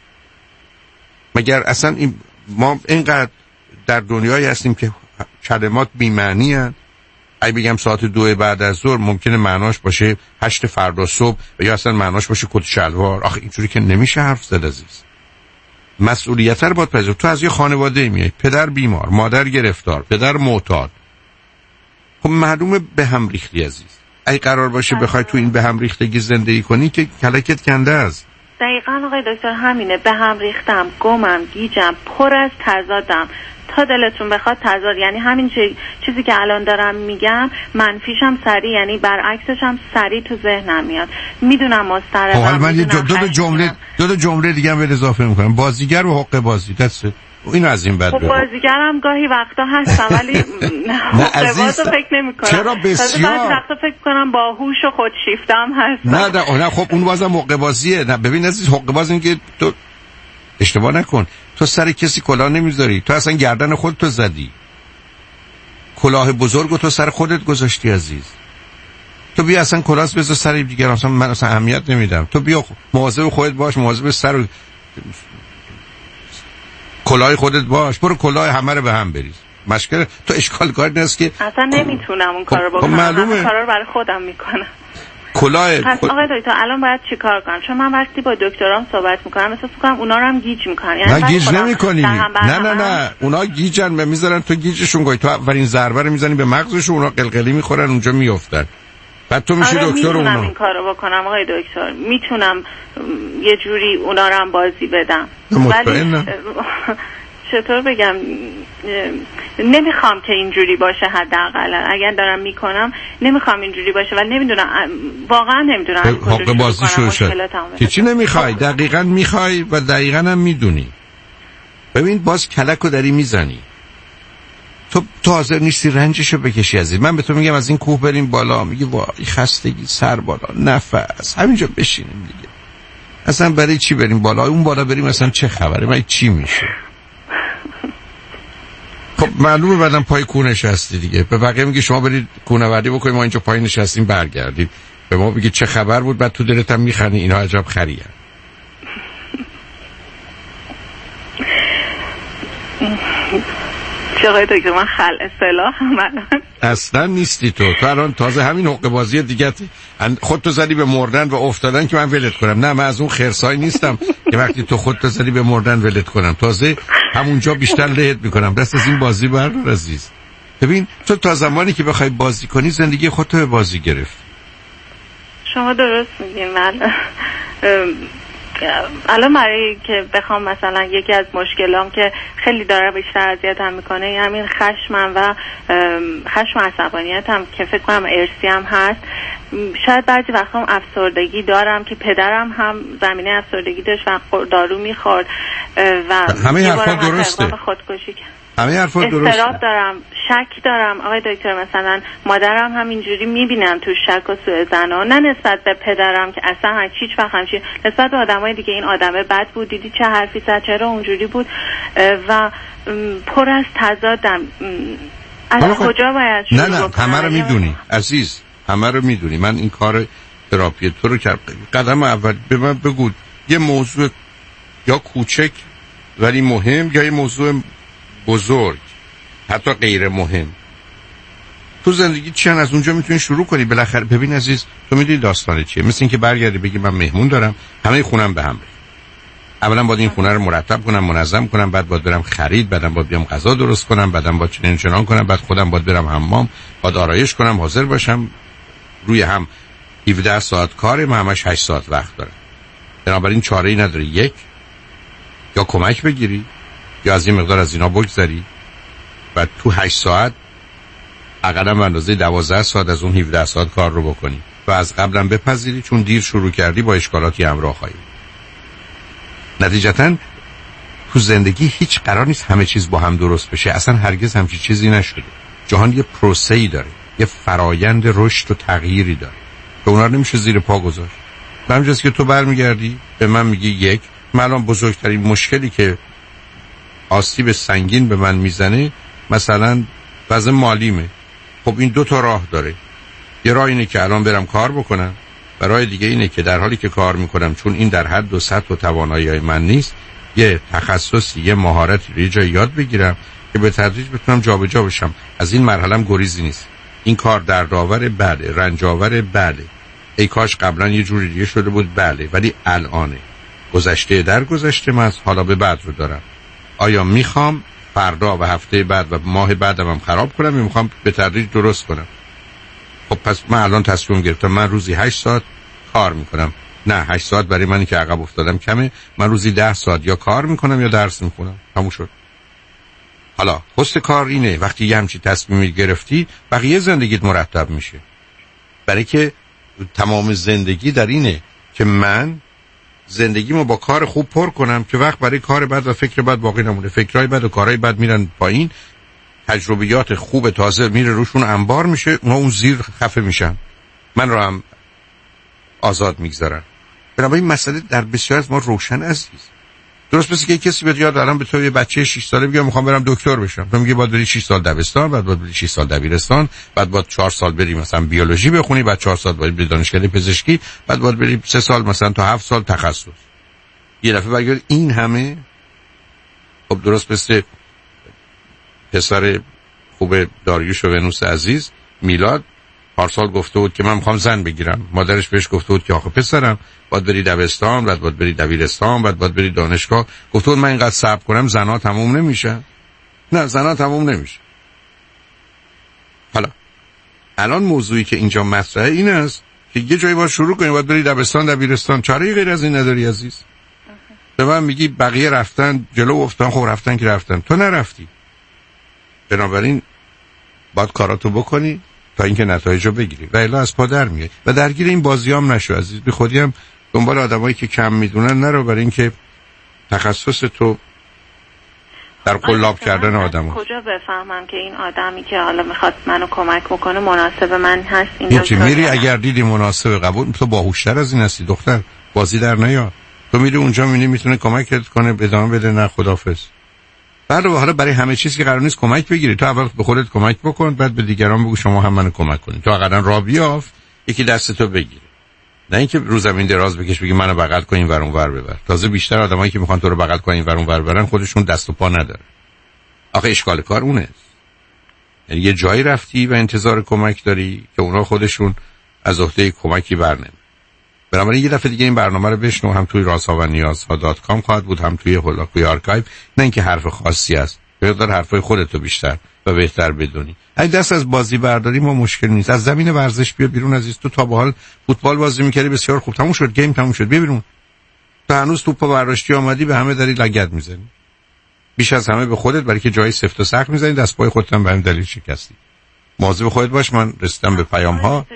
مگر اصلا این ما اینقدر در دنیایی هستیم که کلمات بی‌معنی هستند. اگه بگم ساعت دو بعد از ظهر ممکنه معناش باشه هشت فردا صبح و یا اصلا معناش باشه کت شلوار. آخه اینجوری که نمیشه حرف زد عزیز. مسئولیت رو باید پذیرفت. تو از یه خانواده میای، پدر بیمار، مادر گرفتار، پدر معتاد، خب معلومه به هم ریختی عزیز. اگه قرار باشه بخوای تو این به هم ریختگی زندگی کنی که کلکت کنده است. دقیقاً آقای دکتر همینه. به هم ریختم، گمم، گیجم، پر از تضادم. تا دلتون بخواد تضاد، یعنی همین چیزی که الان دارم میگم منفیشم سریع، یعنی برعکسش هم سریع تو ذهنم میاد. میدونم مستربم. حالا من یه دو تا جمله دو تا جمله دیگه هم اضافه میکنم. بازیگر و حق بازی دسته. این از این بعد. خب بازیگرم گاهی وقتا هستم ولی حق بازو فکر نمیکنم. چرا بسیار؟ بعضی وقتا فکر کنم باهوش و خودشیفتم هستم. نه نه نه خب اون بازم حق بازیه. نه ببین عزیز حق باز این که تو اشتباه نکن. تو سر کسی کلاه نمیذاری. تو اصلا گردن خودت تو زدی. کلاه بزرگو تو سر خودت گذاشتی عزیز. تو بیا اصلا کلاه بذار سر دیگران، اصلا من اصلا اهمیت نمیدم. تو بیا مواظب خودت باش، مواظب سر و کلاه خودت باش. برو کلاه همه رو به هم بریز. مشکل تو اشکال کار نیست که اصلا نمیتونم اون کارو بکنم. معلومه. من کارا رو برای خودم میکنم. کلاه پس آقای دکتر الان باید چیکار کنم؟ چون من وقتی با دکترام صحبت میکنم احساس میکنم اونا رو هم گیج میکنن. یعنی نه گیج نمیکنی. نه نه نه اونا گیجن و میذارن تو گیجشون کنی. تو اولین ضربه رو میزنی به مغزشون، اونا قلقلی میخورن اونجا میافتن. بعد تو میشی آره دکتر اونا. میتونم این کارو بکنم آقای دکتر. میتونم یه جوری اونا رو هم بازی بدم. ولی چطور بگم، نمیخوام که اینجوری باشه. حداقل اگر دارم میکنم نمیخوام اینجوری باشه و نمیدونم، واقعا نمیدونم حق بازی شروع شد که چی نمیخوای. دقیقاً میخوای و دقیقاً هم میدونی. ببین باز کلکو داری میزنی. تو تو حاضر نیستی رنجشو بکشی از این. من به تو میگم از این کوه بریم بالا، میگی وای خستگی، سر بالا، نفس، همینجا بشینیم دیگه. اصلا برای چی بریم بالا؟ اون بالا بریم اصلا چه خبره؟ من چی میشه؟ خب معلومه بعدم پای کوه نشستی دیگه. به بقیه میگی شما برید کوهنوردی بکنید، ما اینجا پای نشستیم برگردید. به ما میگی چه خبر بود، بعد تو دلت هم میخندی اینا عجب خریه. چقدر دیگه من خل اصلاح من اصلا نیستی تو. تو الان تازه همین حقه بازی دیگه خودتو زدی به مردن و افتادن که من ولت کنم. نه من از اون خرسای نیستم که وقتی تو خودتو زدی به مردن ولت کنم. تازه همونجا بیشتر لهت میکنم. دست از این بازی بردار عزیز. ببین تو تا زمانی که بخوای بازی کنی زندگی خودتو به بازی گرفت. شما درست میگین. من الان برای که بخوام مثلا یکی از مشکلام که خیلی داره بیشتر اذیتم میکنه همین خشمم و خشم عصبانیتم که فکر کنم ارثی هم هست. شاید بعضی وقتا هم افسردگی دارم که پدرم هم زمینه افسردگی داشت و دارو میخورد و همه حرفا درسته. خودکشی کرد. همه حرفا درسته. استراب دارم، شک دارم آقای دکتر. مثلا مادرم هم اینجوری میبینم تو شک و سوء ظن، نه نسبت به پدرم که اصلا هیچ وقت همچین، نسبت به آدمای دیگه این آدمه بد بود، دیدی چه حرفی زد، چرا اونجوری بود و پر از تضادم. از کجا باید شروع نه نه همه رو میدونی عزیز، همه رو میدونی. من این کار تراپی تو رو کردم. قدم اول به من بگو یه موضوع یا کوچک ولی مهم یا یه موضوع بزرگ حتی غیر مهم تو زندگی چند از اونجا میتونی شروع کنی. بالاخره ببین عزیز تو میدونی داستان چیه. مثل این که برگردی بگی من مهمون دارم، همه خونم به هم ریخت. اولا باید این خونه رو مرتب کنم، منظم کنم، بعد باید برم خرید، بعدم باید بیام غذا درست کنم، بعدم باید چنین چنان کنم، بعد خودم باید برم حمام، باید آرایش کنم، حاضر باشم. روی هم هفده ساعت کار، من همش هشت ساعت وقت دارم. بنابراین چاره‌ای نداری. یک یا کمک بگیری یا از این مقدار از اینا بگذری و تو هشت ساعت اقلا به اندازه دوازده ساعت از اون هفده ساعت کار رو بکنی و از قبلم بپذیری، چون دیر شروع کردی با اشکالاتی همراه خواهی. نتیجتاً تو زندگی هیچ قرار نیست همه چیز با هم درست بشه. اصلا هرگز همچین چیزی نشده. جهان یه پروسه‌ای داره، یه فرایند رشد و تغییری داره که اونا رو نمیشه زیر پا گذاشت. به همینجاست که تو برمیگردی به من میگی یک من الان بزرگترین مشکلی که آسیب سنگین به من میزنه مثلا وضع مالیمه. خب این دو تا راه داره. یه راه اینه که الان برم کار بکنم و راه دیگه اینه که در حالی که کار میکنم چون این در حد و سطح و توانایی من نیست یه تخصصی، یه مهارتی رو یه جای یاد بگیرم که به تدریج بتونم جابجا بشم. از این مرحله‌ام گریزی نیست. این کار دردآور بله، رنجاور بله، ای کاش قبلا یه جوری دیگه شده بود بله، ولی الانه. گذشته در گذشته من حالا به بعد رو دارم. آیا میخوام فردا و هفته بعد و ماه بعدم هم خراب کنم یا میخوام به تدریج درست کنم؟ خب پس من الان تصمیم گرفتم من روزی هشت ساعت کار میکنم. نه هشت ساعت برای منی که عقب افتادم کمه. من روزی ده ساعت یا کار میکنم یا درس میخونم. تموم شد. حالا حسن کار اینه وقتی یه همچین تصمیمی گرفتی بقیه زندگیت مرتب میشه. برای که تمام زندگی در اینه که من زندگیمو با کار خوب پر کنم که وقت برای کار بد و فکر بد باقی نمونه. فکرای بد و کارهای بد میرن پایین، تجربیات خوب تازه میره روشون انبار میشه، اونا اون زیر خفه میشن، من رو هم آزاد میگذارن. بنابراین مسئله در بسیار از ما روشن عزیز. درست مثل که کسی بیاد یاد الان به تو یه بچه شش ساله میگه میخوام برم دکتر بشم، تو میگی باید بری شش سال دبستان، بعد باید بری شش سال دبیرستان، بعد باید چهار سال بری مثلا بیولوژی بخونی، بعد چهار سال باید بری دانشکده پزشکی، بعد باید بری سه سال مثلا تا هفت سال تخصص. یه دفعه برگرد این همه. خب درست مثل پسر خوب داریوش و ونوس عزیز میلاد پارسال گفته بود که من میخوام زن بگیرم. مادرش بهش گفته بود که آخه پسرم باید بری دبستان، بعد باید بری دبیرستان، بعد باید بری دانشگاه. گفته بود من اینقدر صبر کنم زنا تموم نمیشه. نه زنا تموم نمیشه. حالا الان موضوعی که اینجا مطرحه این است که یه جایی باید شروع کنی، باید بری دبستان دبیرستان. چاره غیر از این نداری عزیز. به من میگی بقیه رفتن جلو افتادن، خب رفتن که رفتن، تو نرفتی. بنابراین باید کاراتو بکنی تا اینکه نتایجو بگیری و الا از پا در میای و درگیر این بازیام نشو عزیز. بی خودی هم دنبال آدمایی که کم میدونن نرو، برای اینکه تخصص تو در قلاب کردن آدم هست. کجا بفهمم که این آدمی که حالا میخواد منو کمک بکنه مناسب من هست؟ این چی میری اگر دیدی مناسب قبول، تو باهوشتر از این هستی دختر، بازی در نیا. تو میری اونجا میبینی میتونه کمکت کنه، ادامه بده، نه خدافظ. بعد حالا برای همه چیزی که قرار نیست کمک بگیری، تو اول به خودت کمک بکن، بعد به دیگران بگو شما هم منو کمک کنید. تو اقلا راه بیافت یکی دستتو بگیره، نه اینکه رو زمین دراز بکش بگی منو بغل کن این ور اون ور ببر. تازه بیشتر آدمایی که میخوان تو رو بغل کنن این ور اون ور ببرن خودشون دست و پا نداره. آخه اشکال کار اونه. یعنی یه جایی رفتی و انتظار کمک داری که اونا خودشون از عهده کمکی برنمیان. بنابراین یه دفعه دیگه این برنامه رو بشنو، هم توی رازها و نیازها دات کام خواهد بود، هم توی هولاکوی آرکایو. نه اینکه حرف خاصی است، بذار حرفای خودتو بیشتر و بهتر بدونی. اگه دست از بازی برداری ما مشکل نیست. از زمین ورزش بیا بیرون عزیز. تو تا به حال فوتبال بازی می‌کردی، بسیار خوب، تموم شد، گیم تموم شد، بیا بیرون. تو هنوز توپو برداشتی اومدی به همه داری لگد میزنی. بیش از همه به خودت، برای که جای سفت و سخت میزنی، دست پای خودت هم به همین دلیل شکستی. مواظب خودت باش. من رسیدم به پیام ها.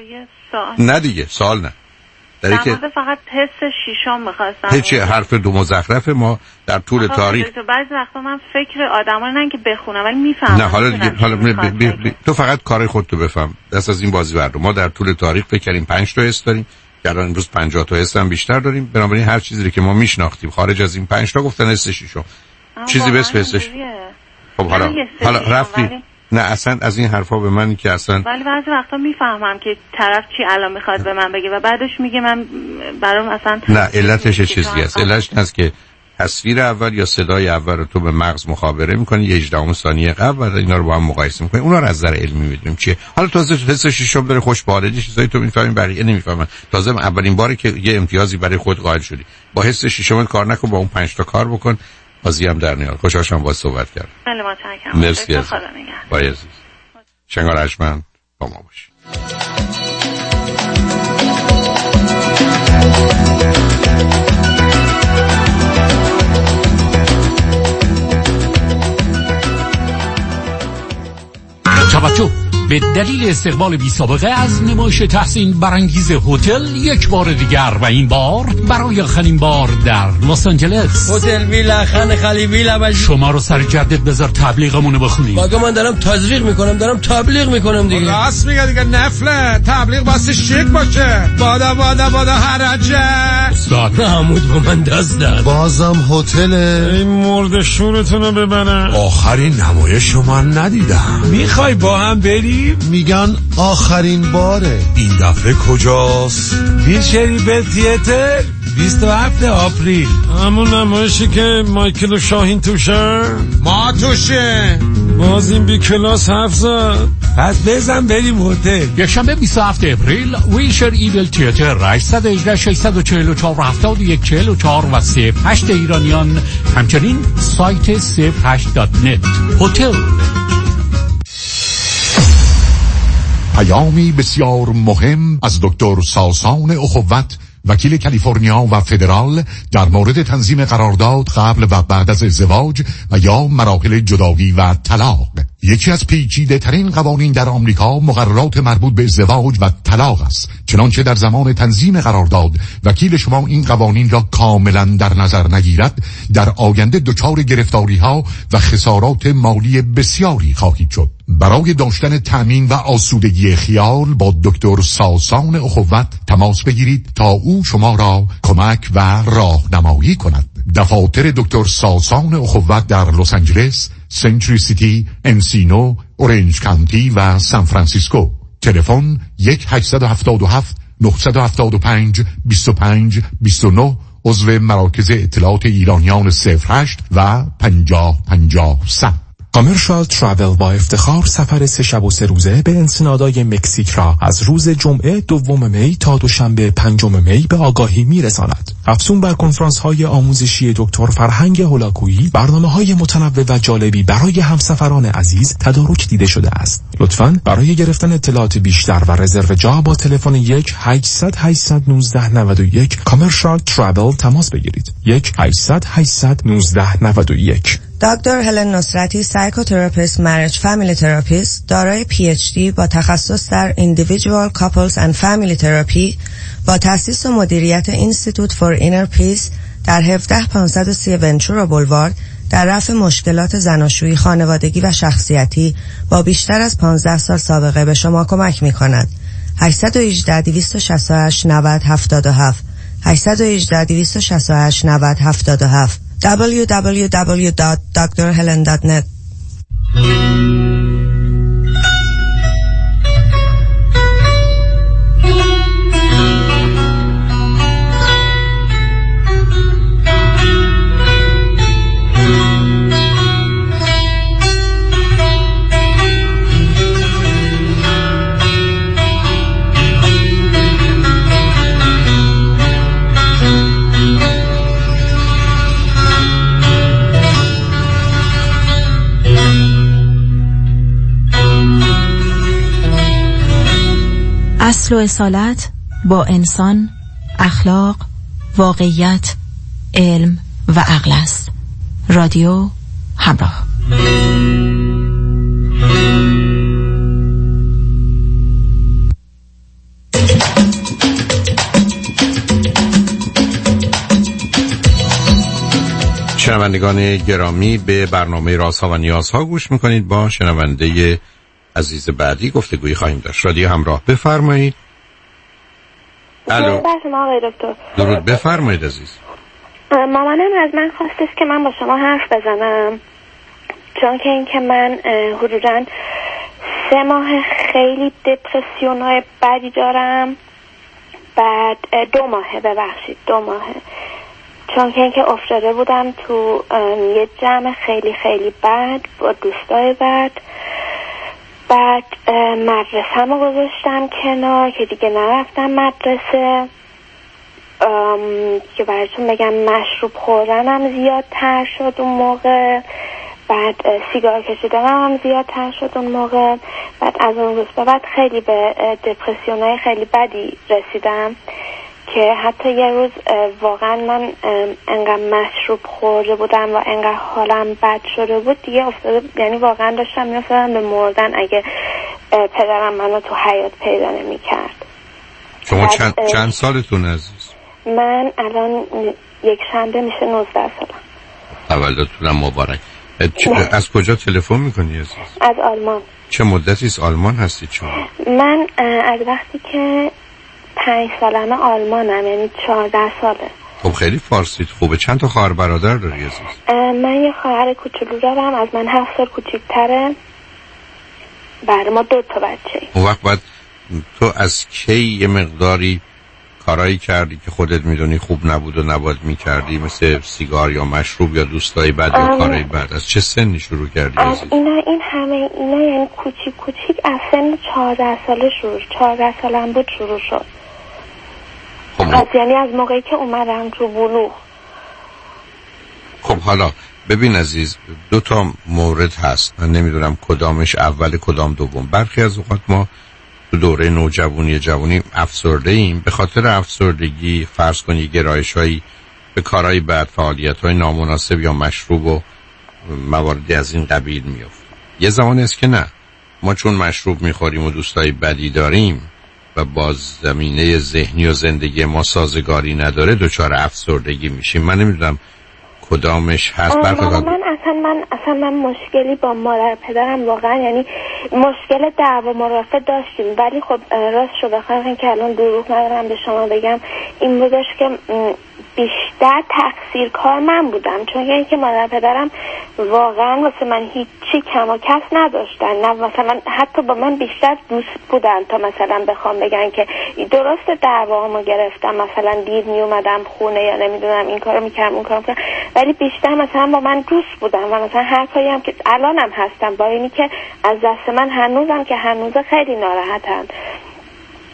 نه دیگه سوال نه. در که فقط حس شیشم می‌خواستم. هیچ حرف دو مزخرف ما در طول تاریخ. بعضی وقتا من فکر آدما نه که بخونم ولی میفهمم. نه حالا دیگه حالا بی بی بی تو فقط کار خودتو بفهم. دست از این بازی بردار. ما در طول تاریخ فکر کردیم پنج تا حس داریم. الان امروز پنجاه تا حس هم بیشتر داریم. بنابراین هر چیزی که ما میشناختیم خارج از این پنج تا گفتن حس شیشم. چیزی بس حسش. خب حالا حالا رفتی. نه اصلا از این حرفا به من که اصلا ولی بعضی وقتا میفهمم که طرف چی الان میخواد به من بگه و بعدش میگه من برام اصلا نه علتش چیزی است. علتش هست که تصویر اول یا صدای اول رو تو به مغز مخابره میکنی یه هجدهم ثانیه قبل و اینا رو با هم مقایسه میکنی. اونا رو از نظر علمی میدونیم چیه. حالا تازه حس شیشم داره خوش باردی چیزایی تو میفهمین بقیه نمیفهمن. تازه اولین باری که یه امتیازی برای خود قائل شدی با حس شیشم کار نکن، با اون پنج تا کار بکن. بازی هم در نیار. خوشحالم با صحبت کردم. خیلی متشکرم. مرسی از بای عزیز. شنگار عجمن با ما باشی. توجه! به دلیل استقبال بی سابقه از نمایش تحسین برانگیز هتل یک بار دیگر و این بار برای آخرین بار در لس آنجلس هتل ویلا خان خالی ویلا شما رو سر جدت بذار تبلیغمونو بخونیم. باگه من دارم تزریق میکنم دارم تبلیغ میکنم دیگه. راست میگه دیگه نفله تبلیغ واسه شیک باشه. بادا بادا بادا حرجه استاد محمود با من دست داد. بازم هتل این مرد شورتونو ببنه. آخرین نمایش شما ندیدم. میخوای با هم بریم؟ میگن آخرین باره. این دفعه کجاست؟ بیشری به تیاتر بیست و هفتم آپریل. همون نمایشی که مایکل و شاهین توشه. ما توشه باز این بی کلاس حرف زد. پس بزن بریم هتل. یکشنبه بیست و هفتم اپریل ویلشر ایول تیاتر هشت یک هشت شش چهار چهار هفت یک چهار چهار و صفر هشت ایرانیان. همچنین سایت صفر هشت دات نت. هتل. پیامی بسیار مهم از دکتر ساسان اخوت، وکیل کالیفرنیا و فدرال، در مورد تنظیم قرارداد قبل و بعد از ازدواج و یا مراحل جدایی و طلاق. یکی از پیچیده ترین قوانین در آمریکا مقررات مربوط به ازدواج و طلاق است. چنانچه در زمان تنظیم قرارداد وکیل شما این قوانین را کاملا در نظر نگیرد، در آینده دچار گرفتاری ها و خسارات مالی بسیاری خواهید شد. برای داشتن تأمین و آسودگی خیال با دکتر ساسان اخوت تماس بگیرید تا او شما را کمک و راهنمایی کند. دفاتر دکتر ساسان اخوت در لس آنجلس، سنچری سیتی، انسینو، اورنج کانتی و سان فرانسیسکو. تلفن یک هشت هفت هفت نه هفت پنج دو پنج دو نه، عضو مراکز اطلاعات ایرانیان صفر هشت و پنجاه پنجاه صد. کامرشال تراول با افتخار سفر سه شب و سه روزه به انسنادای مکزیک را از روز جمعه دوم می تا دوشنبه پنجم می به آگاهی میرساند. افزون بر کنفرانس‌های آموزشی دکتر فرهنگ هولاکویی، برنامه‌های متنوع و جالبی برای همسفران عزیز تدارک دیده شده است. لطفاً برای گرفتن اطلاعات بیشتر و رزرو جا با تلفن یک هشتصد هشتصد و نوزده نود و یک کامرشال ترابل تماس بگیرید. یک هشتصد هشتصد و نوزده نود و یک. دکتر هلن نصرتی، سایکوتراپیست، مریج فامیلی تراپیست، دارای پی اچ دی با تخصص در Individual Couples and Family Therapy با تأسیس و مدیریت اینستیتوت فور اینر پیس در هفده پانصد و سی ونچورا بولوارد در رفع مشکلات زناشویی، خانوادگی و شخصیتی با بیشتر از پانزده سال سابقه به شما کمک می کند. هشت یک هشت، دویست و شصت و هشت، نود، هفتاد و هفت هشت یک هشت، دویست و شصت و هشت، نود، هفتاد و هفت دبلیو دبلیو دبلیو دات دکتر هلن دات نت. اصل و اصالت با انسان، اخلاق، واقعیت، علم و عقل است. رادیو همراه. شنوندگان گرامی، به برنامه رازها و نیازها گوش میکنید. با شنونده عزیز بعدی گفتگویی خواهیم داشت. رادیو همراه، بفرمایید. الو. دکتر. درود، بفرمایید عزیز. مامانم از من خواستش که من با شما حرف بزنم، چون که این که من حدوداً سه ماه خیلی دپرسیونای بدی دارم. بعد دو ماهه ببخشید دو ماهه چون که این که افتاده بودم تو یه جمع خیلی خیلی بد با دوستای بد. بعد مدرسه‌مو گذاشتم کنار که دیگه نرفتم مدرسه، که براتون بگم مشروب خوردنم زیادتر شد اون موقع. بعد سیگار کشیدنم هم زیادتر شد اون موقع. بعد از اون روز به بعد خیلی به دپرسیونای خیلی بدی رسیدم که حتی یه روز واقعا من انقدر مشروب خورده بودم و انقدر حالم بد شده بود دیگه افتاده، یعنی واقعا داشتم میافتادم به مردن اگه پدرم منو تو حیاط پیدا نمی کرد. شما چند, چند سالتون عزیز؟ من الان یک شنبه میشه نوزده سالم. اولتونم مبارک. از کجا تلفن میکنی عزیز؟ از آلمان. چه مدتی از آلمان هستید شما؟ من از وقتی که پنج سالمه آلمانم، یعنی چهارده ساله. خب خیلی فارسیت خوبه. چند تا خواهر برادر داری عزیز؟ من یه خواهر کوچولو دارم، از من هفت سال کوچیک‌تره. بعد ما دو تا بچه. اون وقت بعد تو از کی یه مقداری کارایی کردی که خودت میدونی خوب نبود و نباید میکردی، مثل سیگار یا مشروب یا دوستای بد یا کارای بد؟ از چه سنی شروع کردی عزیز؟ اینا این همه اینا یعنی کوچیک کوچیک از سن چهارده ساله شروع چهارده سالم بود شروع شد. خب از یعنی از موقعی که اومدم تو بلوغ. خب حالا ببین عزیز، دو تا مورد هست، من نمیدونم کدامش اول کدام دوم. برخی از اوقات ما تو دوره نوجوانی جوانی افسرده ایم، به خاطر افسردگی فرض کنی گرایش‌هایی به کارهای بد، فعالیت‌های نامناسب یا مشروب و مواردی از این قبیل میفته. یه زمانی است که نه، ما چون مشروب میخوریم و دوستای بدی داریم و باز زمینه ذهنی و زندگی ما سازگاری نداره، دچار افسردگی میشیم. من نمیدونم کدامش هست. برخی من اصلا من اصلا من مشکلی با مادر پدرم واقعا، یعنی مشکل دعوا مرافعه داشتیم، ولی خب راست شو بخوام که الان دروغ ندارم به شما بگم این بودش که بیشتر تقصیر کار من بودم، چون یعنی که مادر پدرم واقعا واسه من هیچی کم و کس نداشتن، نه مثلا حتی با من بیشتر دوست بودن تا مثلا بخوام بگن که درسته دعوامو گرفتم، مثلا دیر می اومدم خونه یا نمیدونم این کارو میکردم اون کارو میکردم، ولی بیشتر مثلا با من دوست بودن و مثلا هر کاری هم که الانم هستم با اینی که از دست من هنوزم که هنوز خیلی ناراحتم.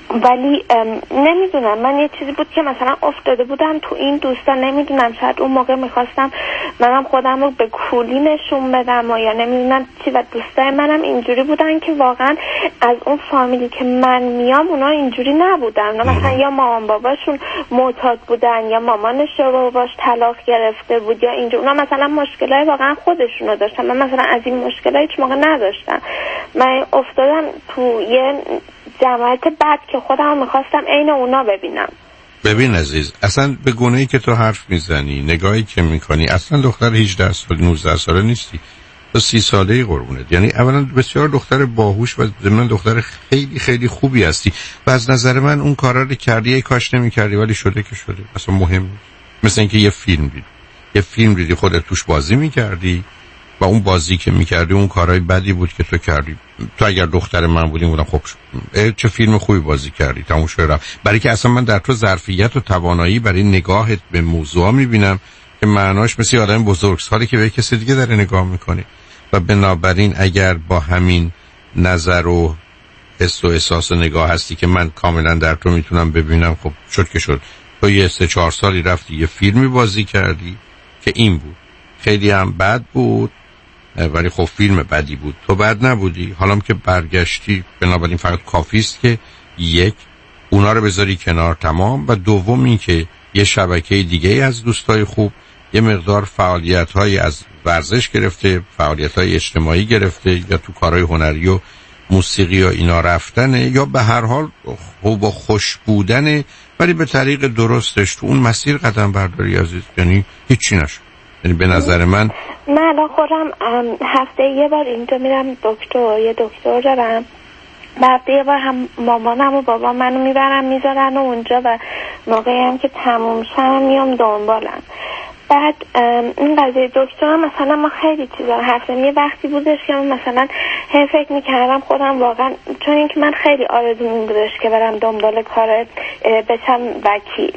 ولی نمیدونم، من یه چیزی بود که مثلا افتاده بودم تو این دوستان، نمیدونم شاید اون موقع میخواستم منم خودم رو به کولی نشون بدم و یا نمیدونم چی، و دوستای منم اینجوری بودن که واقعا از اون فامیلی که من میام اونا اینجوری نبودن. اونا مثلا یا مامان باباشون معتاد بودن یا مامانش و باباش طلاق گرفته بود یا اینجوری، اونا مثلا مشکلای واقعا خودشونو داشتن. من مثلا از این مشکلای هیچ موقع نداشتم. من افتادم تو یه جماعت بعد که خودم میخواستم عین اونا ببینم. ببین عزیز، اصلا به گونه‌ای که تو حرف میزنی، نگاهی که میکنی، اصلا دختر هجده سال نوزده ساله نیستی، تو سی ساله‌ای قربونت. یعنی اولا بسیار دختر باهوش و ضمن دختر خیلی خیلی خوبی هستی و از نظر من اون کارا رو کردی، ای کاش نمی‌کردی، ولی شده که شده، اصلا مهم نیست. مثل اینکه یه فیلم دیدی، یه فیلم دیدی خودت توش بازی می‌کردی و اون بازی که می‌کردی اون کارهای بدی بود که تو کردی. تو اگر دختر من بودی بودم خب چه فیلم خوبی بازی کردی، تموم شد رفت. برای که اصلا من در تو ظرفیت و توانایی برای نگاهت به موضوع می‌بینم که معناش مثل آدم بزرگسالی که به کسی دیگه داره نگاه می‌کنه. و بنابراین اگر با همین نظر و حس و احساس و نگاه هستی که من کاملا در تو میتونم ببینم، خب شد که شد. تو یه سه چهار سالی رفتی یه فیلمی بازی کردی که این بود، خیلی هم بد بود ولی خب فیلم بدی بود، تو بد نبودی. حالا که برگشتی بنابراین فقط کافی است که یک اونا رو بذاری کنار، تمام. و دوم این که یه شبکه دیگه از دوستای خوب، یه مقدار فعالیت‌های از ورزش گرفته، فعالیت‌های اجتماعی گرفته، یا تو کارهای هنری و موسیقی و اینا رفتنه، یا به هر حال خوب و خوش بودنه ولی به طریق درستش تو اون مسیر قدم برداری عزیز. یعنی هیچی نشد. یعنی به نظر من من الان خودم هفته یه بار اینجا میرم دکتر، یه دکتر دارم، بعد یه بار هم مامانم و بابام منو میبرن میذارن اونجا و موقعی هم که تموم شم میام دنبالم. بعد این قضیه دکتر مثلا ما خیلی چیزا حرف زدیم. یه وقتی بودش که من مثلا هی فکر میکردم خودم واقعا، چون اینکه من خیلی آرزوم بودش که برم دنبال کار بشم وکیل.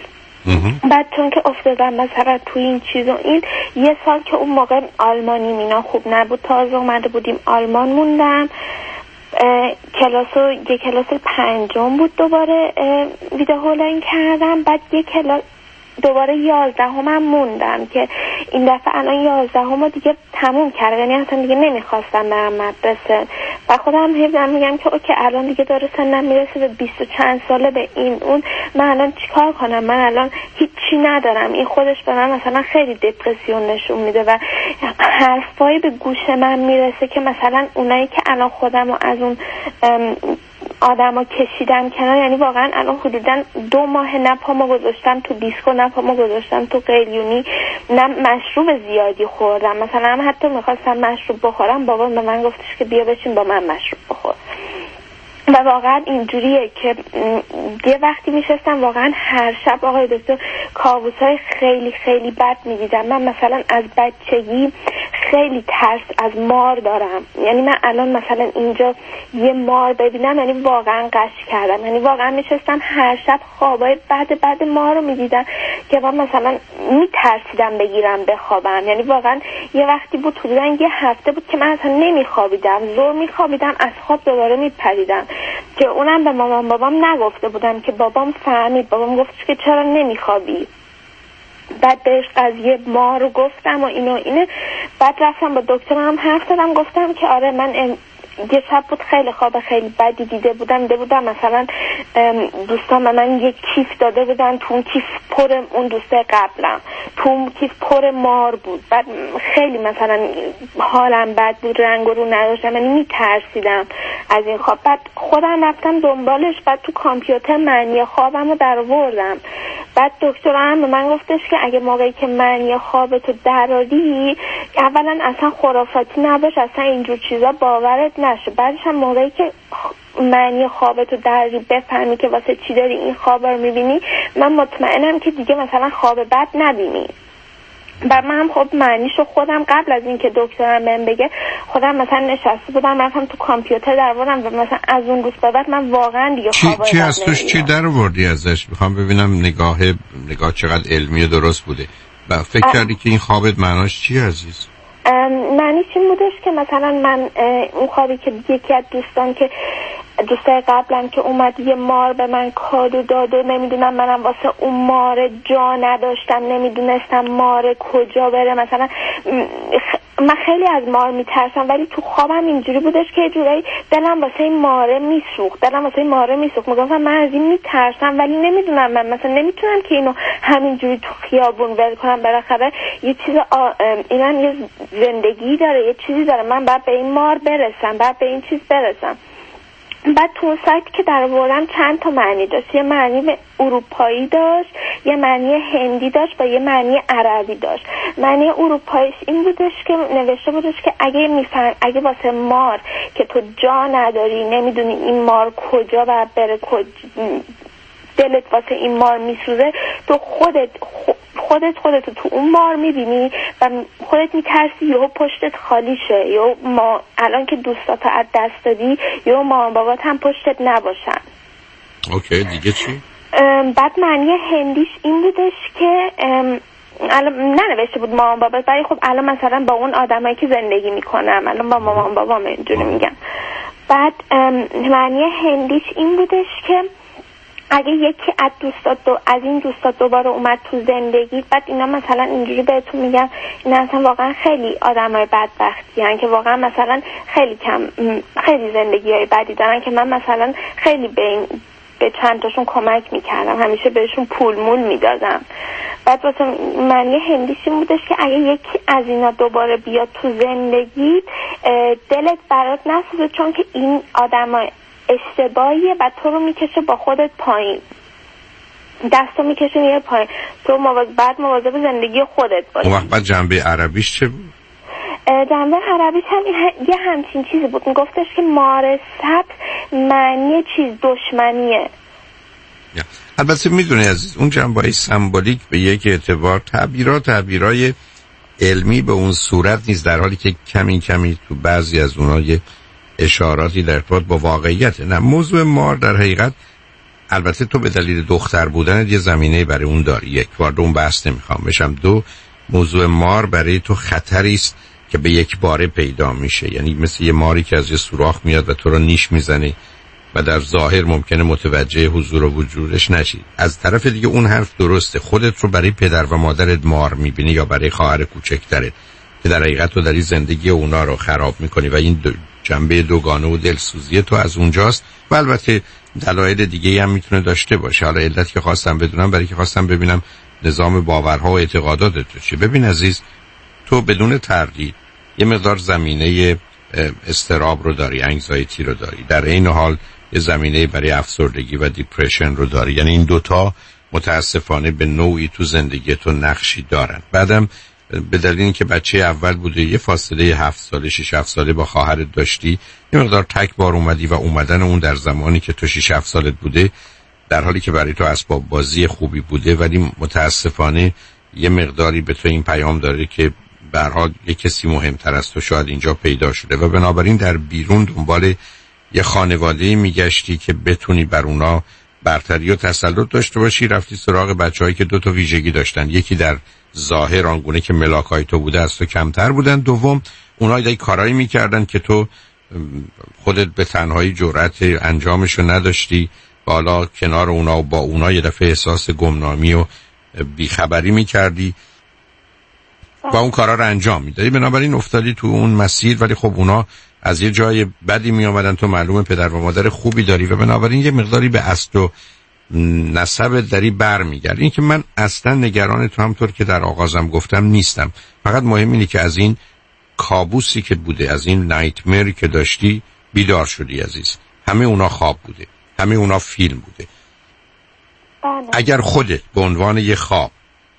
بعد چون که افتادم مثلا توی این چیز و این، یه سال که اون موقع آلمانی مینا خوب نبود، تازه اومده بودیم آلمان موندم، کلاسو یه کلاس پنجم بود دوباره ویدیو هولین کردم، بعد یه کلاس دوباره یازدهم هم موندم که این دفعه الان یازدهم رو دیگه تموم کردم، یعنی اصلا دیگه نمیخواستم برم مدرسه و خودم هیچ میگم که اوکی الان دیگه داره سنم میرسه به بیست و چند ساله به این اون، من الان چیکار کنم؟ من الان هیچی ندارم. این خودش به من مثلا خیلی دپرسیون نشون میده و حرفایی به گوش من میرسه که مثلا اونایی که الان خودم رو از اون آدم ها کشیدم کنار، یعنی واقعا الان حدودا دو ماه نه پامو گذاشتم تو دیسکو، نه پامو گذاشتم تو قلیونی، نه مشروب زیادی خوردم. مثلا هم حتی میخواستم مشروب بخورم، بابا به من گفتش که بیا بشین با من مشروب بخور. و واقعا اینجوریه که یه وقتی میشستم واقعا هر شب آقای دکتر کابوسای خیلی خیلی بد میدیدم. من مثلا از بچگی خیلی ترس از مار دارم، یعنی من الان مثلا اینجا یه مار ببینم یعنی واقعا قش کردم، یعنی واقعا میشستم هر شب خوابای بد بد مار رو میدیدم که من مثلا میترسیدم بگیرم بخوابم. یعنی واقعا یه وقتی بود حدودا یه هفته بود که من اصلا نمیخوابیدم، زور میخوابیدم، از خواب دوباره میپریدم که اونم به مامان بابام نگفته بودم که بابام فهمید، بابام گفتش که چرا نمیخوابی. بعد بهش قضیه ما رو گفتم و اینو اینه. بعد رفتم با دکترم حرف زدم، گفتم که آره من ام... یه شب بود خیلی خواب خیلی بدی دیده بودم دیده بودم مثلا دوستان به من یه کیف داده بودن، تو اون کیف پر اون دوسته قبلم، تو اون کیف پر مار بود. بعد خیلی مثلا حالم بد بود، رنگ رو نداشتم، یعنی میترسیدم از این خواب. بعد خودم رفتم دنبالش، بعد تو کامپیوتر معنی خوابم رو در آوردم. بعد دکترم به من گفتش که اگه موقعی که معنی خوابتو دراری اولا اصلا خرافاتی نباش، اصلا اینجور چیزا باورت نشه، بعدش هم موقعی که معنی خوابتو دراری بفهمی که واسه چی داری این خواب رو میبینی، من مطمئنم که دیگه مثلا خواب بد نبینی. و من هم خب معنیشو خودم قبل از این که دکترم بهم بگه خودم مثلا نشسته بودم رفتم تو کامپیوتر درآوردم و مثلا از اون روز به بعد من واقعا دیگه خواب چی از توش چی درآوردی ازش؟ میخوام ببینم نگاه نگاه چقدر علمی و درست بوده و فکر کردی که این خوابت معناش چی عزیز؟ معنیش این بودش که مثلا من اون خوابی که یکی از دوستان که دوستای قبلم که اومد یه مار به من کادو داد و نمیدونم منم واسه اون مار جا نداشتم، نمیدونستم مار کجا بره. مثلا من خیلی از مار میترسم ولی تو خوابم اینجوری بودش که یه جورایی دلم واسه این ماره میسوخت دلم واسه این ماره میسوخت میگفتم من از این میترسم ولی نمیدونم، من مثلا نمیتونم که اینو همینجوری تو خیابون ول کنم. بالاخره یه چیز آ... اینم یه زندگی داره، یه چیزی داره، من باید به این مار برسم، باید به این چیز برسم. بعد تو اون سایت که در آوردم چند تا معنی داشت، یه معنی اروپایی داشت، یه معنی هندی داشت و یه معنی عربی داشت. معنی اروپاییش این بودش که نوشته بودش که اگه میفهم اگه واسه مار که تو جا نداری، نمیدونی این مار کجا باید بره، کج... دلت واسه این مار میسوزه، تو خودت خودت خودت تو اون مار میبینی و خودت میترسی یهو پشتت خالی شه، یا ما الان که دوستاتو از دست دادی یا مامان بابات هم پشتت نباشن. اوکی دیگه چی؟ بعد معنی هندیش این بودش که الان ننوشته بود مامان بابات، ولی خب الان مثلا با اون آدمایی که زندگی میکنم الان با مامان بابام اینجوری میگم. بعد معنی هندیش این بودش که اگه یکی از دوستات دو از این دوستات دوباره اومد تو زندگی، بعد اینا مثلا اینجوری بهتون میگم اینا اصلا واقعا خیلی آدمای بدبختی هن که واقعا مثلا خیلی کم خیلی زندگی های بدی دارن که من مثلا خیلی به این به چند تاشون کمک میکردم، همیشه بهشون پول مول میدادم. بعد واسه معنی هندیش این بودش که اگه یکی از اینا دوباره بیاد تو زندگی دلت برات نسوزه، چون که این آدمای اشتباهیه و تو رو میکشه با خودت پایین، دستو میکشه میره پایین، تو مواظب بعد مواظب زندگی خودت باشی. اون وقت بعد جنبه عربیش چه بود؟ جنبه عربیش هم یه همچین چیزی بود، میگفتش که مار سبز معنی چیز دشمنیه. البته میدونی عزیز اون جنبه سمبولیک به یک اعتبار تعبیرات تعبیرای علمی به اون صورت نیست، در حالی که کمی کمی تو بعضی از اونها یه اشاراتی در ارتباط با واقعیت. نه موضوع مار در حقیقت البته تو به دلیل دختر بودن یه زمینه برای اون داری، یک وارد اون بحث نمیخوام بشم. دو موضوع مار برای تو خطری است که به یک باره پیدا میشه، یعنی مثل یه ماری که از یه سوراخ میاد و تو رو نیش میزنه و در ظاهر ممکنه متوجه حضور و وجودش نشی. از طرف دیگه اون حرف درسته، خودت رو برای پدر و مادرت مار میبینی یا برای خواهر کوچکترت که در حقیقت تو داری زندگی اونا رو خراب میکنی و این دو جنبه دوگانه و دلسوزی تو از اونجاست. و البته دلایل دیگه هم میتونه داشته باشه. حالا علت که خواستم بدونم برای که خواستم ببینم نظام باورها و اعتقادات تو چیه. ببین عزیز، تو بدون تردید یه مقدار زمینه استراب رو داری، انگزایتی رو داری، در این حال یه زمینه برای افسردگی و دیپرشن رو داری. یعنی این دوتا متاسفانه به نوعی تو زندگی تو نقشی دارن. بعدم به دلیل اینکه بچه اول بوده، یه فاصله هفت ساله شش هفت ساله با خواهرت داشتی، یه مقدار تک بار اومدی و اومدن اون در زمانی که تو شش هفت سالت بوده در حالی که برای تو اسباب بازی خوبی بوده، ولی متاسفانه یه مقداری به تو این پیام داره که به هر حال یه کسی مهمتر از تو شاید اینجا پیدا شده و بنابراین در بیرون دنبال یه خانواده‌ای میگشتی که بتونی بر اونا برتری و تسلط داشته باشی. رفتی سراغ بچه‌هایی که دو تا ویژگی داشتن، یکی در ظاهر آنگونه که ملاکای تو بوده از تو کمتر بودن، دوم اونها یه کارایی میکردن که تو خودت به تنهایی جرأت انجامشو نداشتی، بالا کنار اونا و با اونا یه دفعه احساس گمنامی و بیخبری میکردی و اون کارا رو انجام میدادی. بنابراین افتادی تو اون مسیر، ولی خب اونا از یه جای بدی می آمدن، تو معلومه پدر و مادر خوبی داری و بنابراین یه مقداری به اصل و نسب دری بر میگرد. این که من اصلا نگران تو همطور که در آغازم گفتم نیستم، فقط مهم اینه که از این کابوسی که بوده، از این نایتمری که داشتی بیدار شدی عزیز. همه اونا خواب بوده، همه اونا فیلم بوده. اگر خودت به عنوان یه خواب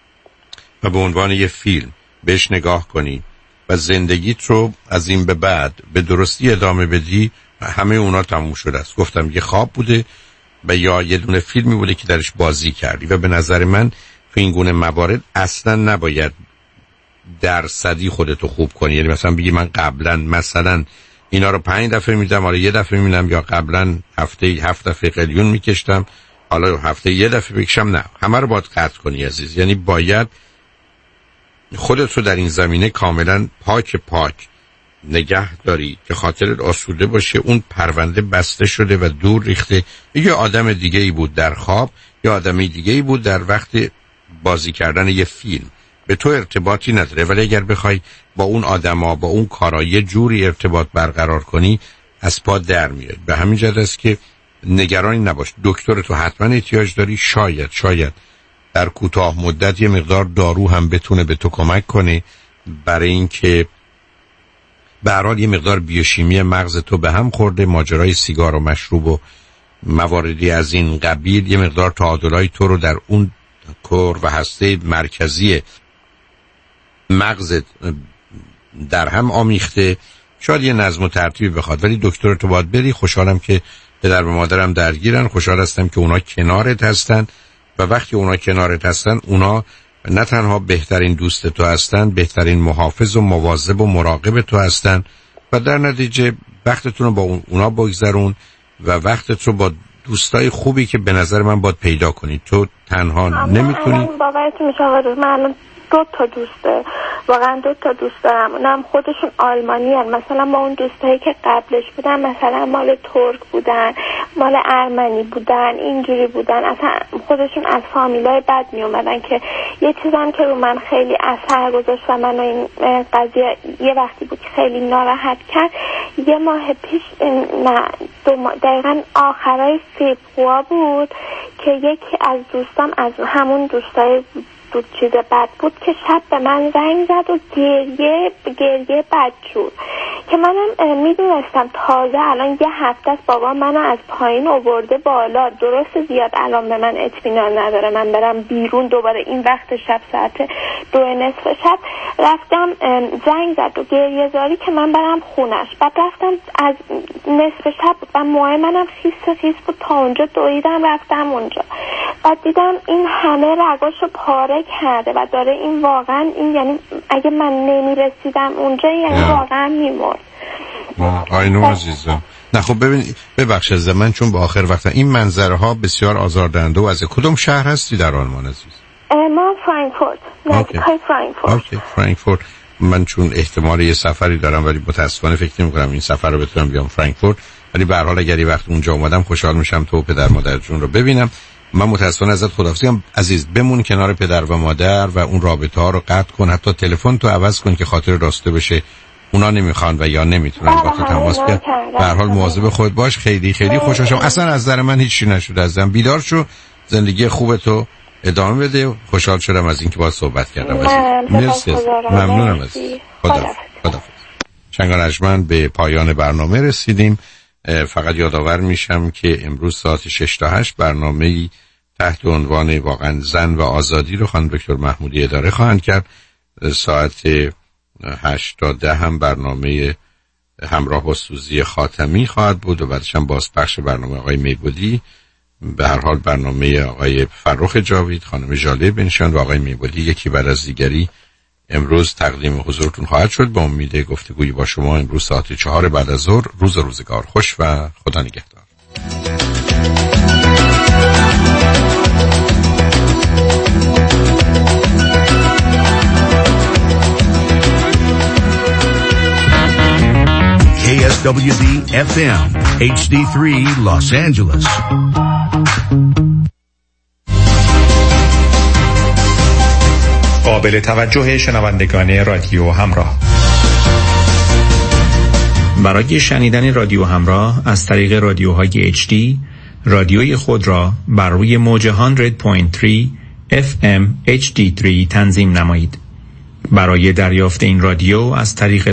و به عنوان یه فیلم بهش نگاه کنی و زندگیت رو از این به بعد به درستی ادامه بدی، همه اونا تموم شده است. گفتم یه خواب بوده و یا یه دونه فیلمی بوده که درش بازی کردی و به نظر من تو این گونه موارد اصلا نباید درصدی خودتو خوب کنی. یعنی مثلا بگی من قبلا مثلا اینا رو پنج دفعه میدم، حالا یه دفعه میبینم، یا قبلا هفته هفت دفعه قلیون میکشتم حالا هفته یه دفعه بکشم. نه، همه رو باید قطع کنی عزیز. یعنی باید خودت رو در این زمینه کاملا پاک پاک نگه داری که خاطرت آسوده باشه، اون پرونده بسته شده و دور ریخته. یه آدم دیگه ای بود در خواب، یه آدم دیگه ای بود در وقت بازی کردن یه فیلم، به تو ارتباطی نداره. ولی اگر بخوای با اون آدما با اون کارا یه جوری ارتباط برقرار کنی از پا در میاد. به همین جهت است که نگرانی نباش. دکتر تو حتما احتیاج داری. شاید شاید در کوتاه مدت یه مقدار دارو هم بتونه به تو کمک کنه برای اینکه به هر حال یه مقدار بیوشیمی مغز تو به هم خورده. ماجرای سیگار و مشروب و مواردی از این قبیل یه مقدار تعادلای تو رو در اون کور و هسته مرکزی مغزت در هم آمیخته. شاید یه نظم و ترتیب بخواد، ولی دکتر تو باید بری. خوشحالم که پدر و مادرم درگیرن، خوشحال هستم که اونا کنارت هستن و وقتی اونا کنارت هستن اونا نه تنها بهترین دوست تو هستن، بهترین محافظ و مواظب و مراقب تو هستن و در نتیجه وقتتون رو با اونا بگذرون و وقتت رو با دوستای خوبی که به نظر من باید پیدا کنی. تو تنها نمیتونی. باورتون میشه آقا من دو تا دوسته، واقعا دو تا دوست دارم، اونم خودشون آلمانی هن. مثلا با اون دوستایی که قبلش بودن مثلا مال ترک بودن، مال ارمنی بودن، اینجوری بودن، اصلا خودشون از فامیلای بد می اومدن که یه چیزم که رو من خیلی اثر گذاشت و من این قضیه یه وقتی بود که خیلی ناراحت کرد. یه ماه پیش نه دو ماه دقیقا آخرای فبروار بود که یکی از دوستام از همون دوستای دو چیز بد بود که شب به من زنگ زد و گریه گریه بد شد که منم میدونستم تازه الان یه هفته است بابا منو از پایین آورده بالا، درست زیاد الان به من اطمینان نداره من برم بیرون دوباره این وقت شب ساعت دو نصف شب. رفتم زنگ زد و گریه زاری که من برم خونش. بعد رفتم از نصف شب و موهای منم خیس خیس بود تا اونجا دویدم رفتم اونجا. بعد دیدم این همه رگاشو پاره کرده و داره این واقعا این یعنی اگه من نمیرسیدم اونجا یعنی واقعا میمرد. آینو عزیزم. نه خب ببین ببخش از من چون به آخر وقت این منظره ها بسیار آزاردهنده و از کدوم شهر هستی در آلمان عزیز؟ ما فرانکفورت. اوکی. فرانکفورت. اوکی فرانکفورت. من چون احتمال یه سفری دارم ولی متاسفانه فکر نمی کنم این سفر رو بتونم بیام فرانکفورت، ولی به هر حال اگر یه وقت اونجا اومدم خوشحال میشم تو پدر مادر جون رو ببینم. من متاسفانه ازت خداحافظی می‌کنم عزیز. بمون کنار پدر و مادر و اون رابطه ها رو قطع کن، حتی تلفن تو عوض کن که خاطر راسته بشه. اونا نمیخوان و یا نمیتونن با تو تماس بگیرن. به هر حال مواظب خودت باش. خیلی خیلی خوشحالم. اصلا از نظر من هیچ چی نشده عزیزم. بیدار شو، زندگی خوبتو ادامه بده. خوشحال شدم از اینکه باهات صحبت کردم عزیز. مرسی. ممنونم از خدا. خدا. شنگانجمن به پایان برنامه رسیدیم. فقط یادآور میشم که امروز ساعت شش تا هشت برنامه‌ای تحت عنوان واقعا زن و آزادی رو خانم دکتر محمودی اداره خواهند کرد. ساعت هشت تا ده هم برنامه همراه با سوزی خاتمی خواهد بود و بعدش هم بازپخش برنامه آقای میبودی. به هر حال برنامه آقای فرخ جاوید، خانم ژاله بنشان و آقای میبودی یکی بعد از دیگری امروز تقدیم حضورتون خواهد شد. با امید گفتگویی با شما امروز ساعت چهار بعد از ظهر. روز روزگار خوش و خدا نگهدار. K S W D F M H D three Los Angeles. قابل توجه شنوندگان رادیو همراه، برای شنیدن رادیو همراه از طریق رادیوهای اچ دی رادیوی خود را بر روی موج صد و سه اف ام اچ دی سه تنظیم نمایید. برای دریافت این رادیو از طریق